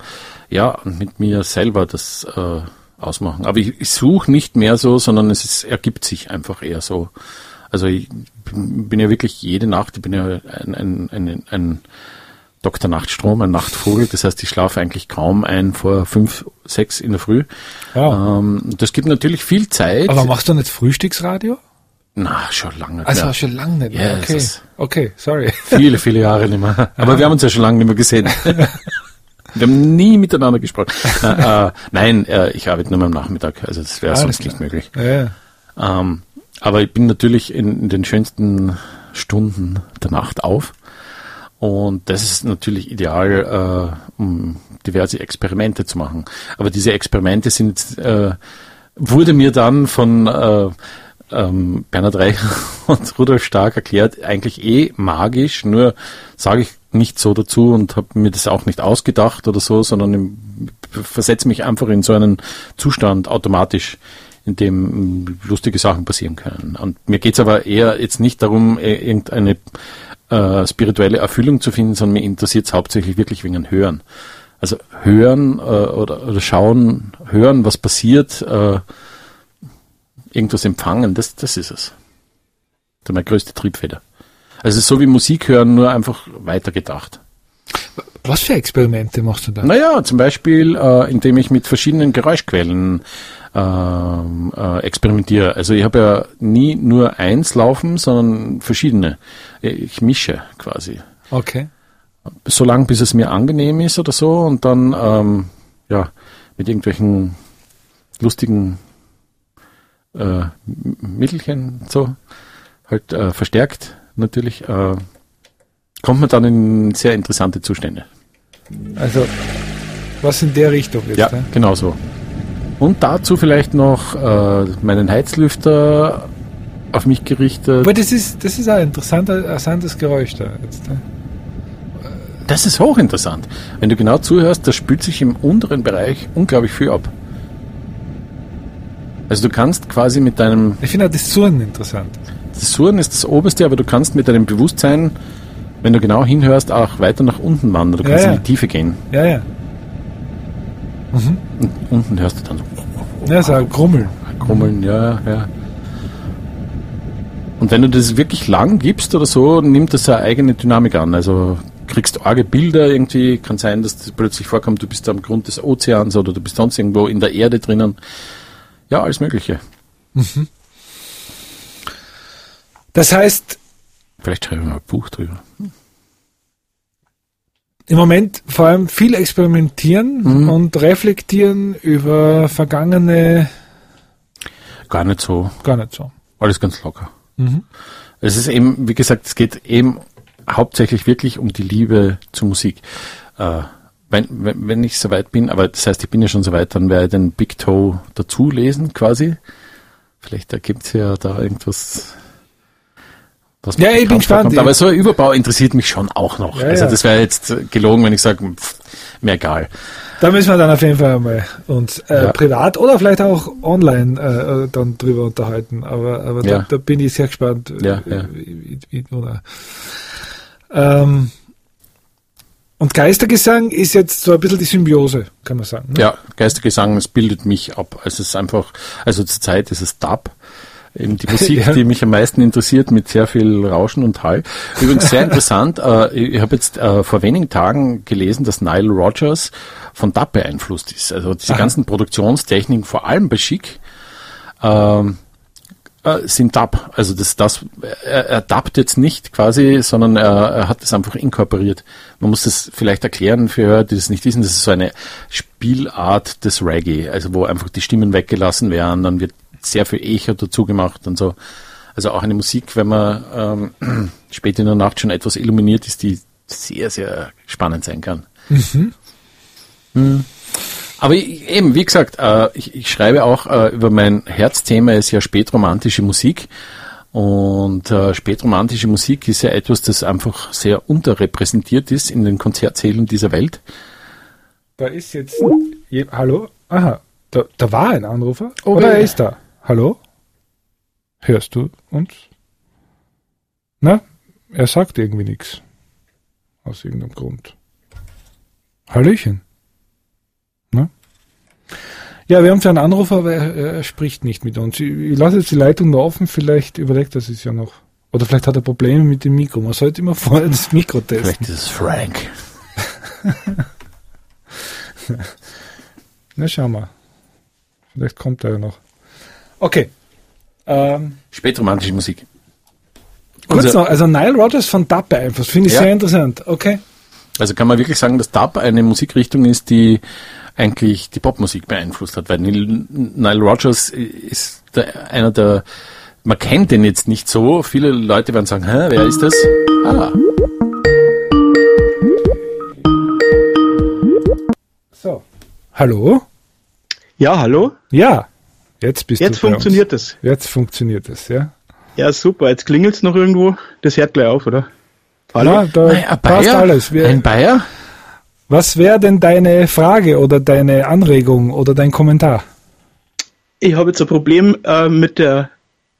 mit mir selber das ausmachen. Aber ich suche nicht mehr so, sondern ergibt sich einfach eher so. Also ich bin ja wirklich jede Nacht, ich bin ja ein Dr. Nachtstrom, ein Nachtvogel, das heißt, ich schlafe eigentlich kaum ein vor 5, 6 in der Früh. Ja. Das gibt natürlich viel Zeit. Aber machst du nicht Frühstücksradio? Na, schon lange nicht mehr. Also schon lange nicht mehr, okay, sorry. Viele, viele Jahre nicht mehr. Aber wir haben uns ja schon lange nicht mehr gesehen. Wir haben nie miteinander gesprochen. Nein, ich arbeite nur am Nachmittag, also das wäre sonst nicht möglich. Ja. Aber ich bin natürlich in den schönsten Stunden der Nacht auf. Und das ist natürlich ideal, um diverse Experimente zu machen. Aber diese Experimente wurde mir dann von Bernhard Reicher und Rudolf Stark erklärt, eigentlich magisch, nur sage ich nicht so dazu und habe mir das auch nicht ausgedacht oder so, sondern versetze mich einfach in so einen Zustand automatisch, in dem lustige Sachen passieren können. Und mir geht's aber eher jetzt nicht darum, irgendeine spirituelle Erfüllung zu finden, sondern mir interessiert es hauptsächlich wirklich wegen Hören. Also hören oder schauen, hören, was passiert, irgendwas empfangen, das ist es. Das ist meine größte Triebfeder. Also es ist so wie Musik hören, nur einfach weitergedacht. Was für Experimente machst du da? Naja, zum Beispiel, indem ich mit verschiedenen Geräuschquellen experimentiere. Also ich habe ja nie nur eins laufen, sondern verschiedene. Ich mische quasi. Okay. So lange, bis es mir angenehm ist oder so und dann mit irgendwelchen lustigen Mittelchen so halt verstärkt natürlich kommt man dann in sehr interessante Zustände. Also was in der Richtung jetzt? Ja, genau so. Und dazu vielleicht noch meinen Heizlüfter auf mich gerichtet. Aber das ist auch ein interessantes Geräusch da jetzt. Das ist hochinteressant. Wenn du genau zuhörst, da spült sich im unteren Bereich unglaublich viel ab. Also du kannst quasi mit deinem... Ich finde auch das Surren interessant. Das Surren ist das Oberste, aber du kannst mit deinem Bewusstsein, wenn du genau hinhörst, auch weiter nach unten wandern. Du kannst in die Tiefe gehen. Ja, ja. Mhm. Und unten hörst du dann so... Ja, so ein Grummeln. Grummeln, ja. Und wenn du das wirklich lang gibst oder so, nimmt das eine eigene Dynamik an. Also kriegst arge Bilder irgendwie, kann sein, dass das plötzlich vorkommt, du bist am Grund des Ozeans oder du bist sonst irgendwo in der Erde drinnen. Ja, alles Mögliche. Mhm. Das heißt... Vielleicht schreiben wir mal ein Buch drüber. Im Moment vor allem viel experimentieren und reflektieren über vergangene... Gar nicht so. Alles ganz locker. Mhm. Es ist eben, wie gesagt, es geht eben hauptsächlich wirklich um die Liebe zur Musik. Wenn ich soweit bin, aber das heißt, ich bin ja schon soweit, dann werde ich den Big Toe dazu lesen quasi. Vielleicht ergibt es ja da irgendwas, was ja, ich bin gespannt. Aber so ein Überbau interessiert mich schon auch noch. Ja, also das wäre jetzt gelogen, wenn ich sage, mir egal. Da müssen wir dann auf jeden Fall mal uns privat oder vielleicht auch online dann drüber unterhalten. Aber da bin ich sehr gespannt. Und Geistergesang ist jetzt so ein bisschen die Symbiose, kann man sagen. Ne? Ja, Geistergesang, es bildet mich ab. Also es ist einfach, also zur Zeit ist es Dub. Eben die Musik, die mich am meisten interessiert, mit sehr viel Rauschen und Hall. Übrigens sehr interessant, ich habe jetzt vor wenigen Tagen gelesen, dass Nile Rodgers von Dub beeinflusst ist. Also diese ganzen Produktionstechniken, vor allem bei Chic, sind Dub. Also er dubbt jetzt nicht quasi, sondern er hat das einfach inkorporiert. Man muss das vielleicht erklären für Hörer, die das nicht wissen. Das ist so eine Spielart des Reggae, also wo einfach die Stimmen weggelassen werden, dann wird sehr viel Echo dazu gemacht und so. Also auch eine Musik, wenn man spät in der Nacht schon etwas illuminiert ist, die sehr, sehr spannend sein kann. Aber eben, wie gesagt, ich schreibe auch über mein Herzthema, ist ja spätromantische Musik. Und spätromantische Musik ist ja etwas, das einfach sehr unterrepräsentiert ist in den Konzertsälen dieser Welt. Da ist jetzt... Hallo? Aha, da war ein Anrufer. Oder er ist da. Hallo? Hörst du uns? Na, er sagt irgendwie nichts. Aus irgendeinem Grund. Hallöchen. Na? Ja, wir haben zwar einen Anrufer, aber er spricht nicht mit uns. Ich lasse jetzt die Leitung noch offen, vielleicht überlegt das ist ja noch. Oder vielleicht hat er Probleme mit dem Mikro. Man sollte immer vorher das Mikro testen. Vielleicht ist es Frank. Na, schauen wir. Vielleicht kommt er ja noch. Okay. Spätromantische Musik. Kurz noch, also Nile Rodgers von Dub beeinflusst, finde ich sehr interessant. Okay. Also kann man wirklich sagen, dass Dub eine Musikrichtung ist, die eigentlich die Popmusik beeinflusst hat, weil Nile Rodgers ist einer der, man kennt den jetzt nicht so, viele Leute werden sagen, wer ist das? So. Hallo? Ja, hallo? Ja, jetzt bist du Jetzt funktioniert es. Jetzt funktioniert es, ja. Ja, super. Jetzt klingelt es noch irgendwo. Das hört gleich auf, oder? Hallo? Ja, da passt alles. Ein Bayer? Was wäre denn deine Frage oder deine Anregung oder dein Kommentar? Ich habe jetzt ein Problem mit der...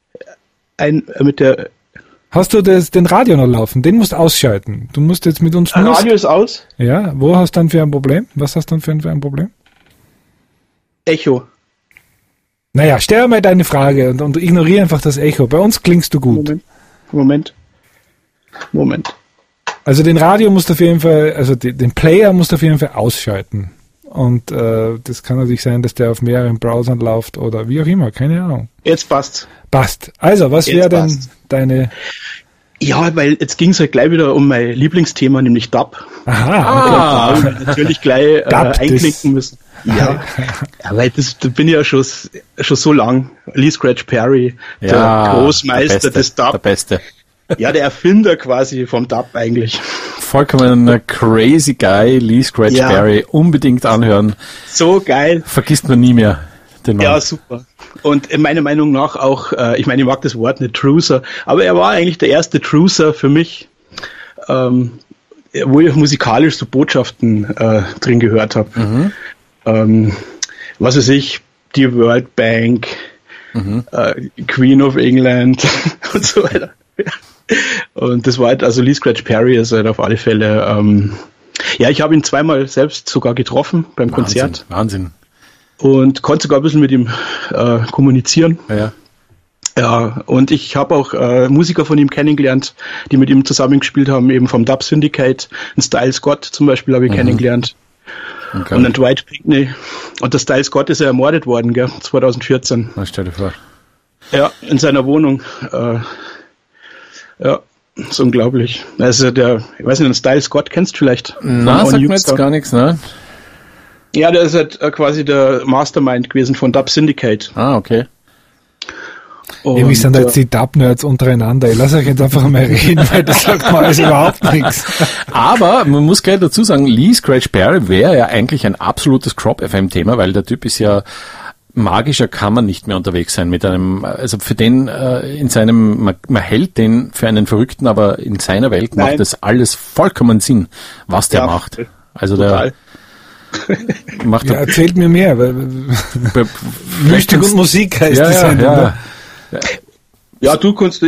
Hast du den Radio noch laufen? Den musst du ausschalten. Du musst jetzt mit uns... Radio ist aus? Ja, wo hast du dann für ein Problem? Was hast du dann für ein Problem? Echo. Naja, stell mal deine Frage und ignoriere einfach das Echo. Bei uns klingst du gut. Moment. Also den Radio musst du auf jeden Fall, also den Player musst du auf jeden Fall ausschalten. Und das kann natürlich sein, dass der auf mehreren Browsern läuft oder wie auch immer, keine Ahnung. Jetzt passt. Passt. Also, was wäre denn deine... Ja, weil jetzt ging es halt gleich wieder um mein Lieblingsthema, nämlich Dub. Aha. Da natürlich gleich einklinken müssen. Ja, weil da bin ich ja schon so lang. Lee Scratch Perry, der Großmeister des Dub. Der Beste. Ja, der Erfinder quasi vom Dub eigentlich. Vollkommen crazy guy, Lee Scratch Perry. Unbedingt anhören. So geil. Vergisst man nie mehr den Mann. Ja, super. Und meiner Meinung nach auch, ich meine, ich mag das Wort nicht Trucer, aber er war eigentlich der erste Trucer für mich, wo ich musikalisch so Botschaften drin gehört habe. Was weiß ich, die World Bank, Queen of England und so weiter. Und das war halt, also Lee Scratch Perry ist halt auf alle Fälle, ich habe ihn zweimal selbst sogar getroffen beim Konzert. Wahnsinn. Und konnte sogar ein bisschen mit ihm kommunizieren. Ja. Ja, und ich habe auch Musiker von ihm kennengelernt, die mit ihm zusammengespielt haben, eben vom Dub Syndicate. Einen Style Scott zum Beispiel habe ich kennengelernt. Okay. Und einen Dwight Pinkney. Und der Style Scott ist ja ermordet worden, gell, 2014. Was stell dir vor? Ja, in seiner Wohnung. Ja, ist unglaublich. Also ich weiß nicht, den Style Scott kennst du vielleicht? Na, sagt mir jetzt gar nichts, ne? Ja, der ist halt quasi der Mastermind gewesen von Dub Syndicate. Ah, okay. Wie sind jetzt die Dub-Nerds untereinander? Ich lasse euch jetzt einfach mal reden, weil das sagt mal alles überhaupt nichts. Aber man muss gleich dazu sagen, Lee Scratch Perry wäre ja eigentlich ein absolutes Crop-FM-Thema, weil der Typ ist ja magischer kann man nicht mehr unterwegs sein mit einem, also für den in seinem, man hält den für einen Verrückten, aber in seiner Welt macht das alles vollkommen Sinn, was der macht. Also total. Macht ja, erzählt mir mehr. Mystik und Musik heißt die Sendung. Ja. Ja, du bist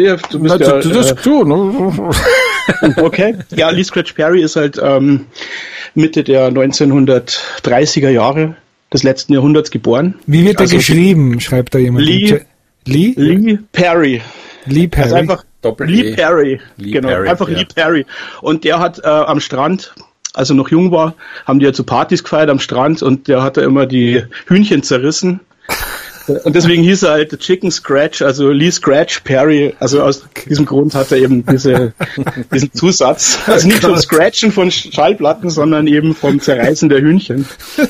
Okay. Ja, Lee Scratch Perry ist halt Mitte der 1930er Jahre des letzten Jahrhunderts geboren. Wie wird er geschrieben, schreibt da jemand? Lee Perry. Lee Perry. Also einfach Lee Perry. Perry, einfach Lee Perry. Und der hat am Strand, als er noch jung war, haben die ja zu Partys gefeiert am Strand und der hat da immer die Hühnchen zerrissen. Und deswegen hieß er halt Chicken Scratch, also Lee Scratch Perry. Also aus diesem Grund hat er eben diesen Zusatz. Also nicht vom Scratchen von Schallplatten, sondern eben vom Zerreißen der Hühnchen.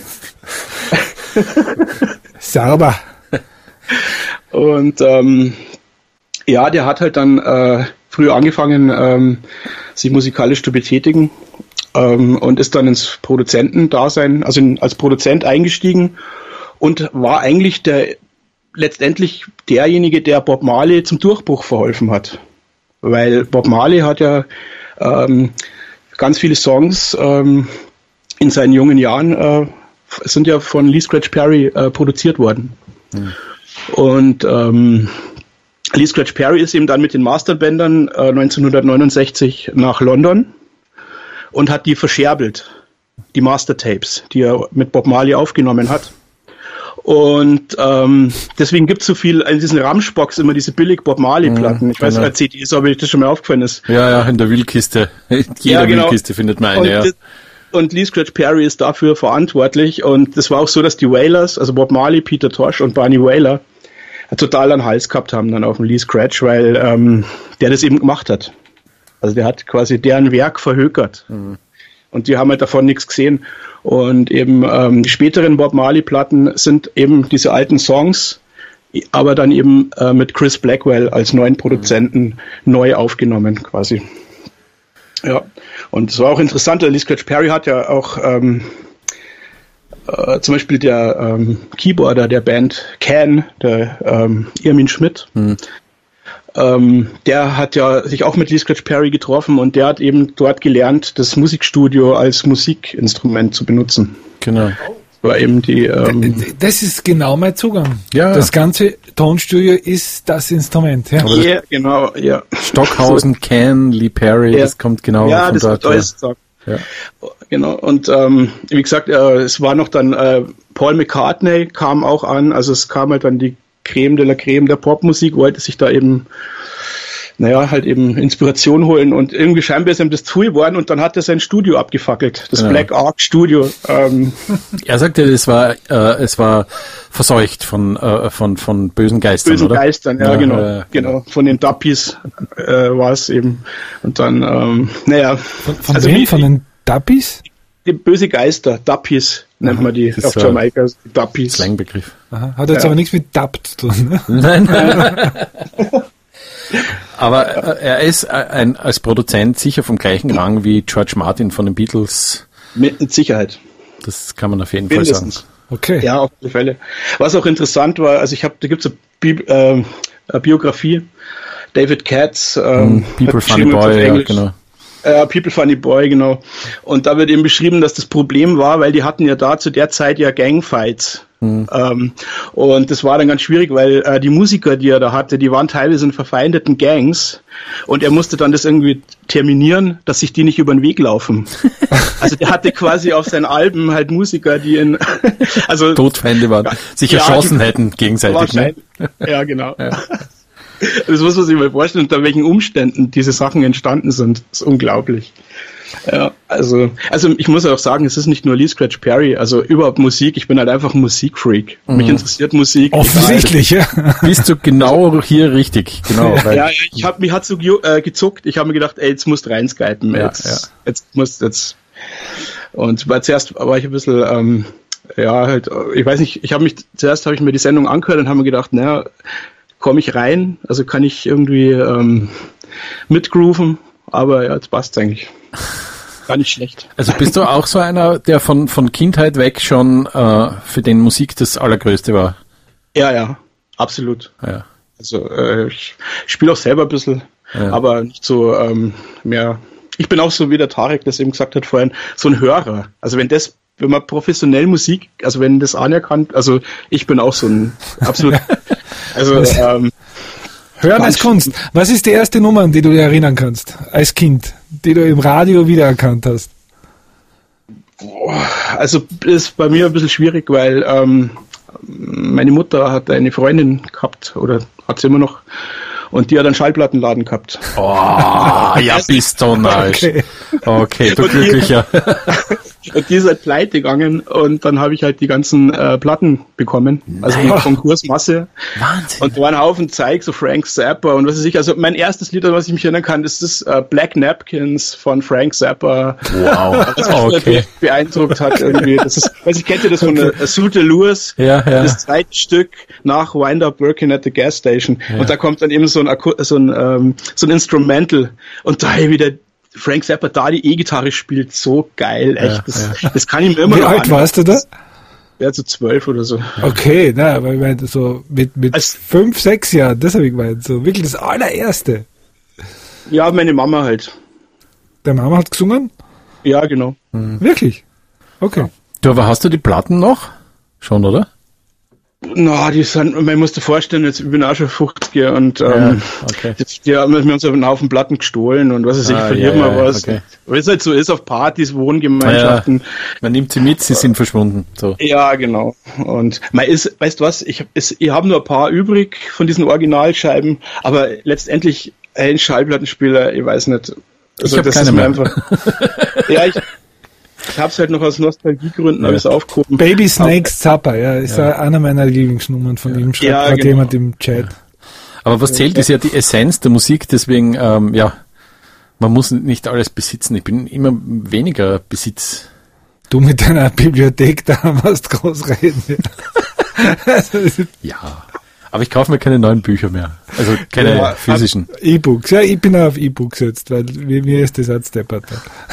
Sauber. Und der hat halt dann früh angefangen, sich musikalisch zu betätigen und ist dann ins Produzentendasein, also als Produzent eingestiegen und war eigentlich letztendlich derjenige, der Bob Marley zum Durchbruch verholfen hat. Weil Bob Marley hat ja ganz viele Songs in seinen jungen Jahren sind ja von Lee Scratch Perry produziert worden. Und Lee Scratch Perry ist eben dann mit den Masterbändern 1969 nach London und hat die verscherbelt, die Mastertapes, die er mit Bob Marley aufgenommen hat. Und deswegen gibt es so viel in diesen Ramschbox immer diese billig Bob Marley-Platten. Ich weiß nicht, CDs, ob euch das schon mal aufgefallen ist. Ja, in der Wildkiste. Wildkiste findet man eine, Und Lee Scratch Perry ist dafür verantwortlich. Und das war auch so, dass die Wailers, also Bob Marley, Peter Tosh und Barney Wailer, total an den Hals gehabt haben dann auf dem Lee Scratch, weil der das eben gemacht hat. Also der hat quasi deren Werk verhökert. Und die haben halt davon nichts gesehen. Und eben die späteren Bob Marley-Platten sind eben diese alten Songs, aber dann eben mit Chris Blackwell als neuen Produzenten neu aufgenommen quasi. Ja, und es war auch interessant, Lee Scratch Perry hat ja auch zum Beispiel der Keyboarder der Band Can, der Irmin Schmidt, der hat ja sich auch mit Lee Scratch Perry getroffen und der hat eben dort gelernt, das Musikstudio als Musikinstrument zu benutzen. Genau. War eben die. Das ist genau mein Zugang. Ja. Das ganze Tonstudio ist das Instrument. Ja, genau, ja. Stockhausen, Can, Lee Perry, das kommt genau von das dort. Ja, genau. Und wie gesagt, es war noch dann Paul McCartney kam auch an, also es kam halt dann die Creme de la Creme der Popmusik, wollte sich da eben halt eben Inspiration holen und irgendwie scheinbar ist ihm das zu geworden und dann hat er sein Studio abgefackelt, das Black Ark Studio. Er sagte, es war verseucht von bösen Geistern, bösen oder? Geistern, ja, genau. Von den Duppies war es eben. Und dann, Von wem? Von den Duppies? Die böse Geister, Duppies nennt man die auf Jamaika, Duppies. Slangbegriff. Aha. Hat jetzt aber nichts mit Dupp zu tun, ne? Nein. Aber er ist als Produzent sicher vom gleichen Rang wie George Martin von den Beatles. Mit Sicherheit. Das kann man auf jeden Fall sagen. Okay. Ja, auf alle Fälle. Was auch interessant war, also da gibt es eine Biografie, David Katz. People Funny Boy, ja, genau. People Funny Boy, genau. Und da wird eben beschrieben, dass das Problem war, weil die hatten ja da zu der Zeit ja Gangfights. Und das war dann ganz schwierig, weil die Musiker, die er da hatte, die waren teilweise in verfeindeten Gangs und er musste dann das irgendwie terminieren, dass sich die nicht über den Weg laufen. Also der hatte quasi auf seinen Alben halt Musiker, die Todfeinde waren, sich erschossen hätten gegenseitig. Ne? Ja, genau. Ja. Das muss man sich mal vorstellen, unter welchen Umständen diese Sachen entstanden sind. Das ist unglaublich. Ja, also ich muss auch sagen, es ist nicht nur Lee Scratch Perry, also überhaupt Musik, ich bin halt einfach ein Musikfreak. Mich interessiert Musik. Offensichtlich, ja. Bist du genau hier richtig, genau. Ja, mich hat so gezuckt, ich habe mir gedacht, ey, jetzt musst du reinskypen, jetzt. Und zuerst war ich ein bisschen, ich weiß nicht, zuerst habe ich mir die Sendung angehört und habe mir gedacht, naja, komme ich rein, also kann ich irgendwie mitgrooven, aber ja, jetzt passt's eigentlich. Gar nicht schlecht. Also bist du auch so einer, der von Kindheit weg schon für den Musik das Allergrößte war? Ja, absolut. Ja. Also ich spiele auch selber ein bisschen, aber nicht so mehr. Ich bin auch so, wie der Tarek das eben gesagt hat vorhin, so ein Hörer. Also wenn man professionell Musik, also wenn das anerkannt, also ich bin auch so ein absolut, Hören als Kunst. Was ist die erste Nummer, an die du dich erinnern kannst, als Kind, die du im Radio wiedererkannt hast? Also das ist bei mir ein bisschen schwierig, weil meine Mutter hat eine Freundin gehabt, oder hat sie immer noch, und die hat einen Schallplattenladen gehabt. Oh, ja, bist du nice. Okay, du Glücklicher. Und die ist halt pleite gegangen und dann habe ich halt die ganzen Platten bekommen, also die Konkursmasse. Wahnsinn. Und da waren ein Haufen Zeug, so Frank Zappa und was weiß ich. Also mein erstes Lied, an was ich mich erinnern kann, ist das Black Napkins von Frank Zappa. Wow, was mich beeindruckt hat irgendwie. Das ist, kennt ihr das von Suite Lewis? Ja. Das zweite Stück nach Wind Up Working at the Gas Station. Ja. Und da kommt dann eben so ein Instrumental und da wieder Frank Zappa da die E-Gitarre spielt, so geil, echt. Das kann ich mir immer noch. Wie alt warst du da? Ja, so 12 oder so. Okay, aber ich meine, so mit 5, 6 Jahren, das habe ich gemeint, so wirklich das allererste. Ja, meine Mama halt. Der Mama hat gesungen? Ja, genau. Wirklich? Okay. Du, aber hast du die Platten noch? Schon, oder? Na, man muss sich vorstellen, ich bin auch schon 50 und die haben uns einen Haufen Platten gestohlen und was weiß ich, verlieren wir was. Okay. Weil es halt so ist auf Partys, Wohngemeinschaften. Ja, man nimmt sie mit, sie sind verschwunden. So. Ja, genau. Und weißt du was, ich habe nur ein paar übrig von diesen Originalscheiben, aber letztendlich ein Schallplattenspieler, ich weiß nicht. Also, ich habe keine mehr. Einfach, ich habe es halt noch aus Nostalgiegründen alles aufgehoben. Baby Snakes Zappa, ist einer meiner Lieblingsnummern von ihm, schreibt gerade jemand im Chat. Aber was zählt, ist ja die Essenz der Musik, deswegen, man muss nicht alles besitzen. Ich bin immer weniger Besitz. Du mit deiner Bibliothek da musst groß reden. Ja, aber ich kaufe mir keine neuen Bücher mehr. Also keine physischen. E-Books, ich bin auf E-Books jetzt, weil mir ist das als deppert.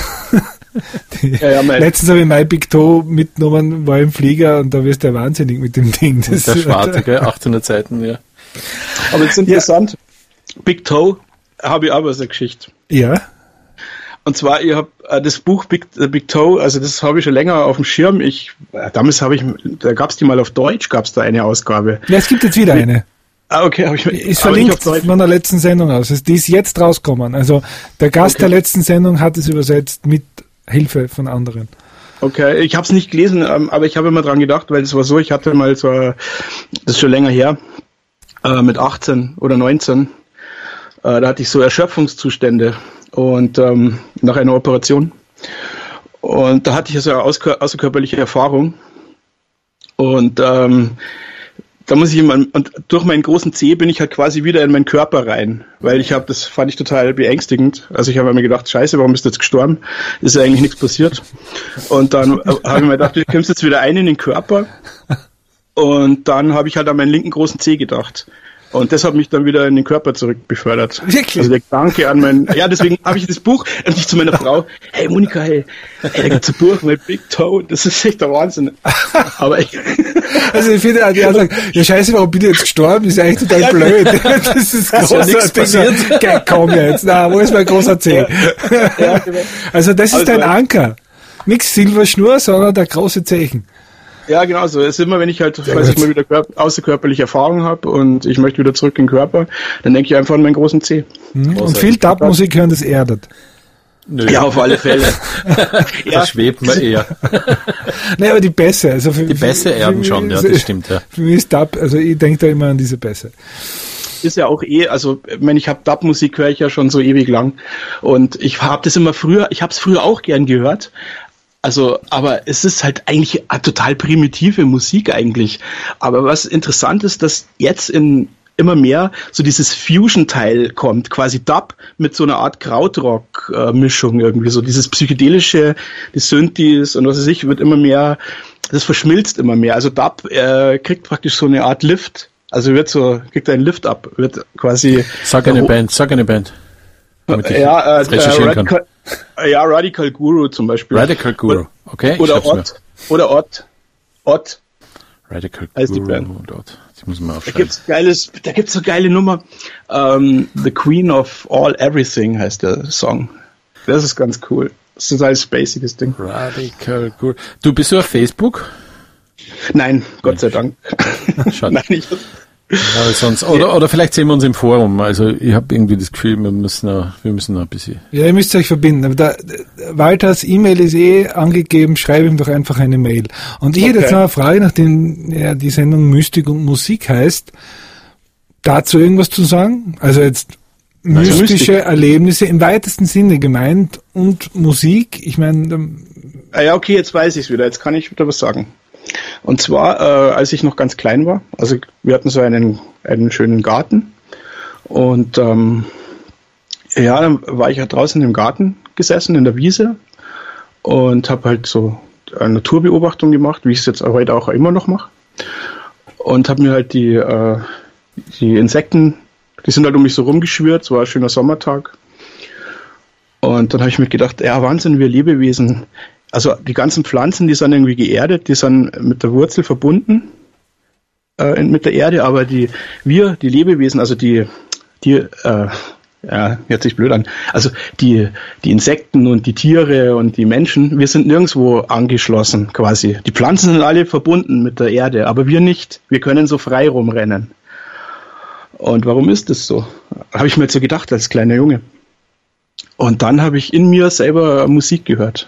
Letztens habe ich My Big Toe mitgenommen, war im Flieger und da wirst du ja wahnsinnig mit dem Ding. Das der Schwarte, gell? 800 Seiten, ja. Aber das ist interessant. Big Toe habe ich aber so eine Geschichte. Ja. Und zwar, ich habe das Buch Big Toe, also das habe ich schon länger auf dem Schirm. Da gab es die mal auf Deutsch, gab es da eine Ausgabe. Ja, es gibt jetzt wieder eine. Okay, ist verlinkt von der letzten Sendung aus. Die ist jetzt rausgekommen. Also der Gast der letzten Sendung hat es übersetzt mit Hilfe von anderen. Okay, ich habe es nicht gelesen, aber ich habe immer dran gedacht, weil es war so, ich hatte mal so, das ist schon länger her, mit 18 oder 19, Da hatte ich so Erschöpfungszustände und nach einer Operation. Und da hatte ich also außerkörperliche Erfahrung. Und da muss ich und durch meinen großen Zeh bin ich halt quasi wieder in meinen Körper rein, weil das fand ich total beängstigend. Also ich habe mir gedacht, scheiße, warum bist du jetzt gestorben? Ist ja eigentlich nichts passiert. Und dann habe ich mir gedacht, du kommst jetzt wieder ein in den Körper. Und dann habe ich halt an meinen linken großen Zeh gedacht. Und das hat mich dann wieder in den Körper zurück befördert. Wirklich? Also der Gedanke an deswegen habe ich das Buch und ich zu meiner Frau, hey Monika, da gibt's ein Buch, mein Big Toe, das ist echt der Wahnsinn. Aber also ich finde, die sagen, ja scheiße, warum bin ich jetzt gestorben? Das ist eigentlich total blöd. Das ist großartig. Ja komm jetzt, wo ist mein großer Zeh? Ja, genau. Also das ist dein Anker. Nix Silberschnur, sondern der große Zeichen. Ja, genau so. Es ist immer, wenn ich halt, falls ich mal wieder außerkörperliche Erfahrung habe und ich möchte wieder zurück in den Körper, dann denke ich einfach an meinen großen Zeh. Und viel Dub-Musik hören, das erdet. Nö. Ja, auf alle Fälle. Da schwebt man eher. Nein, aber die Bässe. Also die Bässe erden schon, ja, das stimmt. Ja. Für mich ist Dub, also ich denke da immer an diese Bässe. Ist ja auch also wenn ich habe Dub-Musik höre ich ja schon so ewig lang und ich habe es früher auch gern gehört. Also, aber es ist halt eigentlich total primitive Musik eigentlich. Aber was interessant ist, dass jetzt immer mehr so dieses Fusion-Teil kommt, quasi Dub mit so einer Art Krautrock-Mischung irgendwie, so dieses psychedelische, die Synthes und was weiß ich, wird immer mehr, das verschmilzt immer mehr. Also Dub kriegt praktisch so eine Art Lift, also kriegt einen Lift ab, wird quasi... Sag eine Band. Radical Guru zum Beispiel. Radical Guru, okay. Oder Ott. Radical heißt Guru die Band. und Ott. Das muss man aufschreiben. Da gibt's so geile Nummer. The Queen of All Everything heißt der Song. Das ist ganz cool. Das ist ein total spaciges Ding. Radical Guru. Du bist auf Facebook? Nein, Gott sei Dank. Schade. Nein, Ja, sonst, oder vielleicht sehen wir uns im Forum. Also ich habe irgendwie das Gefühl, wir müssen noch ein bisschen... Ja, ihr müsst euch verbinden. Aber Walters E-Mail ist angegeben, schreibe ihm doch einfach eine Mail. Und ich hätte jetzt noch eine Frage, nachdem die Sendung Mystik und Musik heißt, dazu irgendwas zu sagen? Also jetzt mystische Erlebnisse im weitesten Sinne gemeint und Musik, ich meine... Ja, okay, jetzt weiß ich es wieder. Jetzt kann ich wieder was sagen. Und zwar, als ich noch ganz klein war, also wir hatten so einen schönen Garten und dann war ich halt draußen im Garten gesessen, in der Wiese und habe halt so eine Naturbeobachtung gemacht, wie ich es jetzt heute auch immer noch mache und habe mir halt die Insekten, die sind halt um mich so rumgeschwirrt, es war ein schöner Sommertag und dann habe ich mir gedacht, ja Wahnsinn, wir Lebewesen, also die ganzen Pflanzen, die sind irgendwie geerdet, die sind mit der Wurzel verbunden mit der Erde, aber die Lebewesen, also hört sich blöd an, also die Insekten und die Tiere und die Menschen, wir sind nirgendwo angeschlossen quasi. Die Pflanzen sind alle verbunden mit der Erde, aber wir nicht. Wir können so frei rumrennen. Und warum ist das so? Habe ich mir jetzt so gedacht als kleiner Junge. Und dann habe ich in mir selber Musik gehört.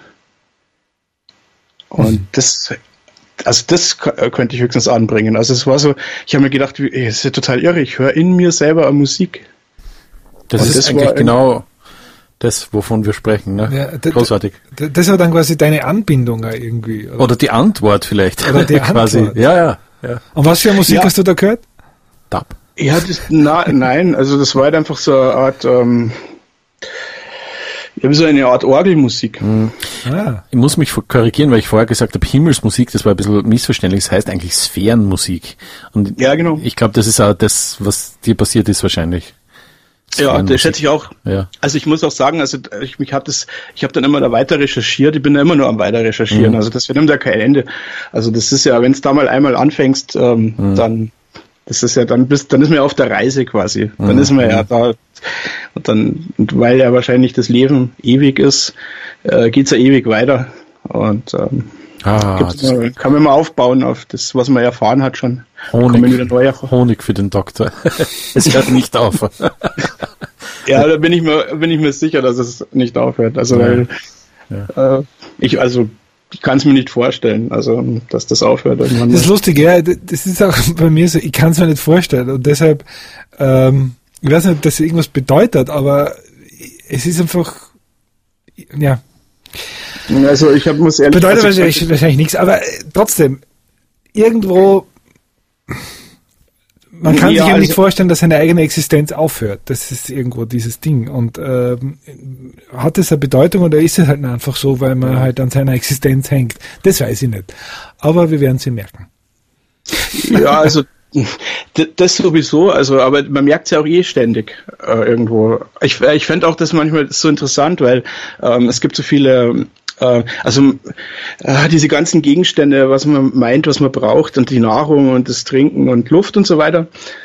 Und das könnte ich höchstens anbringen. Also es war so, ich habe mir gedacht, es ist ja total irre, ich höre in mir selber Musik. Das ist eigentlich genau das, wovon wir sprechen. Ne? Ja, großartig. Das war dann quasi deine Anbindung irgendwie. Oder die Antwort vielleicht. Oder die quasi. Antwort. Ja. Und was für Musik hast du da gehört? Dub. Ja, nein, also das war halt einfach so eine Art... so eine Art Orgelmusik. Ich muss mich korrigieren, weil ich vorher gesagt habe, Himmelsmusik, das war ein bisschen missverständlich, das heißt eigentlich Sphärenmusik. Und ja, genau. Ich glaube, das ist auch das, was dir passiert ist wahrscheinlich. Ja, das schätze ich auch. Ja. Also ich muss auch sagen, also ich habe dann immer da weiter recherchiert, ich bin da immer nur am weiter recherchieren, also das nimmt ja kein Ende. Also das ist ja, wenn es da mal einmal anfängst, dann das ist ja, dann ist man ja auf der Reise quasi. Dann ist man ja da. Und weil ja wahrscheinlich das Leben ewig ist, geht's ja ewig weiter. Und kann man mal aufbauen auf das, was man erfahren hat schon. Honig für den Doktor. Es hört nicht auf. Ja, da bin ich mir sicher, dass es nicht aufhört. Also weil ich kann es mir nicht vorstellen, also dass das aufhört irgendwann. Das ist lustig, ja, das ist auch bei mir so, ich kann es mir nicht vorstellen und deshalb Ich weiß nicht, ob das irgendwas bedeutet, aber es ist einfach, ja. Also ich muss ehrlich bedeutet wahrscheinlich nichts, aber trotzdem, irgendwo, man kann sich eben nicht vorstellen, dass seine eigene Existenz aufhört. Das ist irgendwo dieses Ding. Und hat es eine Bedeutung oder ist es halt einfach so, weil man halt an seiner Existenz hängt? Das weiß ich nicht. Aber wir werden sie merken. Ja, also das sowieso, also aber man merkt es ja auch ständig irgendwo. Ich fände auch das manchmal so interessant, weil es gibt so viele diese ganzen Gegenstände, was man meint, was man braucht und die Nahrung und das Trinken und Luft und so weiter.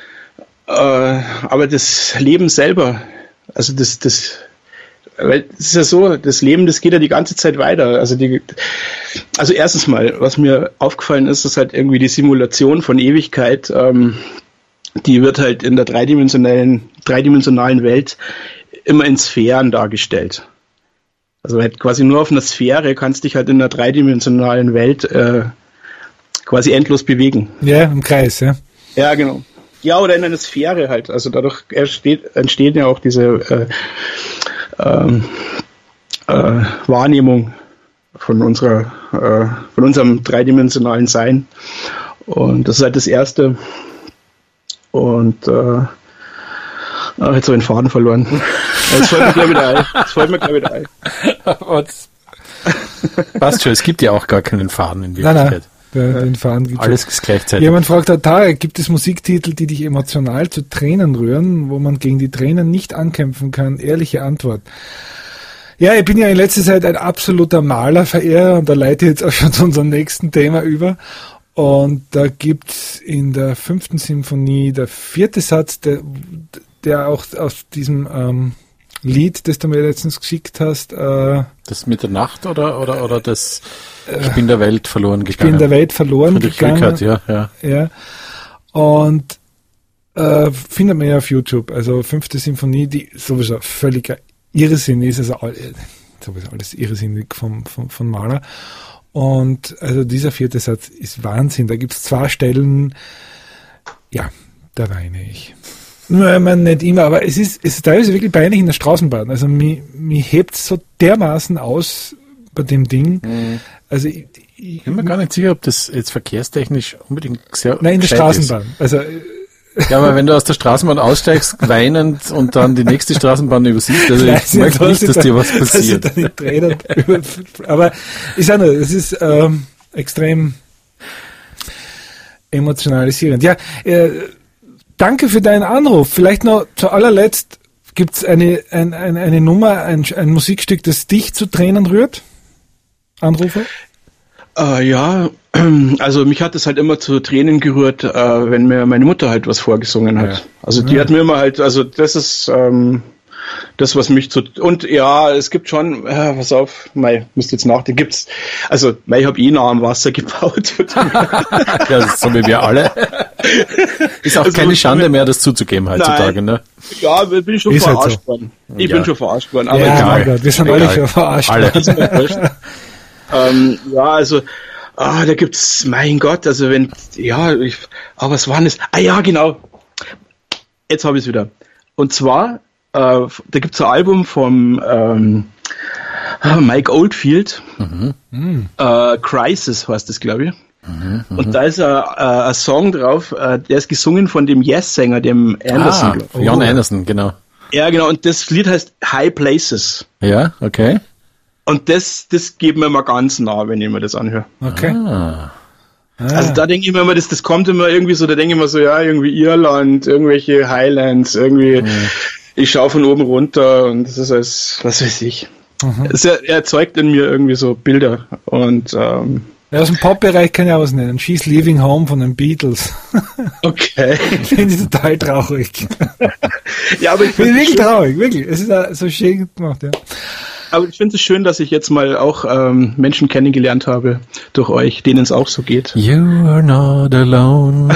Aber das Leben selber, also weil es ist ja so, das Leben, das geht ja die ganze Zeit weiter. Also erstens mal, was mir aufgefallen ist, ist halt irgendwie die Simulation von Ewigkeit, die wird halt in der dreidimensionalen Welt immer in Sphären dargestellt. Also halt quasi nur auf einer Sphäre kannst dich halt in einer dreidimensionalen Welt quasi endlos bewegen. Ja, im Kreis, ja. Ja, genau. Ja, oder in einer Sphäre halt. Also dadurch entstehen ja auch diese Wahrnehmung von unserem dreidimensionalen Sein. Und das ist halt das Erste. Und jetzt habe ich den Faden verloren. Jetzt fällt mir gleich wieder ein. Passt schon, es gibt ja auch gar keinen Faden in Wirklichkeit. Nein, den Faden gibt alles ist gleichzeitig. Jemand fragt, Tarek, gibt es Musiktitel, die dich emotional zu Tränen rühren, wo man gegen die Tränen nicht ankämpfen kann? Ehrliche Antwort. Ja, ich bin ja in letzter Zeit ein absoluter Malerverehrer und da leite ich jetzt auch schon zu unserem nächsten Thema über. Und da gibt's in der 5. Symphonie der 4. Satz, der auch aus diesem Lied, das du mir letztens geschickt hast. Das mit der Nacht oder das Ich bin der Welt verloren gegangen. Ich bin der Welt verloren gegangen. Rückert, ja. Und findet man ja auf YouTube. Also 5. Symphonie, die sowieso völliger Irrsinn ist, also sowieso alles irrsinnig von Mahler. Und also dieser 4. Satz ist Wahnsinn. Da gibt's 2 Stellen, ja, da weine ich. Nur man nicht immer, aber es ist teilweise wirklich peinlich in der Straßenbahn. Also mich hebt's so dermaßen aus bei dem Ding. Mhm. Also ich bin mir gar nicht sicher, ob das jetzt verkehrstechnisch unbedingt sehr nein, in der Straßenbahn. Ist. Also ja, aber wenn du aus der Straßenbahn aussteigst, weinend und dann die nächste Straßenbahn übersiehst, also ich möchte nicht, dass dir was passiert. Aber ich sage nur, es ist extrem emotionalisierend. Ja, danke für deinen Anruf. Vielleicht noch zu allerletzt, gibt's eine Nummer, ein Musikstück, das dich zu Tränen rührt? Anrufer? Ja, also mich hat es halt immer zu Tränen gerührt, wenn mir meine Mutter halt was vorgesungen hat. Ja. Also die hat mir immer halt, also das ist das, was mich und ja, es gibt schon, pass auf, müsst jetzt nachdenken, ich habe nah am Wasser gebaut. Ja, so wie wir alle. Ist auch also, keine Schande mehr, das zuzugeben heutzutage, ne? Ja, bin ich schon verarscht worden. Ich bin schon verarscht worden, aber ja, egal. Gott, wir sind alle schon verarscht worden. Ja, also, da gibt's, mein Gott, also aber was war das? Ja, genau. Jetzt habe ich es wieder. Und zwar, da gibt's ein Album vom Mike Oldfield, Crisis heißt das, glaube ich. Und da ist ein Song drauf, der ist gesungen von dem Yes-Sänger, dem Anderson. Jon Anderson, genau. Ja, genau, und das Lied heißt High Places. Ja, okay. Und das geht mir immer ganz nah, wenn ich mir das anhöre. Okay. Also da denke ich mir immer, das kommt immer irgendwie so, da denke ich mir so, ja, irgendwie Irland, irgendwelche Highlands, irgendwie, ich schaue von oben runter und das ist alles, was weiß ich. Er erzeugt in mir irgendwie so Bilder und ja, aus dem Pop-Bereich kann ich auch was nennen. She's Leaving Home von den Beatles. Okay. Finde ich total traurig. Ja, aber ich finde es wirklich traurig, wirklich. Es ist so schön gemacht, ja. Aber ich finde es schön, dass ich jetzt mal auch Menschen kennengelernt habe durch euch, denen es auch so geht. You are not alone.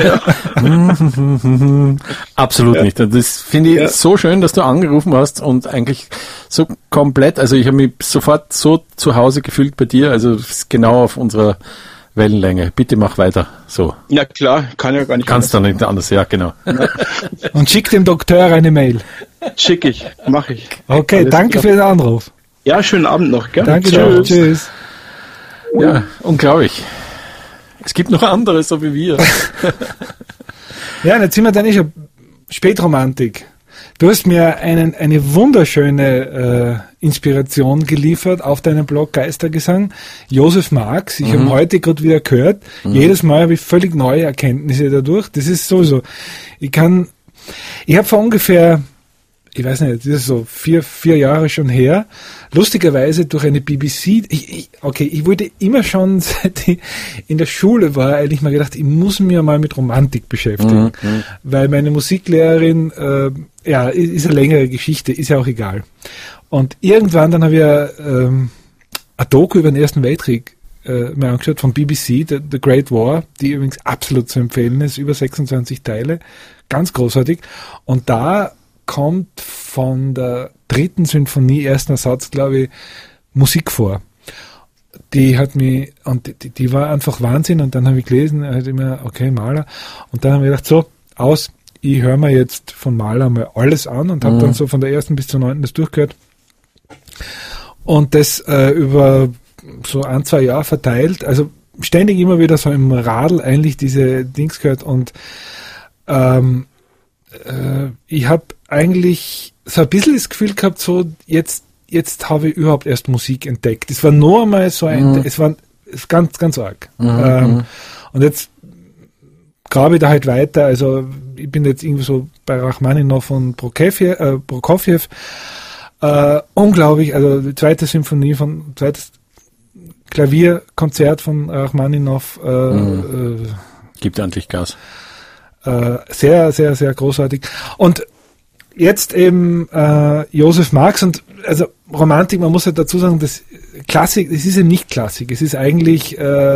Absolut nicht. Das finde ich so schön, dass du angerufen hast und eigentlich so komplett, also ich habe mich sofort so zu Hause gefühlt bei dir, also genau auf unserer Wellenlänge. Bitte mach weiter. So. Ja klar, kann ja gar nicht. Kannst du nicht anders, ja genau. Und schick dem Doktor eine Mail. Schicke ich, mache ich. Okay, Alles danke klar. für den Anruf. Ja, schönen Abend noch, gell? Danke dir. Tschüss. Ja, unglaublich. Es gibt noch andere, so wie wir. Ja, und jetzt sind wir dann schon Spätromantik. Du hast mir eine wunderschöne Inspiration geliefert auf deinem Blog Geistergesang. Josef Marx, ich habe heute gerade wieder gehört. Jedes Mal habe ich völlig neue Erkenntnisse dadurch. Das ist sowieso, ich habe vor ungefähr, ich weiß nicht, das ist so vier Jahre schon her, lustigerweise durch eine BBC, ich wollte immer schon, seit ich in der Schule war, eigentlich mal gedacht, ich muss mich mal mit Romantik beschäftigen, weil meine Musiklehrerin, ist eine längere Geschichte, ist ja auch egal. Und irgendwann dann habe ich eine Doku über den Ersten Weltkrieg mir angeschaut von BBC, The Great War, die übrigens absolut zu empfehlen ist, über 26 Teile, ganz großartig. Und da kommt von der 3. Symphonie, erster Satz, glaube ich, Musik vor. Die hat mich, und die war einfach Wahnsinn, und dann habe ich gelesen, halt immer, okay, Mahler, und dann habe ich gedacht, so, ich höre mir jetzt von Mahler mal alles an, und habe dann so von der 1. bis zur 9. das durchgehört, und das über so 1-2 Jahre verteilt, also ständig immer wieder so im Radl eigentlich diese Dings gehört, und ich habe eigentlich so ein bisschen das Gefühl gehabt, so jetzt habe ich überhaupt erst Musik entdeckt. Es war nur einmal so es war ganz, ganz arg. Und jetzt grabe ich da halt weiter, also ich bin jetzt irgendwie so bei Rachmaninow und Prokofjew, unglaublich, also die zweites Klavierkonzert von Rachmaninow, Gibt endlich Gas. sehr, sehr, sehr großartig. Und jetzt eben Josef Marx, und also Romantik, man muss ja dazu sagen, das Klassik, es ist eben nicht Klassik, es ist eigentlich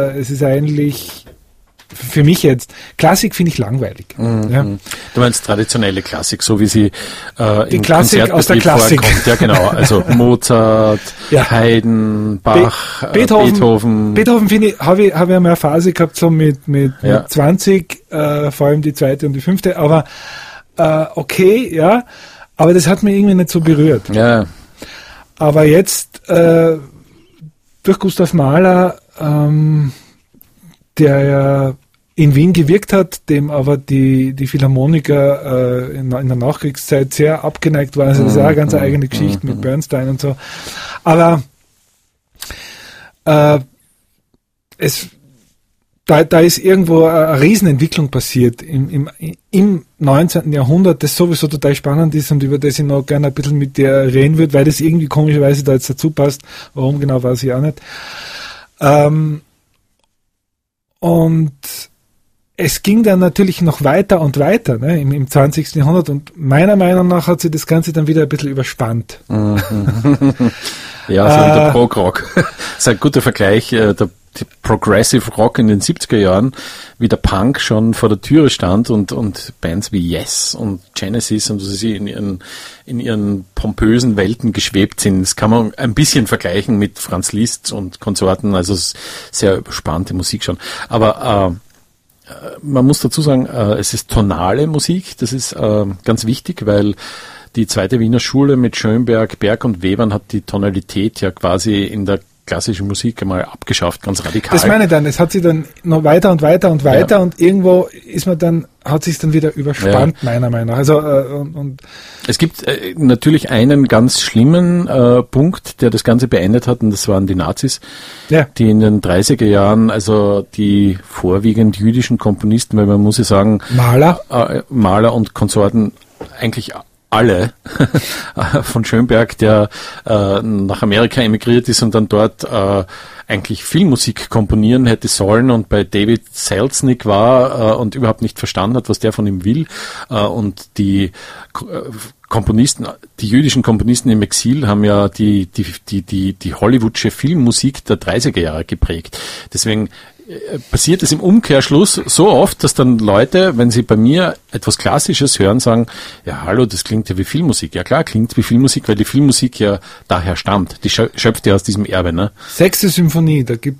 für mich jetzt, Klassik finde ich langweilig. Ja. Du meinst traditionelle Klassik, so wie sie die im Klassik aus der Klassik vorkommt. Ja, genau. Also Mozart, Ja. Haydn, Bach, Beethoven finde ich, habe ich einmal eine Phase gehabt, so mit Ja. 20, vor allem die 2. und die 5. Aber okay, ja, aber das hat mich irgendwie nicht so berührt. Ja, Aber jetzt durch Gustav Mahler, der ja in Wien gewirkt hat, dem aber die Philharmoniker in der Nachkriegszeit sehr abgeneigt waren. Also das ist auch eine ganz eigene Geschichte mit Bernstein und so. Aber da ist irgendwo eine Riesenentwicklung passiert im 19. Jahrhundert, das sowieso total spannend ist und über das ich noch gerne ein bisschen mit dir reden würde, weil das irgendwie komischerweise da jetzt dazu passt. Warum genau, weiß ich auch nicht. Und es ging dann natürlich noch weiter und weiter, ne, im 20. Jahrhundert, und meiner Meinung nach hat sich das Ganze dann wieder ein bisschen überspannt. ja, so wie der Prog-Rock. Das ist ein guter Vergleich, der Progressive Rock in den 70er Jahren, wie der Punk schon vor der Türe stand und Bands wie Yes und Genesis und was sie in ihren pompösen Welten geschwebt sind. Das kann man ein bisschen vergleichen mit Franz Liszt und Konsorten, also sehr überspannte Musik schon. Aber man muss dazu sagen, es ist tonale Musik, das ist ganz wichtig, weil die zweite Wiener Schule mit Schönberg, Berg und Webern hat die Tonalität ja quasi in der klassischen Musik einmal abgeschafft, ganz radikal. Das meine ich dann, es hat sich dann noch weiter und weiter und weiter, und irgendwo hat sich dann wieder überspannt, meiner Meinung nach. Also, und es gibt natürlich einen ganz schlimmen Punkt, der das Ganze beendet hat, und das waren die Nazis, die in den 30er Jahren, also die vorwiegend jüdischen Komponisten, weil man muss ja sagen, Mahler und Konsorten, eigentlich alle von Schönberg, der nach Amerika emigriert ist und dann dort eigentlich Filmmusik komponieren hätte sollen und bei David Selznick war und überhaupt nicht verstanden hat, was der von ihm will. Und die Komponisten, die jüdischen Komponisten im Exil haben ja die Hollywoodsche Filmmusik der 30er Jahre geprägt. Deswegen passiert es im Umkehrschluss so oft, dass dann Leute, wenn sie bei mir etwas Klassisches hören, sagen, ja hallo, das klingt ja wie Filmmusik. Ja klar, klingt wie Filmmusik, weil die Filmmusik ja daher stammt. Die schöpft ja aus diesem Erbe, ne? 6. Symphonie, da gibt's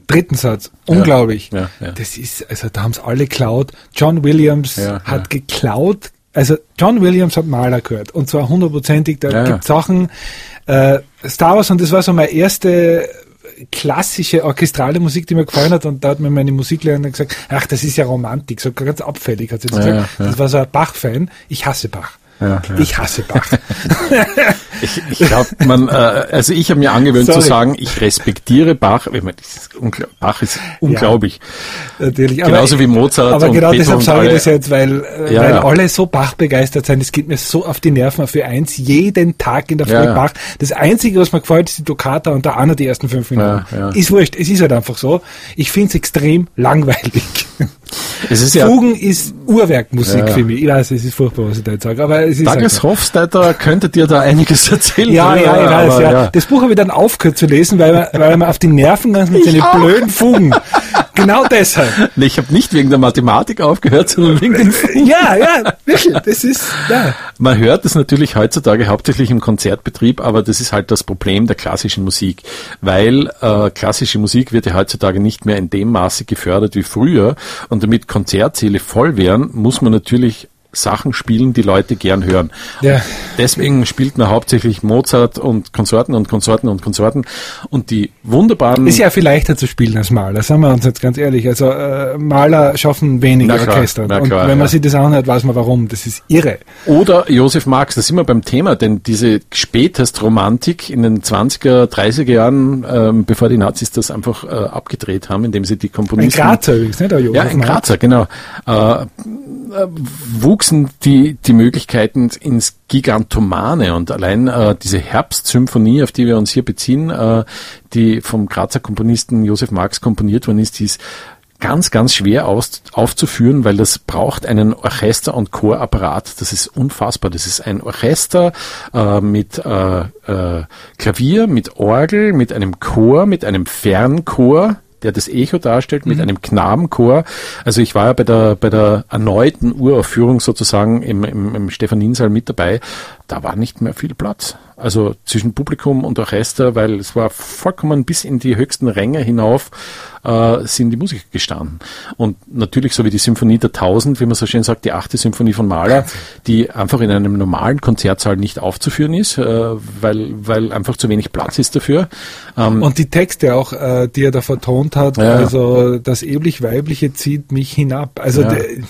dritten Satz. Unglaublich. Ja. Das ist, also da haben es alle geklaut. John Williams hat geklaut. Also John Williams hat Mahler gehört. Und zwar 100%ig. Da gibt Sachen, Star Wars, und das war so meine erste klassische orchestrale Musik, die mir gefallen hat, und da hat mir meine Musiklehrerin gesagt, ach, das ist ja Romantik, so ganz abfällig, hat sie gesagt. Das war so ein Bach-Fan. Ich hasse Bach. Ich hasse Bach. Ich glaube, also ich habe mir angewöhnt zu sagen, ich respektiere Bach. Bach ist unglaublich. Natürlich. Genauso wie Mozart. Aber und genau Beethoven deshalb sage ich das jetzt, weil alle so Bach begeistert sind. Es geht mir so auf die Nerven für eins, jeden Tag in der Früh Bach. Das Einzige, was mir gefällt, ist die Toccata und da auch noch die ersten 5 Minuten. Ist wurscht, es ist halt einfach so. Ich finde es extrem langweilig. Fugen ist Uhrwerkmusik für mich. Ich weiß, es ist furchtbar, was ich da jetzt sage, aber es ist Douglas Hofstadter könnte dir da einiges erzählen. Ich weiß. Das Buch habe ich dann aufgehört zu lesen, weil er mir auf die Nerven ganz mit seinen blöden Fugen. Genau deshalb. Nee, ich habe nicht wegen der Mathematik aufgehört, sondern wegen den Fugen. Ja, wirklich. Das ist, Man hört es natürlich heutzutage hauptsächlich im Konzertbetrieb, aber das ist halt das Problem der klassischen Musik, weil klassische Musik wird ja heutzutage nicht mehr in dem Maße gefördert wie früher, und damit Konzertsäle voll wären, muss man natürlich Sachen spielen, die Leute gern hören. Ja. Deswegen spielt man hauptsächlich Mozart und Konsorten und die wunderbaren... Ist ja viel leichter zu spielen als Mahler, sagen wir uns jetzt ganz ehrlich. Also Mahler schaffen weniger Orchester. Und wenn man sich das anhört, weiß man warum. Das ist irre. Oder Josef Marx, da sind wir beim Thema, denn diese Spätestromantik in den 20er, 30er Jahren, bevor die Nazis das einfach abgedreht haben, indem sie die Komponisten... Ein Grazer übrigens, nicht? Der Josef Marx. Grazer, genau. Wuchsen die Möglichkeiten ins Gigantomane, und allein diese Herbstsymphonie, auf die wir uns hier beziehen, die vom Grazer Komponisten Josef Marx komponiert worden ist, die ist ganz, ganz schwer aufzuführen, weil das braucht einen Orchester- und Chorapparat. Das ist unfassbar. Das ist ein Orchester mit Klavier, mit Orgel, mit einem Chor, mit einem Fernchor, der das Echo darstellt, mit einem Knabenchor. Also ich war ja bei der erneuten Uraufführung sozusagen im Stephaninsaal mit dabei. Da war nicht mehr viel Platz. Also zwischen Publikum und Orchester, weil es war vollkommen bis in die höchsten Ränge hinauf sind die Musiker gestanden. Und natürlich so wie die Symphonie der 1000, wie man so schön sagt, die 8. Symphonie von Mahler, die einfach in einem normalen Konzertsaal nicht aufzuführen ist, weil einfach zu wenig Platz ist dafür. Und die Texte auch, die er da vertont hat, also das ewig-weibliche zieht mich hinab. Also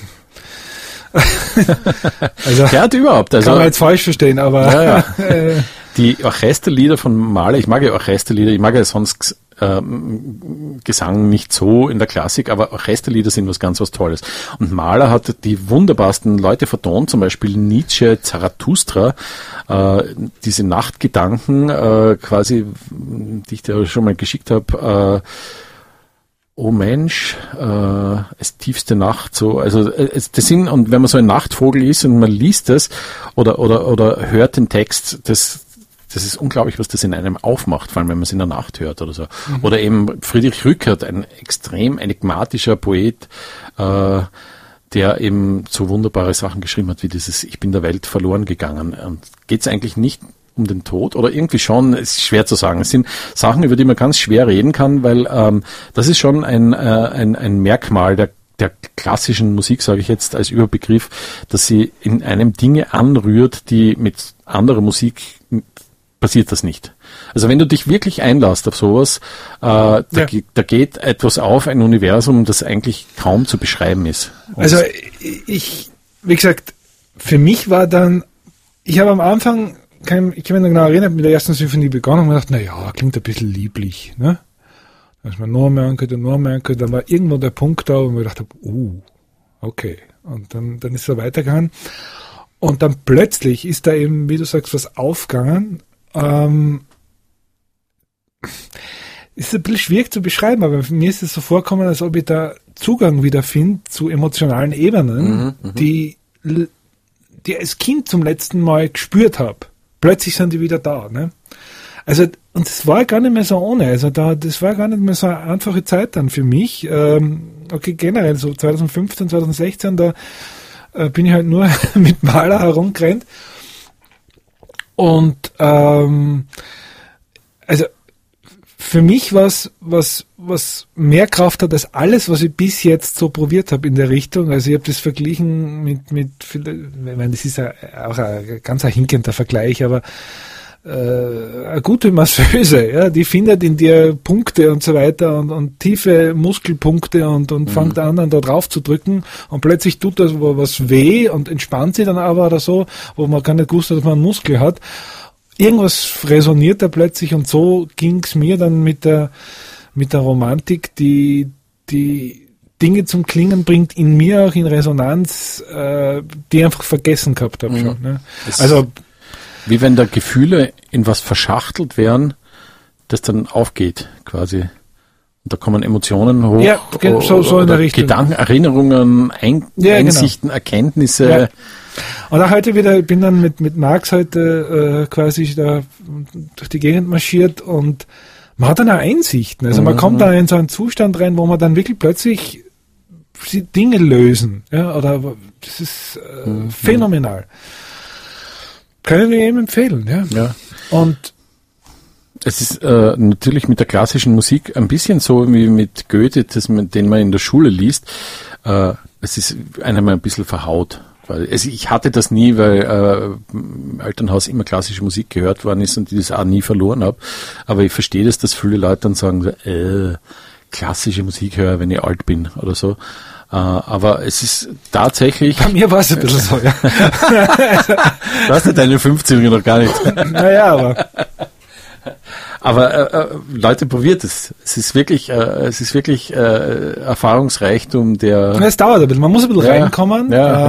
überhaupt. Also, kann man jetzt falsch verstehen, aber die Orchesterlieder von Mahler, ich mag ja Orchesterlieder, ich mag ja sonst Gesang nicht so in der Klassik, aber Orchesterlieder sind was Tolles. Und Mahler hat die wunderbarsten Leute vertont, zum Beispiel Nietzsche, Zarathustra, diese Nachtgedanken, quasi, die ich dir schon mal geschickt habe, oh Mensch, es tiefste Nacht, so, also das sind, und wenn man so ein Nachtvogel ist und man liest das oder hört den Text, das ist unglaublich, was das in einem aufmacht, vor allem wenn man es in der Nacht hört oder so. Oder eben Friedrich Rückert, ein extrem enigmatischer Poet, der eben so wunderbare Sachen geschrieben hat, wie dieses Ich bin der Welt verloren gegangen. Und geht es eigentlich nicht um den Tod oder irgendwie schon, ist schwer zu sagen. Es sind Sachen, über die man ganz schwer reden kann, weil das ist schon ein Merkmal der klassischen Musik, sage ich jetzt als Überbegriff, dass sie in einem Dinge anrührt, die mit anderer Musik passiert das nicht. Also wenn du dich wirklich einlässt auf sowas, da geht etwas auf, ein Universum, das eigentlich kaum zu beschreiben ist. Und also wie gesagt, für mich war dann, ich habe am Anfang, ich kann mich noch genau erinnern, mit der ersten Symphonie begonnen und mir gedacht, naja, klingt ein bisschen lieblich, ne? Dass man nur merken könnte, dann war irgendwo der Punkt da, wo man gedacht habe, okay. Und dann ist es so weitergegangen. Und dann plötzlich ist da eben, wie du sagst, was aufgegangen. Ist ein bisschen schwierig zu beschreiben, aber für mich ist es so vorkommen, als ob ich da Zugang wieder finde zu emotionalen Ebenen, die als Kind zum letzten Mal gespürt habe. Plötzlich sind die wieder da, ne? Also, und es war gar nicht mehr so ohne. Also das war gar nicht mehr so eine einfache Zeit dann für mich. Okay, generell so 2015, 2016, da bin ich halt nur mit Mahler herumgerannt. Und also für mich was mehr Kraft hat als alles, was ich bis jetzt so probiert habe in der Richtung. Also ich habe das verglichen mit ich meine, das ist auch ein ganz hinkender Vergleich, aber eine gute Masseuse, ja, die findet in dir Punkte und so weiter und tiefe Muskelpunkte und fängt an da drauf zu drücken und plötzlich tut das was weh und entspannt sie dann aber oder so, wo man gar nicht gewusst hat, dass man einen Muskel hat. Irgendwas resoniert da plötzlich und so ging's mir dann mit der Romantik, die Dinge zum Klingen bringt, in mir auch in Resonanz, die ich einfach vergessen gehabt habe schon. Ne? Also wie wenn da Gefühle in was verschachtelt wären, das dann aufgeht quasi. Und da kommen Emotionen hoch. Ja, so in der Richtung. Gedanken, Erinnerungen, Einsichten, genau. Erkenntnisse. Ja. Und auch heute wieder, ich bin dann mit Max heute quasi da durch die Gegend marschiert und man hat dann auch Einsichten. Also man kommt da in so einen Zustand rein, wo man dann wirklich plötzlich Dinge lösen. Ja, oder das ist phänomenal. Können wir ihm empfehlen, ja. Ja. Und es ist natürlich mit der klassischen Musik ein bisschen so wie mit Goethe, den man in der Schule liest. Es ist einem ein bisschen verhaut. Also ich hatte das nie, weil im Elternhaus immer klassische Musik gehört worden ist und ich das auch nie verloren habe. Aber ich verstehe das, dass viele Leute dann sagen, klassische Musik höre, wenn ich alt bin oder so. Aber es ist tatsächlich... Bei mir war es ein bisschen so, ja. Du hast ja deine 50er noch gar nicht. Naja, aber Leute, probiert es. Es ist wirklich Erfahrungsreichtum, der... Es dauert ein bisschen, man muss ein bisschen reinkommen.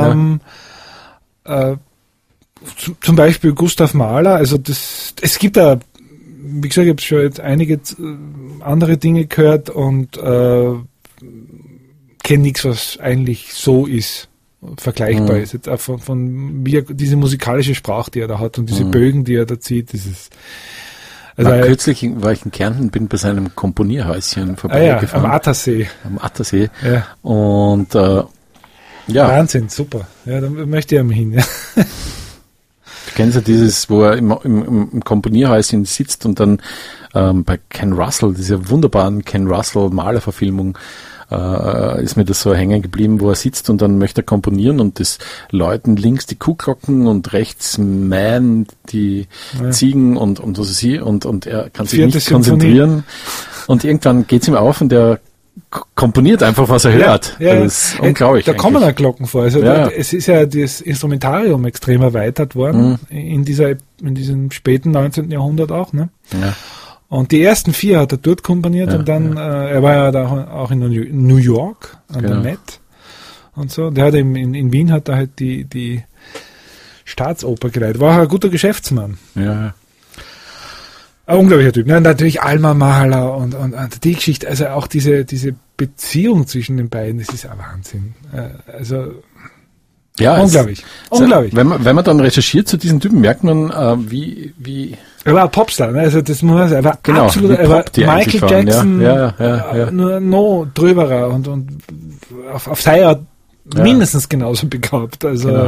Ja. Zum Beispiel Gustav Mahler, also es gibt da, wie gesagt, ich habe schon jetzt einige andere Dinge gehört und kenne nichts, was eigentlich so ist, vergleichbar ist. Jetzt auch von wie diese musikalische Sprache, die er da hat und diese Bögen, die er da zieht, dieses... Also kürzlich war ich in Kärnten, bin bei seinem Komponierhäuschen vorbeigefahren. Am Attersee. Ja. Und Wahnsinn, super. Ja, da möchte ich einmal hin. Ja. Du kennst ja dieses, wo er im Komponierhäuschen sitzt und dann bei Ken Russell, dieser wunderbaren Ken Russell Malerverfilmung, ist mir das so hängen geblieben, wo er sitzt und dann möchte er komponieren und das läuten links die Kuhglocken und rechts Man, die Ziegen und was weiß ich, und er kann sich nicht konzentrieren und irgendwann geht's ihm auf und er komponiert einfach, was er hört. Ja. Das ist unglaublich. Da kommen auch Glocken vor. Also es ist ja das Instrumentarium extrem erweitert worden in diesem späten 19. Jahrhundert auch, ne? Ja. Und die ersten 4 hat er dort komponiert und dann, er war ja da auch in New York an der Met und so. Der hat in Wien hat er halt die Staatsoper geleitet. War auch ein guter Geschäftsmann. Ja. Ein unglaublicher Typ. Ja, natürlich Alma Mahler und die Geschichte, also auch diese Beziehung zwischen den beiden, das ist ein Wahnsinn. Also unglaublich. Unglaublich. Wenn man dann recherchiert zu diesen Typen, merkt man, wie er war ein Popstar, ne? Also das muss er war absolut, er war Michael Jackson, nur noch drüberer und auf seine Art mindestens genauso begabt. Also genau.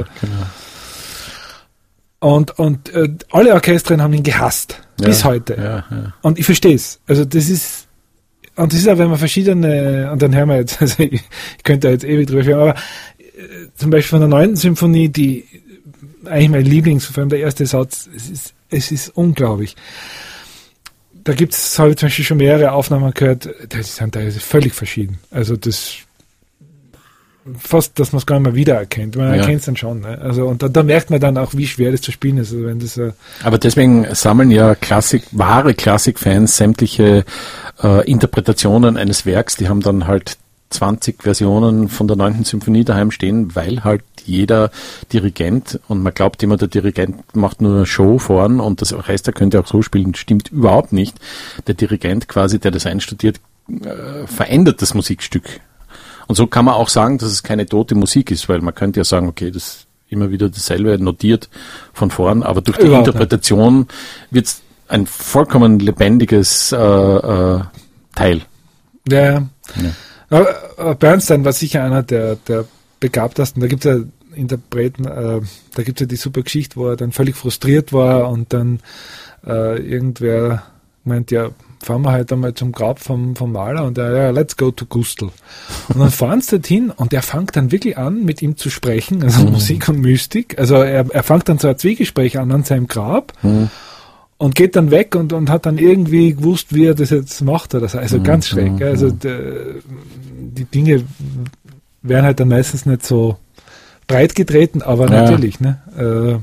Und alle Orchestren haben ihn gehasst bis heute. Ja. Und ich verstehe es. Also das ist auch, wenn man verschiedene, und dann hören wir jetzt, also ich könnte da jetzt ewig drüber sprechen, aber zum Beispiel von der 9. Symphonie, die eigentlich mein Lieblings, vor allem der erste Satz, es ist unglaublich. Da habe ich zum Beispiel schon mehrere Aufnahmen gehört, die sind teilweise völlig verschieden. Also das fast, dass man es gar nicht mehr wiedererkennt. Man erkennt es dann schon. Ne? Also, und da merkt man dann auch, wie schwer das zu spielen ist. Also wenn das, aber deswegen sammeln ja wahre Klassikfans sämtliche Interpretationen eines Werks. Die haben dann halt 20 Versionen von der 9. Symphonie daheim stehen, weil halt jeder Dirigent, und man glaubt immer, der Dirigent macht nur eine Show vorn und das Orchester könnte auch so spielen, stimmt überhaupt nicht. Der Dirigent quasi, der das einstudiert, verändert das Musikstück. Und so kann man auch sagen, dass es keine tote Musik ist, weil man könnte ja sagen, okay, das ist immer wieder dasselbe notiert von vorn, aber durch die Interpretation wird es ein vollkommen lebendiges Teil. Ja. Aber Bernstein war sicher einer der begabtesten. Da gibt es ja Interpreten, da gibt es ja die super Geschichte, wo er dann völlig frustriert war und dann irgendwer meint, ja, fahren wir halt einmal zum Grab vom Maler und ja, let's go to Gustl. Und dann fahren sie dorthin und er fängt dann wirklich an, mit ihm zu sprechen, also Musik und Mystik. Also er fängt dann so ein Zwiegespräch an seinem Grab und geht dann weg und hat dann irgendwie gewusst, wie er das jetzt macht oder so. Also ganz schräg. Also die Dinge werden halt dann meistens nicht so breit getreten, aber natürlich, ne?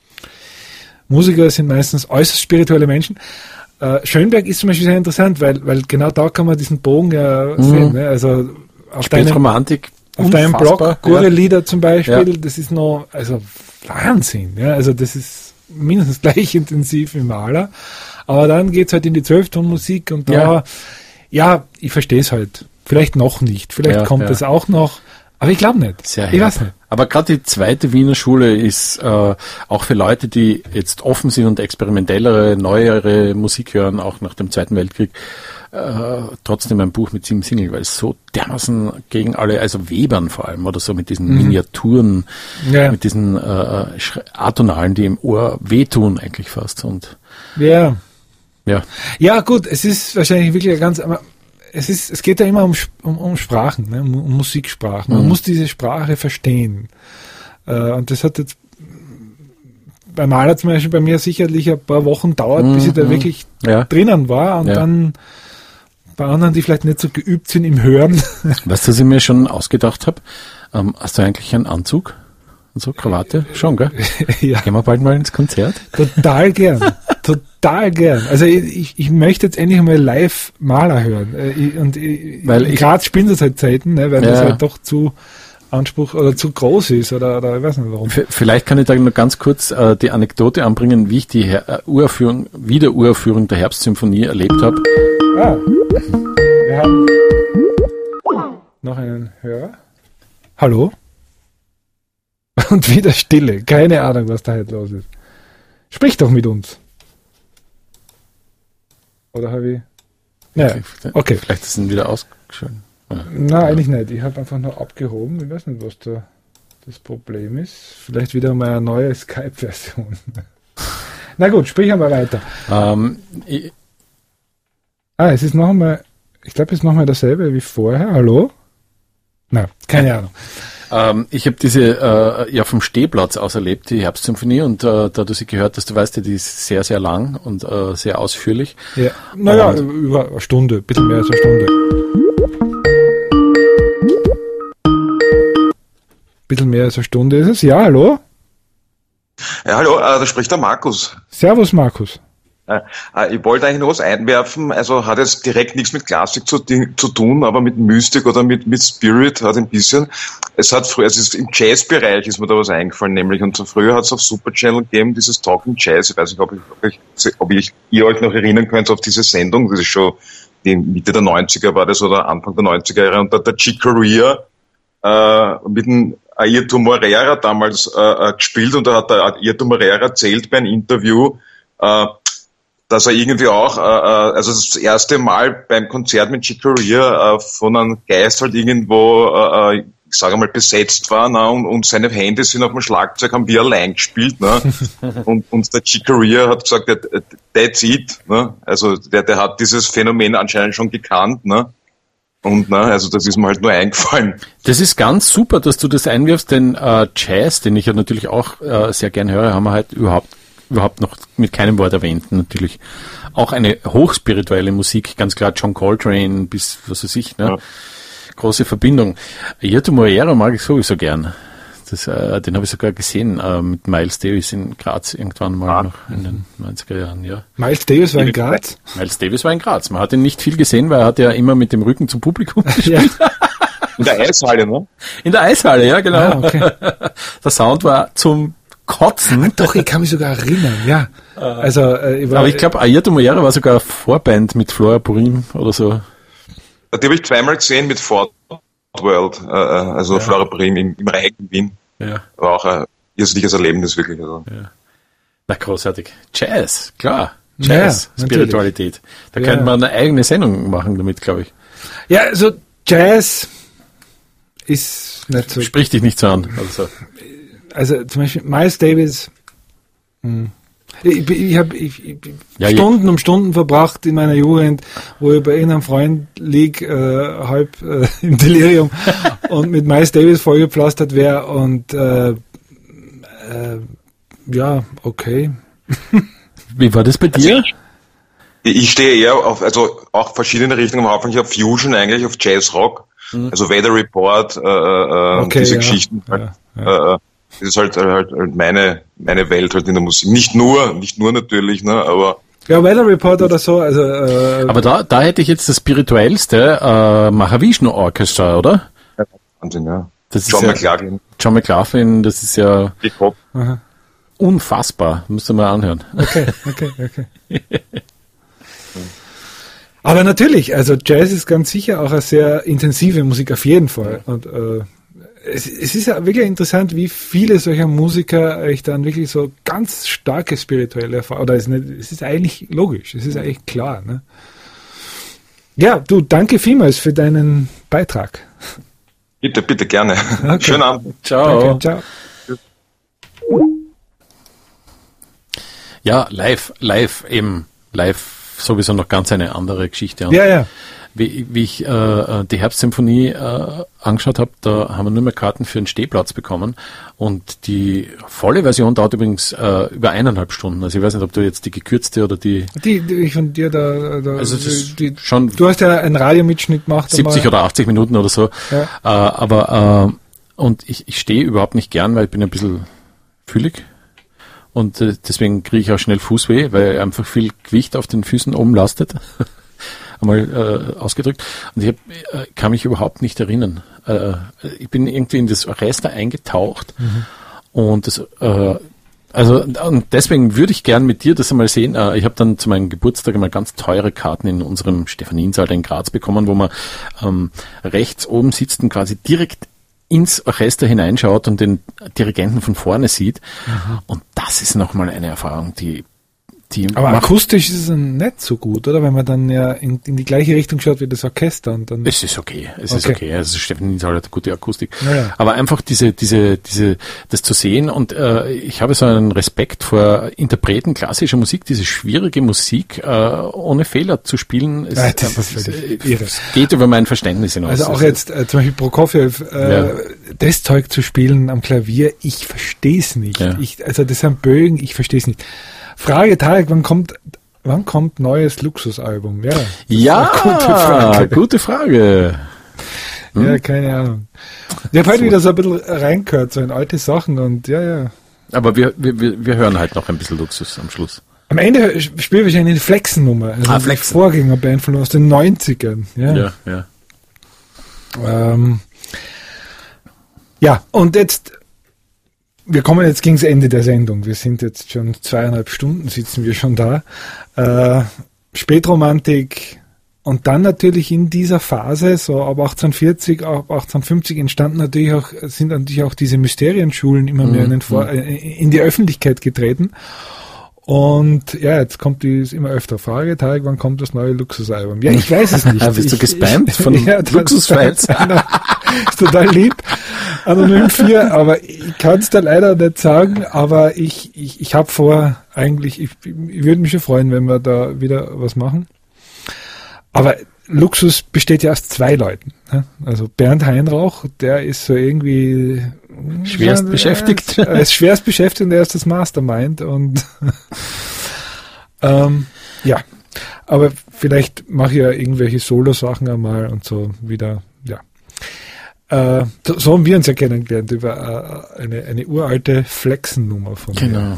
Musiker sind meistens äußerst spirituelle Menschen. Schönberg ist zum Beispiel sehr interessant, weil genau da kann man diesen Bogen ja sehen. Ne? Also auf Romantik, deinem Blog, Gurre-Lieder zum Beispiel, das ist noch, also Wahnsinn. Ja? Also das ist mindestens gleich intensiv wie Maler. Aber dann geht's halt in die 12-Ton-Musik und da, ich verstehe es halt. Vielleicht noch nicht. Vielleicht kommt es auch noch. Aber ich glaube nicht. Sehr ich weiß nicht. Aber gerade die zweite Wiener Schule ist auch für Leute, die jetzt offen sind und experimentellere, neuere Musik hören, auch nach dem Zweiten Weltkrieg, trotzdem ein Buch mit 7 Singles, weil es so dermaßen gegen alle, also Webern vor allem, oder so mit diesen Miniaturen, mit diesen Atonalen, die im Ohr wehtun eigentlich fast. Und ja, gut, es ist wahrscheinlich wirklich ganz... Es geht ja immer um Sprachen, ne? um Musiksprachen. Man muss diese Sprache verstehen. Und das hat jetzt bei Maler zum Beispiel bei mir sicherlich ein paar Wochen dauert, bis ich da wirklich drinnen war. Und dann bei anderen, die vielleicht nicht so geübt sind im Hören. Weißt du, was ich mir schon ausgedacht habe? Hast du eigentlich einen Anzug? Und so, Krawatte? Schon, gell? Ja. Gehen wir bald mal ins Konzert? Total gern. Total gern. Also ich möchte jetzt endlich mal live Maler hören. Weil in Graz spielen sie seit Zeiten, ne, weil das halt doch zu Anspruch oder zu groß ist oder ich weiß nicht warum. Vielleicht kann ich da noch ganz kurz die Anekdote anbringen, wie ich die Wiederaufführung der Herbstsymphonie erlebt habe. Wir haben noch einen Hörer. Hallo? Und wieder Stille. Keine Ahnung, was da halt los ist. Sprich doch mit uns. Oder habe ich... Naja, okay. Vielleicht ist es wieder ausgeschaltet. Nein, eigentlich nicht. Ich habe einfach nur abgehoben. Ich weiß nicht, was da das Problem ist. Vielleicht wieder mal eine neue Skype-Version. Na gut, sprich einmal weiter. Es ist noch einmal... Ich glaube, es ist nochmal dasselbe wie vorher. Hallo? Na, keine Ahnung. Ich habe diese vom Stehplatz aus erlebt, die Herbstsymphonie, und da du sie gehört hast, du weißt ja, die ist sehr, sehr lang und sehr ausführlich. Ja, naja, über eine Stunde, ein bisschen mehr als eine Stunde. Ein bisschen mehr als eine Stunde ist es. Ja, hallo? Ja, hallo, da spricht der Markus. Servus, Markus. Ich wollte eigentlich noch was einwerfen, also hat jetzt direkt nichts mit Klassik zu tun, aber mit Mystik oder mit Spirit hat ein bisschen. Es ist im Jazz-Bereich ist mir da was eingefallen, nämlich, und so früher hat es auf Super Channel gegeben, dieses Talking Jazz, ich weiß nicht, ob ihr euch noch erinnern könnt auf diese Sendung, das ist schon die Mitte der 90er war das oder Anfang der 90er Jahre, und da hat der Chick Corea mit dem Ayrton Moreira damals gespielt, und da hat der Ayrton Moreira erzählt bei einem Interview, dass er irgendwie auch, also das erste Mal beim Konzert mit Chick Corea von einem Geist halt irgendwo, ich sage mal, besetzt war, ne, und seine Hände sind auf dem Schlagzeug, haben wir allein gespielt, ne, und der Chick Corea hat gesagt, that's it, ne, also der hat dieses Phänomen anscheinend schon gekannt, ne. Und also das ist mir halt nur eingefallen. Das ist ganz super, dass du das einwirfst, denn Jazz, den ich ja natürlich auch sehr gern höre, haben wir halt überhaupt noch mit keinem Wort erwähnt, natürlich. Auch eine hochspirituelle Musik, ganz klar John Coltrane bis, was weiß ich, ne? Ja. Große Verbindung. Ayrton Moreira mag ich sowieso gern. Den habe ich sogar gesehen mit Miles Davis in Graz irgendwann mal noch in den 90er Jahren, ja. Miles Davis war in Graz? Miles Davis war in Graz. Man hat ihn nicht viel gesehen, weil er hat ja immer mit dem Rücken zum Publikum gespielt. Ja. In der Eishalle, ne? In der Eishalle, ja, genau. Ah, okay. Der Sound war zum Kotzen. Doch, ich kann mich sogar erinnern, ja. Also, aber ich glaube, Ayrton Moreira war sogar Vorband mit Flora Purim oder so. Die habe ich zweimal gesehen mit Fort World, also Flora Purim im Rhein in Wien. Ja. War auch ein irrsinniges Erlebnis, wirklich. Also. Ja. Na, großartig. Jazz, klar. Jazz, ja, Spiritualität. Da könnte man eine eigene Sendung machen damit, glaube ich. Ja, also Jazz ist nicht so... Sprich dich nicht so an. Also zum Beispiel Miles Davis, Ich habe Stunden um Stunden verbracht in meiner Jugend, wo ich bei irgendeinem Freund lieg, halb im Delirium und mit Miles Davis vollgepflastert wäre und ja, okay. Wie war das bei dir? Ich stehe eher auf, also auch verschiedene Richtungen, aber hauptsächlich auf Fusion eigentlich, auf Jazz-Rock, also Weather Report, okay, diese ja. Geschichten. Ja. Das ist halt meine Welt halt in der Musik. Nicht nur natürlich, ne, aber. Ja, Weather Report oder so, also. Aber da hätte ich jetzt das spirituellste Mahavishnu Orchestra, oder? Ja, Wahnsinn, ja. Das John ist McLaughlin. John McLaughlin, das ist ja Aha. unfassbar. Müsst ihr mal anhören. Okay. Aber natürlich, also Jazz ist ganz sicher auch eine sehr intensive Musik, auf jeden Fall. Und es ist ja wirklich interessant, wie viele solcher Musiker euch dann wirklich so ganz starke spirituelle Erfahrungen, oder es ist eigentlich logisch, es ist eigentlich klar. Ne? Ja, du, danke vielmals für deinen Beitrag. Bitte, gerne. Okay. Schönen Abend. Ciao. Danke, ciao. Ja, live sowieso noch ganz eine andere Geschichte. Und Ja. Wie ich die Herbstsymphonie angeschaut habe, da haben wir nur mehr Karten für einen Stehplatz bekommen und die volle Version dauert übrigens über 1,5 Stunden. Also ich weiß nicht, ob du jetzt die gekürzte oder die Die von dir da also das ist schon du hast ja einen Radiomitschnitt gemacht. 70 oder 80 Minuten oder so. Ja. Aber und ich stehe überhaupt nicht gern, weil ich bin ein bisschen fühlig. Und deswegen kriege ich auch schnell Fußweh, weil einfach viel Gewicht auf den Füßen oben lastet. Einmal ausgedrückt. Und ich kann mich überhaupt nicht erinnern. Ich bin irgendwie in das Orchester eingetaucht. Und das, und deswegen würde ich gern mit dir das einmal sehen. Ich habe dann zu meinem Geburtstag einmal ganz teure Karten in unserem Stephaniensaal in Graz bekommen, wo man rechts oben sitzt und quasi direkt ins Orchester hineinschaut und den Dirigenten von vorne sieht. Und das ist nochmal eine Erfahrung, die aber akustisch ist es nicht so gut, oder? Wenn man dann ja in die gleiche Richtung schaut wie das Orchester und dann. Es ist okay. Also Stephaniensaal hat eine gute Akustik. Ja. Aber einfach das zu sehen und ich habe so einen Respekt vor Interpreten klassischer Musik, diese schwierige Musik ohne Fehler zu spielen. Es geht über mein Verständnis hinaus. Also auch jetzt zum Beispiel Prokofjew, das Zeug zu spielen am Klavier, ich verstehe es nicht. Ja. Also das sind Bögen, ich verstehe es nicht. Frage, Tarek, wann kommt neues Luxusalbum? Ja, gute Frage. Ja, keine Ahnung. Ich habe heute wieder so ein bisschen reingehört, so in alte Sachen und ja. Aber wir hören halt noch ein bisschen Luxus am Schluss. Am Ende spiele ich wahrscheinlich eine Flexen-Nummer, also die Vorgängerband von aus den 90ern. Ja. Ja, und jetzt wir kommen jetzt gegen das Ende der Sendung. Wir sind jetzt schon 2,5 Stunden, sitzen wir schon da. Spätromantik und dann natürlich in dieser Phase, so ab 1840, ab 1850 sind natürlich auch diese Mysterienschulen immer mehr in die Öffentlichkeit getreten. Und ja, jetzt kommt die immer öfter Frage, Tarek, wann kommt das neue Luxusalbum? Ja, ich weiß es nicht. Bist du gespammt von Luxusfights? Ist total lieb. Anonym 4, aber ich kann es da leider nicht sagen, aber ich habe vor, eigentlich, ich würde mich schon freuen, wenn wir da wieder was machen. Aber Luxus besteht ja aus 2 Leuten. Ne? Also Bernd Heinrauch, der ist so irgendwie schwerst beschäftigt. Er ist schwerst beschäftigt und er ist das Mastermind und ja, aber vielleicht mache ich ja irgendwelche Solo-Sachen einmal und so wieder, ja. So haben wir uns ja kennengelernt über eine uralte Flexen-Nummer von mir. Genau,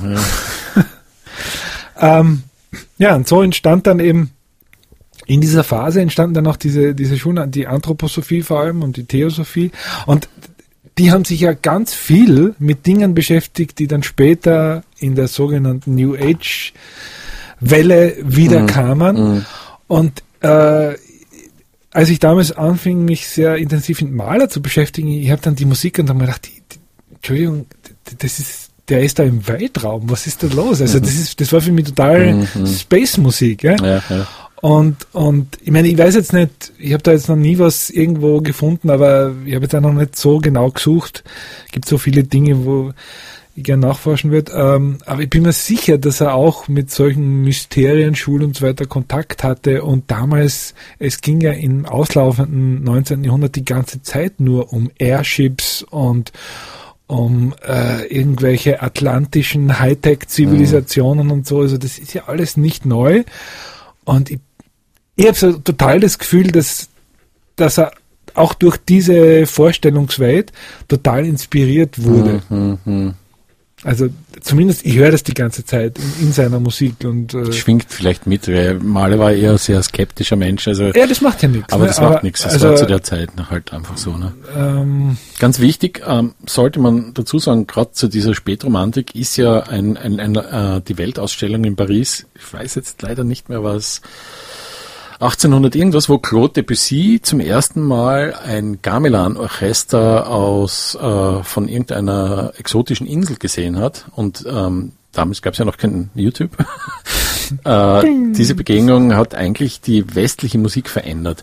ja. Ja, und so entstand dann eben in dieser Phase entstanden dann auch diese Schulen, die Anthroposophie vor allem und die Theosophie. Und die haben sich ja ganz viel mit Dingen beschäftigt, die dann später in der sogenannten New Age Welle wieder kamen. Und als ich damals anfing, mich sehr intensiv mit Maler zu beschäftigen, ich habe dann die Musik und dann mir gedacht, Entschuldigung, der ist da im Weltraum, was ist da los? Also das war für mich total Space-Musik. Ja? Ja. Und ich meine, ich weiß jetzt nicht, ich habe da jetzt noch nie was irgendwo gefunden, aber ich habe jetzt auch noch nicht so genau gesucht. Es gibt so viele Dinge, wo ich gerne nachforschen würde. Aber ich bin mir sicher, dass er auch mit solchen Mysterienschulen und so weiter Kontakt hatte. Und damals, es ging ja im auslaufenden 19. Jahrhundert die ganze Zeit nur um Airships und um irgendwelche atlantischen Hightech-Zivilisationen und so. Also das ist ja alles nicht neu. Und ich habe so total das Gefühl, dass er auch durch diese Vorstellungswelt total inspiriert wurde. Also zumindest, ich höre das die ganze Zeit in seiner Musik. Und schwingt vielleicht mit, weil Mahler war eher ein sehr skeptischer Mensch. Also, ja, das macht ja nichts. Aber das macht nichts, das war zu der Zeit halt einfach so. Ne? Ganz wichtig, sollte man dazu sagen, gerade zu dieser Spätromantik ist ja die Weltausstellung in Paris, ich weiß jetzt leider nicht mehr, was 1800 irgendwas, wo Claude Debussy zum ersten Mal ein Gamelan-Orchester von irgendeiner exotischen Insel gesehen hat. Und damals gab es ja noch kein YouTube. Diese Begegnung hat eigentlich die westliche Musik verändert.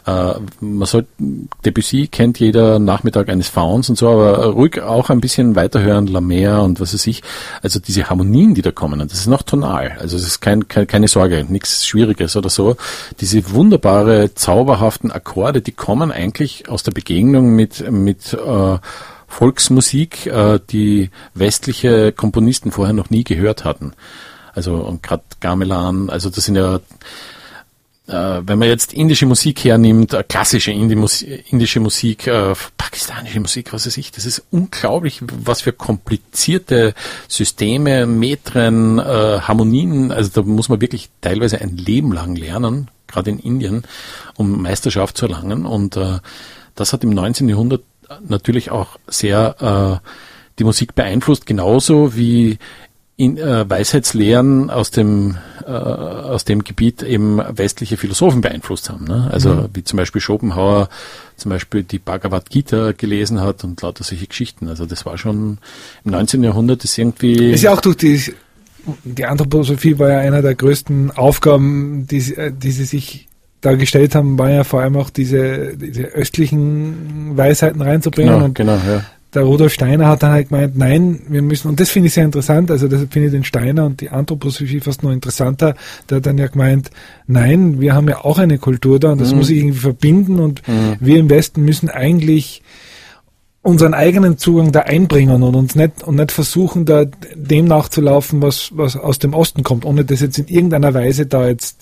Debussy kennt jeder Nachmittag eines Fauns und so, aber ruhig auch ein bisschen weiterhören, La Mer und was weiß ich. Also diese Harmonien, die da kommen, das ist noch tonal. Also es ist keine Sorge, nichts Schwieriges oder so. Diese wunderbare, zauberhaften Akkorde, die kommen eigentlich aus der Begegnung mit Volksmusik, die westliche Komponisten vorher noch nie gehört hatten. Also und gerade Gamelan, also das sind ja, wenn man jetzt indische Musik hernimmt, klassische indische Musik, pakistanische Musik, was weiß ich, das ist unglaublich, was für komplizierte Systeme, Metren, Harmonien, also da muss man wirklich teilweise ein Leben lang lernen, gerade in Indien, um Meisterschaft zu erlangen. Und das hat im 19. Jahrhundert natürlich auch sehr die Musik beeinflusst, genauso wie Weisheitslehren aus dem Gebiet eben westliche Philosophen beeinflusst haben. Ne? Also wie zum Beispiel Schopenhauer zum Beispiel die Bhagavad Gita gelesen hat und lauter solche Geschichten. Also das war schon im 19. Jahrhundert ist irgendwie... Ist ja auch durch die Anthroposophie war ja einer der größten Aufgaben, die sie sich da gestellt haben, war ja vor allem auch diese östlichen Weisheiten reinzubringen. Genau, ja. Der Rudolf Steiner hat dann halt gemeint, nein, wir müssen, und das finde ich sehr interessant, also deshalb finde ich den Steiner und die Anthroposophie fast noch interessanter, der hat dann ja gemeint, nein, wir haben ja auch eine Kultur da und das muss sich irgendwie verbinden und wir im Westen müssen eigentlich unseren eigenen Zugang da einbringen und uns nicht versuchen, da dem nachzulaufen, was aus dem Osten kommt, ohne das jetzt in irgendeiner Weise da jetzt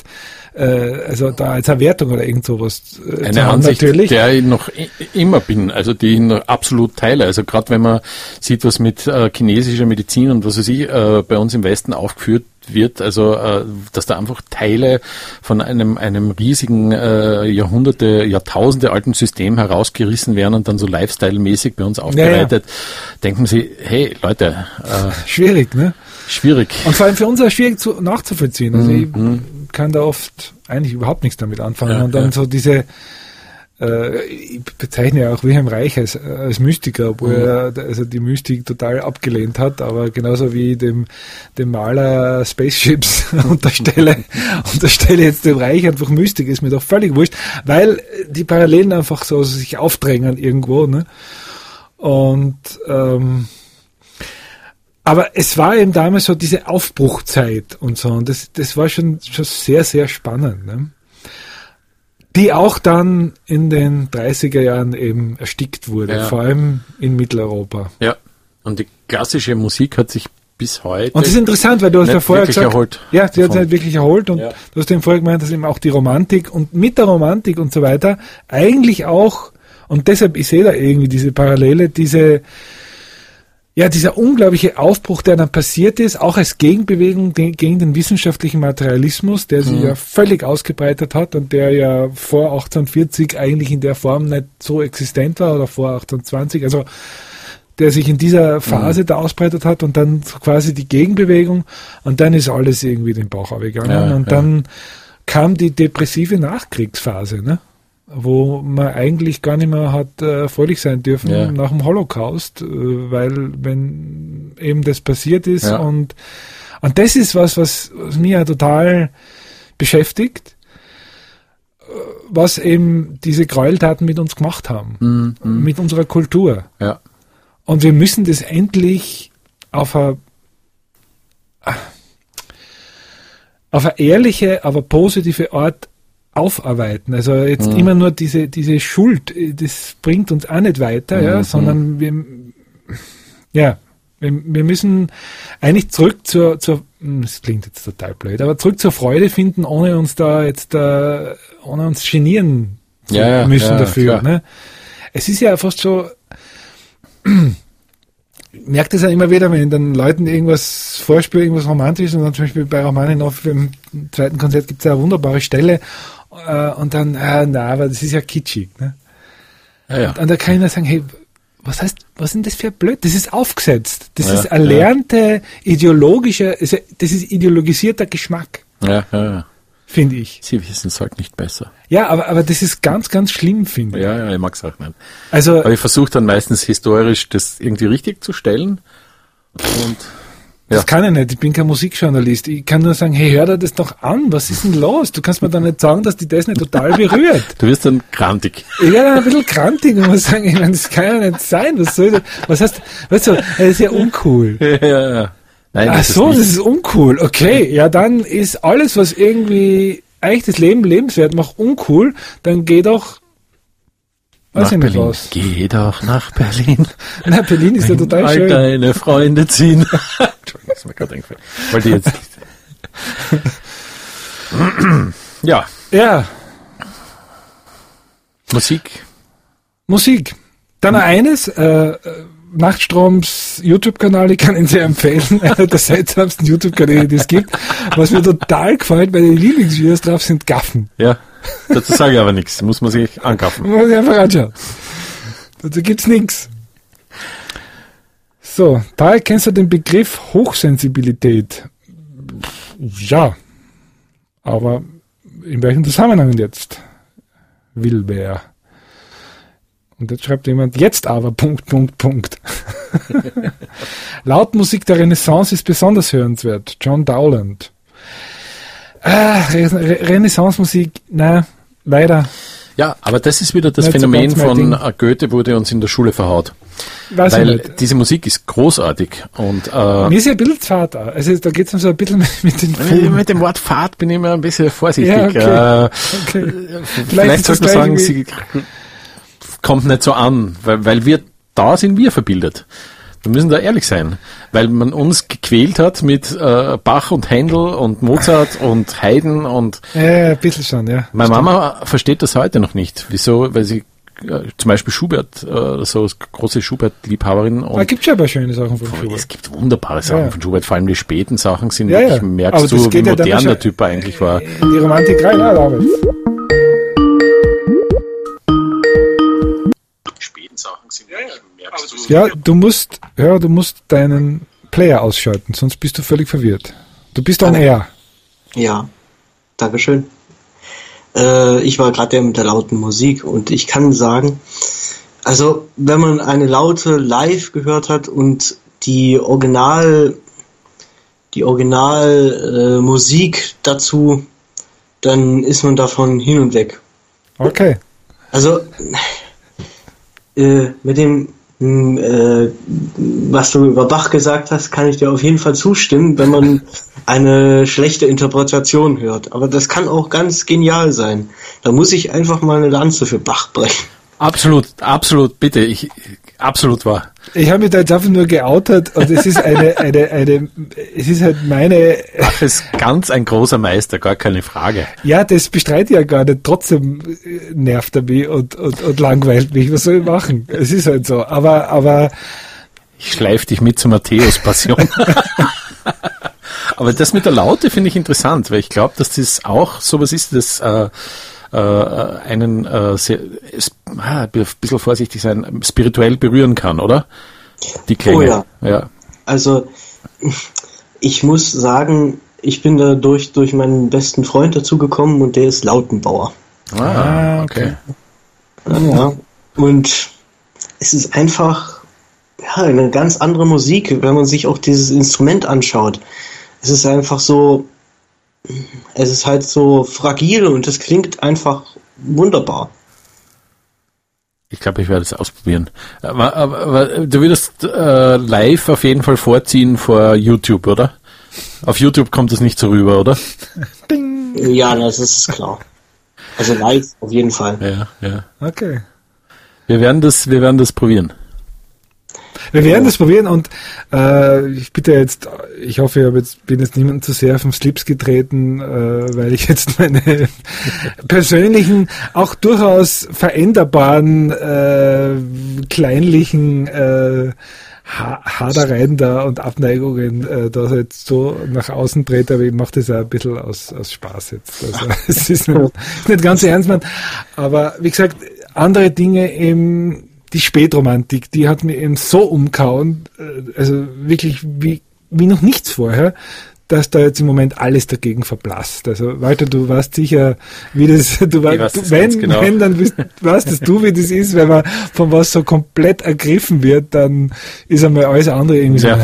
da als Erwertung oder irgend sowas eine Ansicht, natürlich. Der ich noch immer bin, also die ich noch absolut teile. Also gerade wenn man sieht, was mit chinesischer Medizin und was weiß ich bei uns im Westen aufgeführt wird, also dass da einfach Teile von einem riesigen Jahrtausende alten System herausgerissen werden und dann so Lifestyle-mäßig bei uns aufbereitet, denken Sie, hey Leute, schwierig, ne? Schwierig. Und vor allem für uns auch schwierig nachzuvollziehen. Also ich kann da oft eigentlich überhaupt nichts damit anfangen. Und dann so diese, ich bezeichne ja auch Wilhelm Reich als Mystiker, obwohl er also die Mystik total abgelehnt hat, aber genauso wie dem Maler Spaceships unterstelle jetzt dem Reich einfach Mystik, ist mir doch völlig wurscht, weil die Parallelen einfach so sich aufdrängen irgendwo, ne? Und aber es war eben damals so diese Aufbruchzeit und so, und das war schon sehr, sehr spannend, ne? Die auch dann in den 30er Jahren eben erstickt wurde, vor allem in Mitteleuropa. Ja, und die klassische Musik hat sich bis heute und das ist interessant, weil du hast ja vorher gesagt, erholt. Ja, sie hat sich nicht wirklich erholt und du hast eben vorher gemeint, dass eben auch die Romantik und mit der Romantik und so weiter eigentlich auch, und deshalb, ich sehe da irgendwie diese Parallele, dieser unglaubliche Aufbruch, der dann passiert ist, auch als Gegenbewegung gegen den wissenschaftlichen Materialismus, der sich ja völlig ausgebreitet hat und der ja vor 1840 eigentlich in der Form nicht so existent war oder vor 1820, also der sich in dieser Phase da ausbreitet hat und dann so quasi die Gegenbewegung und dann ist alles irgendwie den Bauch abgegangen und dann kam die depressive Nachkriegsphase, ne? Wo man eigentlich gar nicht mehr hat fröhlich sein dürfen nach dem Holocaust, weil wenn eben das passiert ist und das ist was mich ja total beschäftigt, was eben diese Gräueltaten mit uns gemacht haben, mit unserer Kultur. Ja. Und wir müssen das endlich auf eine ehrliche, aber positive Art aufarbeiten. Also jetzt immer nur diese Schuld, das bringt uns auch nicht weiter, sondern wir müssen eigentlich zurück zur, das klingt jetzt total blöd, aber zurück zur Freude finden, ohne uns genieren müssen dafür. Ne? Es ist ja fast so, ich merke das ja immer wieder, wenn ich den Leuten irgendwas vorspiele, irgendwas Romantisches, und dann zum Beispiel bei Rachmaninoff im zweiten Konzert gibt es ja eine wunderbare Stelle, und dann, aber das ist ja kitschig. Ne? Ja. Und da kann ich nur sagen, hey, was ist denn das für ein Blöd? Das ist aufgesetzt. Das ist erlernte, das ist ideologisierter Geschmack. Ja. Finde ich. Sie wissen es halt nicht besser. Ja, aber das ist ganz, ganz schlimm, finde ich. Ja, ich mag es auch nicht. Also, aber ich versuche dann meistens historisch das irgendwie richtig zu stellen. Und das kann ich nicht. Ich bin kein Musikjournalist. Ich kann nur sagen, hey, hör dir das doch an. Was ist denn los? Du kannst mir doch nicht sagen, dass dich das nicht total berührt. Du wirst dann krantig. Ich werde dann ein bisschen krantig und muss sagen, ich meine, das kann ja nicht sein. Was soll das? Was heißt, weißt du, das ist ja uncool. Ja. Nein, ach so, das ist uncool. Okay, ja, dann ist alles, was irgendwie eigentlich das Leben lebenswert macht, uncool. Dann geh doch nach Berlin. Geh doch nach Berlin. Na, Berlin ist ja total all schön. Deine Freunde ziehen. Entschuldigung, das ist mir gerade eingefallen. Weil die jetzt Ja. Musik. Dann noch eines, Nachtstroms YouTube-Kanal, ich kann ihn sehr empfehlen, einer der seltsamsten YouTube-Kanäle, die es gibt. Was mir total gefällt, bei den Lieblingsvideos drauf sind Gaffen. Ja, dazu sage ich aber nichts, muss man sich angaffen. Muss ich einfach anschauen. Dazu gibt's nichts. So, da kennst du den Begriff Hochsensibilität. Ja, aber in welchem Zusammenhang jetzt? Will wer? Und jetzt schreibt jemand, jetzt aber, ... Lautmusik der Renaissance ist besonders hörenswert. John Dowland. Renaissance-Musik, na, leider. Ja, aber das ist wieder das Phänomen von Goethe wurde uns in der Schule verhaut. Weil diese Musik ist großartig. Und, mir ist ja ein bisschen Fahrt. Also da geht es um so ein bisschen mit den Filmen. Mit dem Wort Fahrt bin ich immer ein bisschen vorsichtig. Ja, okay. Vielleicht sollte man sagen, sie kommt nicht so an, weil wir verbildet. Wir müssen da ehrlich sein, weil man uns gequält hat mit Bach und Händel und Mozart und Haydn und ja, ein bisschen schon, ja. Meine Mama versteht das heute noch nicht. Wieso? Weil sie zum Beispiel Schubert, so große Schubert-Liebhaberin. Da gibt es ja aber schöne Sachen von Schubert. Es gibt wunderbare Sachen von Schubert, vor allem die späten Sachen sind wirklich, merkst du, wie modern der Typ eigentlich war. Die Romantik rein, David. Ja, du musst deinen Player ausschalten, sonst bist du völlig verwirrt. Du bist on air. Ja, dankeschön. Ich war gerade mit der lauten Musik und ich kann sagen, also wenn man eine Laute live gehört hat und die Original Musik dazu, dann ist man davon hin und weg. Okay. Also mit dem was du über Bach gesagt hast, kann ich dir auf jeden Fall zustimmen, wenn man eine schlechte Interpretation hört. Aber das kann auch ganz genial sein. Da muss ich einfach mal eine Lanze für Bach brechen. Absolut, bitte, absolut wahr. Ich habe mich da jetzt einfach nur geoutet und es ist es ist halt meine... Bach ist ganz ein großer Meister, gar keine Frage. Ja, das bestreite ich ja gar nicht. Trotzdem nervt er mich und langweilt mich. Was soll ich machen? Es ist halt so. Aber ich schleife dich mit zur Matthäus-Passion. Aber das mit der Laute finde ich interessant, weil ich glaube, dass das auch sowas ist, das einen ein bisschen vorsichtig sein, spirituell berühren kann, oder? Die Klänge. Oh ja. Also ich muss sagen, ich bin da durch meinen besten Freund dazu gekommen und der ist Lautenbauer. Ah, okay. Ja. Und es ist einfach eine ganz andere Musik, wenn man sich auch dieses Instrument anschaut. Es ist einfach so, es ist halt so fragil und es klingt einfach wunderbar. Ich glaube, ich werde es ausprobieren. Aber du würdest live auf jeden Fall vorziehen vor YouTube, oder? Auf YouTube kommt es nicht so rüber, oder? Ding. Ja, das ist klar. Also live auf jeden Fall. Ja. Okay. Wir werden das probieren. Wir werden das probieren und ich bitte jetzt, ich hoffe, bin jetzt niemandem zu sehr auf den Slips getreten, weil ich jetzt meine persönlichen, auch durchaus veränderbaren, kleinlichen Hadereien da und Abneigungen da jetzt so nach außen trete, aber ich mache das auch ein bisschen aus Spaß jetzt. Also es ist nicht ganz ernst, man. Aber wie gesagt, andere Dinge eben, die Spätromantik, die hat mir eben so umgehauen, also wirklich wie noch nichts vorher, dass da jetzt im Moment alles dagegen verblasst. Also Walter, du weißt sicher, wie das, wenn, dann weißt du, wie das ist, wenn man von was so komplett ergriffen wird, dann ist einmal alles andere irgendwie so.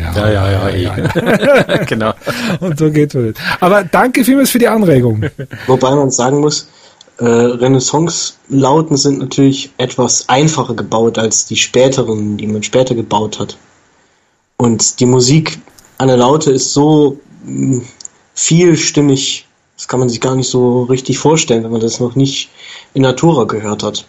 Ja. Genau. Und so geht's nicht. Aber danke vielmals für die Anregung. Wobei man sagen muss, Renaissance-Lauten sind natürlich etwas einfacher gebaut als die späteren, die man später gebaut hat. Und die Musik an der Laute ist so vielstimmig, das kann man sich gar nicht so richtig vorstellen, wenn man das noch nicht in Natura gehört hat.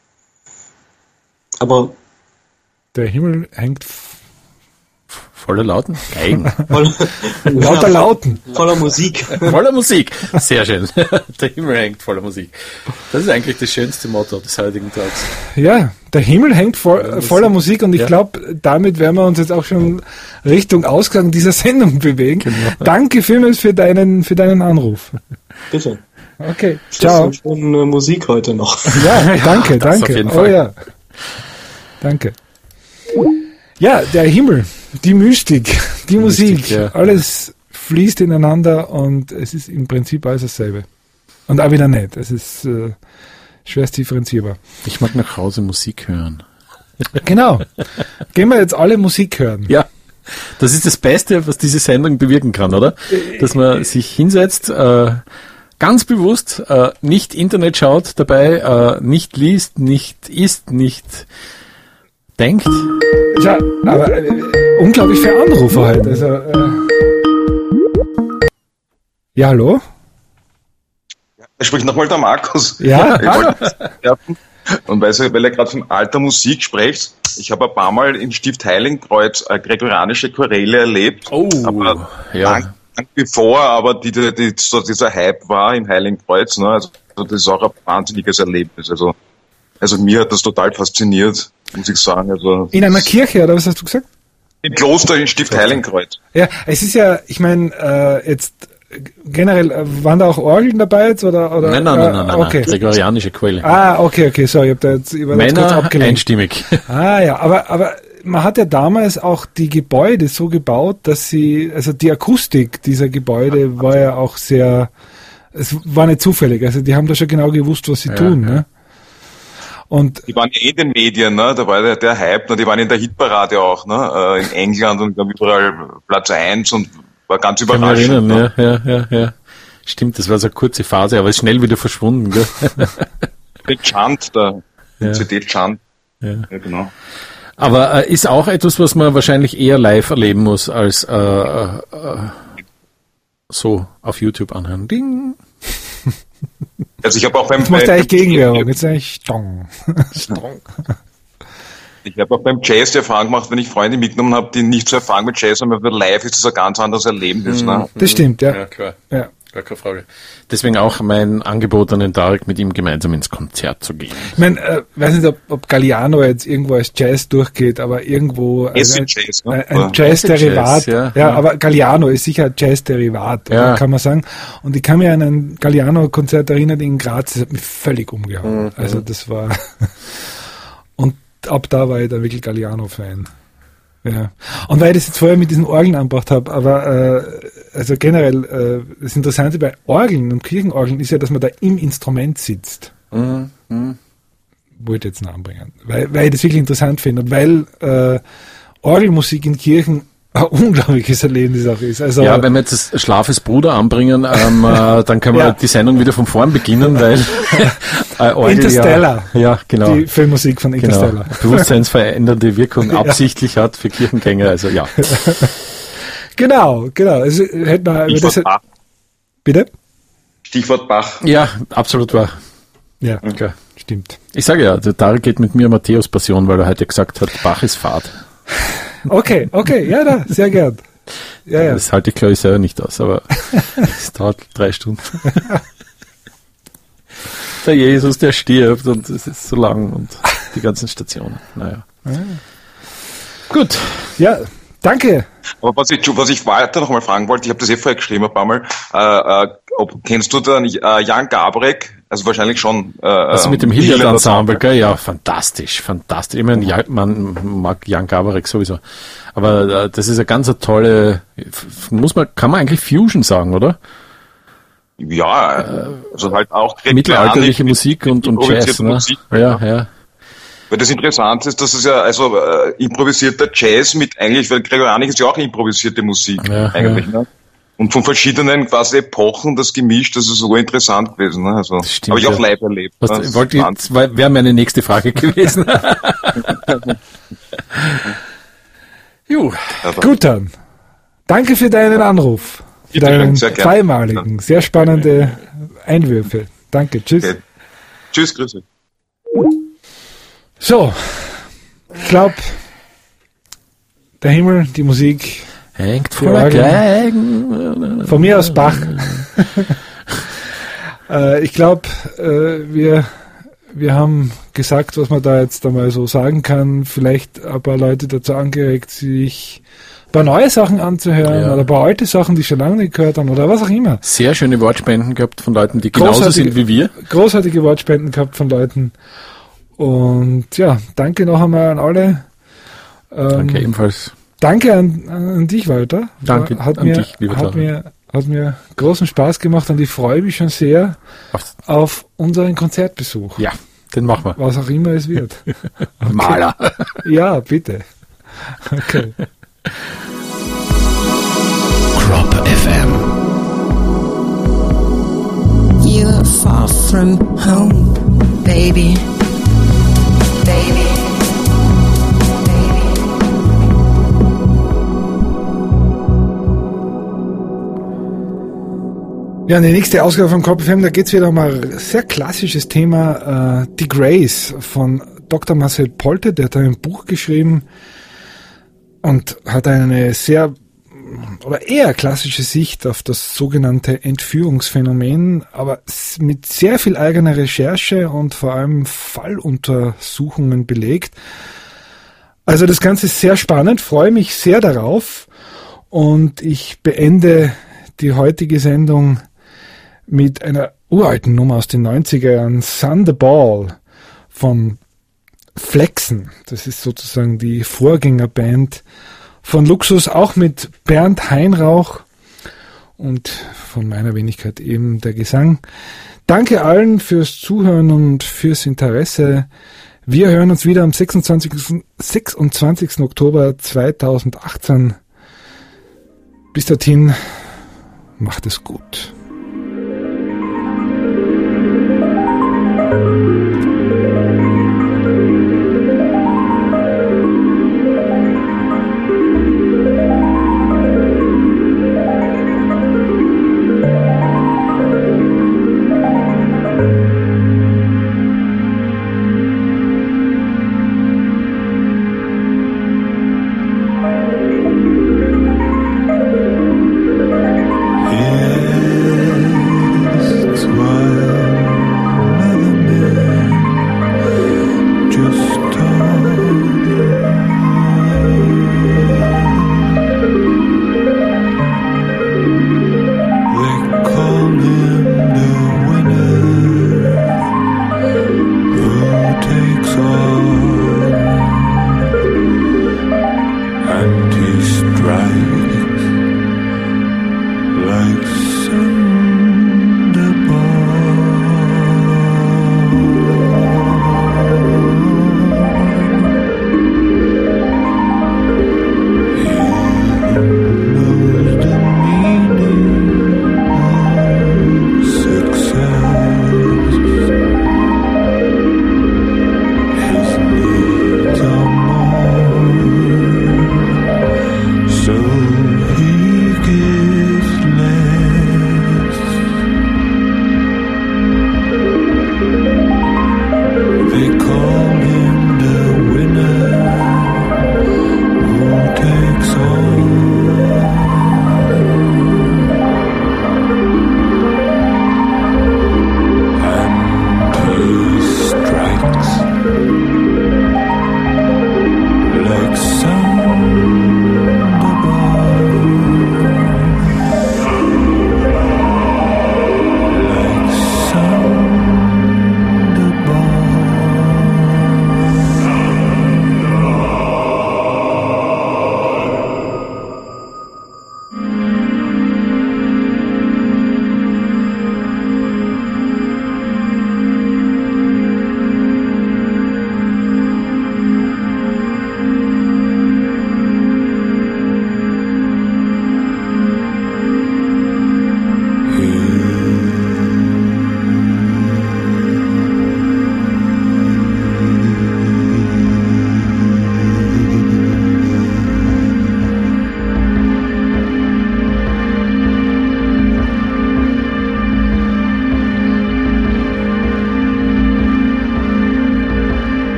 Aber der Himmel hängt voller Lauten? Geigen. Lauter Lauten. Voller Musik. Voller Musik. Sehr schön. Der Himmel hängt voller Musik. Das ist eigentlich das schönste Motto des heutigen Tages. Ja, der Himmel hängt voller Musik und ich glaube, damit werden wir uns jetzt auch schon Richtung Ausgang dieser Sendung bewegen. Genau. Danke vielmals für deinen Anruf. Bitte. Okay, ciao. Schöne Musik heute noch. Ja, danke. Auf jeden Fall. Oh ja. Danke. Ja, der Himmel, die Mystik, die Musik, ja. Alles fließt ineinander und es ist im Prinzip alles dasselbe. Und auch wieder nicht. Es ist schwerst differenzierbar. Ich mag nach Hause Musik hören. Genau. Gehen wir jetzt alle Musik hören. Ja, das ist das Beste, was diese Sendung bewirken kann, oder? Dass man sich hinsetzt, ganz bewusst, nicht Internet schaut dabei, nicht liest, nicht isst, nicht denkt. Ja, aber unglaublich viele Anrufe halt. Also, ja, hallo? Sprich nochmal der Markus. Ja, hallo. Und weil ihr gerade von alter Musik sprecht, ich habe ein paar Mal im Stift Heiligenkreuz eine gregorianische Choräle erlebt. Oh, aber ja. lang bevor aber dieser Hype war im Heiligenkreuz. Ne? Also das ist auch ein wahnsinniges Erlebnis. Also mir hat das total fasziniert, muss ich sagen. Also in einer Kirche, oder was hast du gesagt? Im Kloster in Stift Heiligenkreuz. Ja, es ist ja, ich meine, jetzt generell, waren da auch Orgeln dabei jetzt? Oder? Nein, okay. Gregorianische Quelle. Okay, sorry, ich war Männer kurz abgelenkt. einstimmig. Ja, aber man hat ja damals auch die Gebäude so gebaut, dass also die Akustik dieser Gebäude war ja auch sehr, es war nicht zufällig, also die haben da schon genau gewusst, was sie tun, ne? Und die waren ja in den Medien, ne? Da war der Hype, ne? Die waren in der Hitparade auch, ne? In England und überall Platz 1 und war ganz überraschend. Kann mich erinnern, ja. Stimmt, das war so eine kurze Phase, aber ist schnell wieder verschwunden, gell? Der Chant, der CD Chant. Ja, genau. Aber ist auch etwas, was man wahrscheinlich eher live erleben muss, als so auf YouTube anhören. Ding! Also ich habe auch beim jetzt macht er eigentlich Gegenwerbung, jetzt sage ich Stong. Ich habe auch beim Jazz die Erfahrung gemacht, wenn ich Freunde mitgenommen habe, die nicht so Erfahrung mit Jazz haben, aber live ist das ein ganz anderes Erlebnis. Ne? Das stimmt, ja. Ja, klar. Ja. Gar keine Frage. Deswegen auch mein Angebot an den Tarek, mit ihm gemeinsam ins Konzert zu gehen. Ich meine, weiß nicht, ob Galliano jetzt irgendwo als Jazz durchgeht, aber irgendwo ein Jazz-Derivat. Ja, aber Galliano ist sicher ein Jazz-Derivat, kann man sagen. Und ich kann mich an ein Galliano-Konzert erinnern in Graz, das hat mich völlig umgehauen. Also das war und ab da war ich dann wirklich Galliano-Fan. Ja. Und weil ich das jetzt vorher mit diesen Orgeln angebracht habe, aber also generell das Interessante bei Orgeln und Kirchenorgeln ist ja, dass man da im Instrument sitzt. Wollte jetzt noch anbringen. Weil ich das wirklich interessant finde und weil Orgelmusik in Kirchen unglaubliches Erlebnis auch ist. Also, ja, wenn wir jetzt das Schlafes Bruder anbringen, dann können wir die Sendung wieder von vorn beginnen, weil Interstellar. Ja, genau. Die Filmmusik von Interstellar. Genau. Bewusstseinsverändernde Wirkung absichtlich hat für Kirchengänger, also ja. Genau. Also, hätte man, Stichwort Bach. Bitte? Stichwort Bach. Ja, absolut wahr. Ja, Okay. stimmt. Ich sage ja, der Tarek geht mit mir Matthäus Passion, weil er heute gesagt hat, Bach ist Fahrt. Okay, ja, sehr gern. Ja. Das halte ich, glaube ich, selber nicht aus, aber es dauert 3 Stunden. Der Jesus, der stirbt und es ist so lang und die ganzen Stationen. Naja. Gut. Ja, danke. Aber was ich weiter noch mal fragen wollte, ich habe das vorher geschrieben ein paar Mal, kennst du den Jan Gabarek? Also wahrscheinlich schon. Also mit dem Hilliard-Ensemble, gell? Ja, fantastisch. Ich meine, ja, man mag Jan Gabarek sowieso. Aber das ist eine ganz tolle, kann man eigentlich Fusion sagen, oder? Ja, also halt auch mittelalterliche Musik und Jazz, ne? Musik, Ja. Weil das Interessante ist, dass es ja improvisierter Jazz mit eigentlich, weil Gregorianik ist ja auch improvisierte Musik eigentlich, ne? Und von verschiedenen quasi Epochen das gemischt, das ist so interessant gewesen, ne? Also habe ich auch live erlebt. Wäre meine nächste Frage gewesen. Gut dann. Danke für deinen Anruf. Für deinen zweimaligen, sehr spannende Einwürfe. Danke, tschüss. Okay. Tschüss, grüße. So, ich glaube, der Himmel, die Musik hängt voller Geigen. Von mir aus Bach. Ich glaube, wir haben gesagt, was man da jetzt einmal so sagen kann. Vielleicht ein paar Leute dazu angeregt, sich ein paar neue Sachen anzuhören oder ein paar alte Sachen, die schon lange nicht gehört haben oder was auch immer. Sehr schöne Wortspenden gehabt von Leuten, die genauso sind wie wir. Großartige Wortspenden gehabt von Leuten. Und ja, danke noch einmal an alle. Danke ebenfalls. Danke an dich, Walter. Danke dich, lieber Tarek. Hat mir großen Spaß gemacht und ich freue mich schon sehr auf unseren Konzertbesuch. Ja, den machen wir. Was auch immer es wird. Okay. Maler. Ja, bitte. Okay. Crop FM. You're far from home, baby. Ja, die nächste Ausgabe von Crop FM, da geht's wieder um ein sehr klassisches Thema, die Grace von Dr. Marcel Polte, der hat ein Buch geschrieben und hat eine sehr oder eher klassische Sicht auf das sogenannte Entführungsphänomen, aber mit sehr viel eigener Recherche und vor allem Falluntersuchungen belegt. Also das Ganze ist sehr spannend, freue mich sehr darauf und ich beende die heutige Sendung mit einer uralten Nummer aus den 90er Jahren, Thunderball von Flexen. Das ist sozusagen die Vorgängerband von Luxus, auch mit Bernd Heinrauch und von meiner Wenigkeit eben der Gesang. Danke allen fürs Zuhören und fürs Interesse. Wir hören uns wieder am 26. Oktober 2018. Bis dorthin, macht es gut.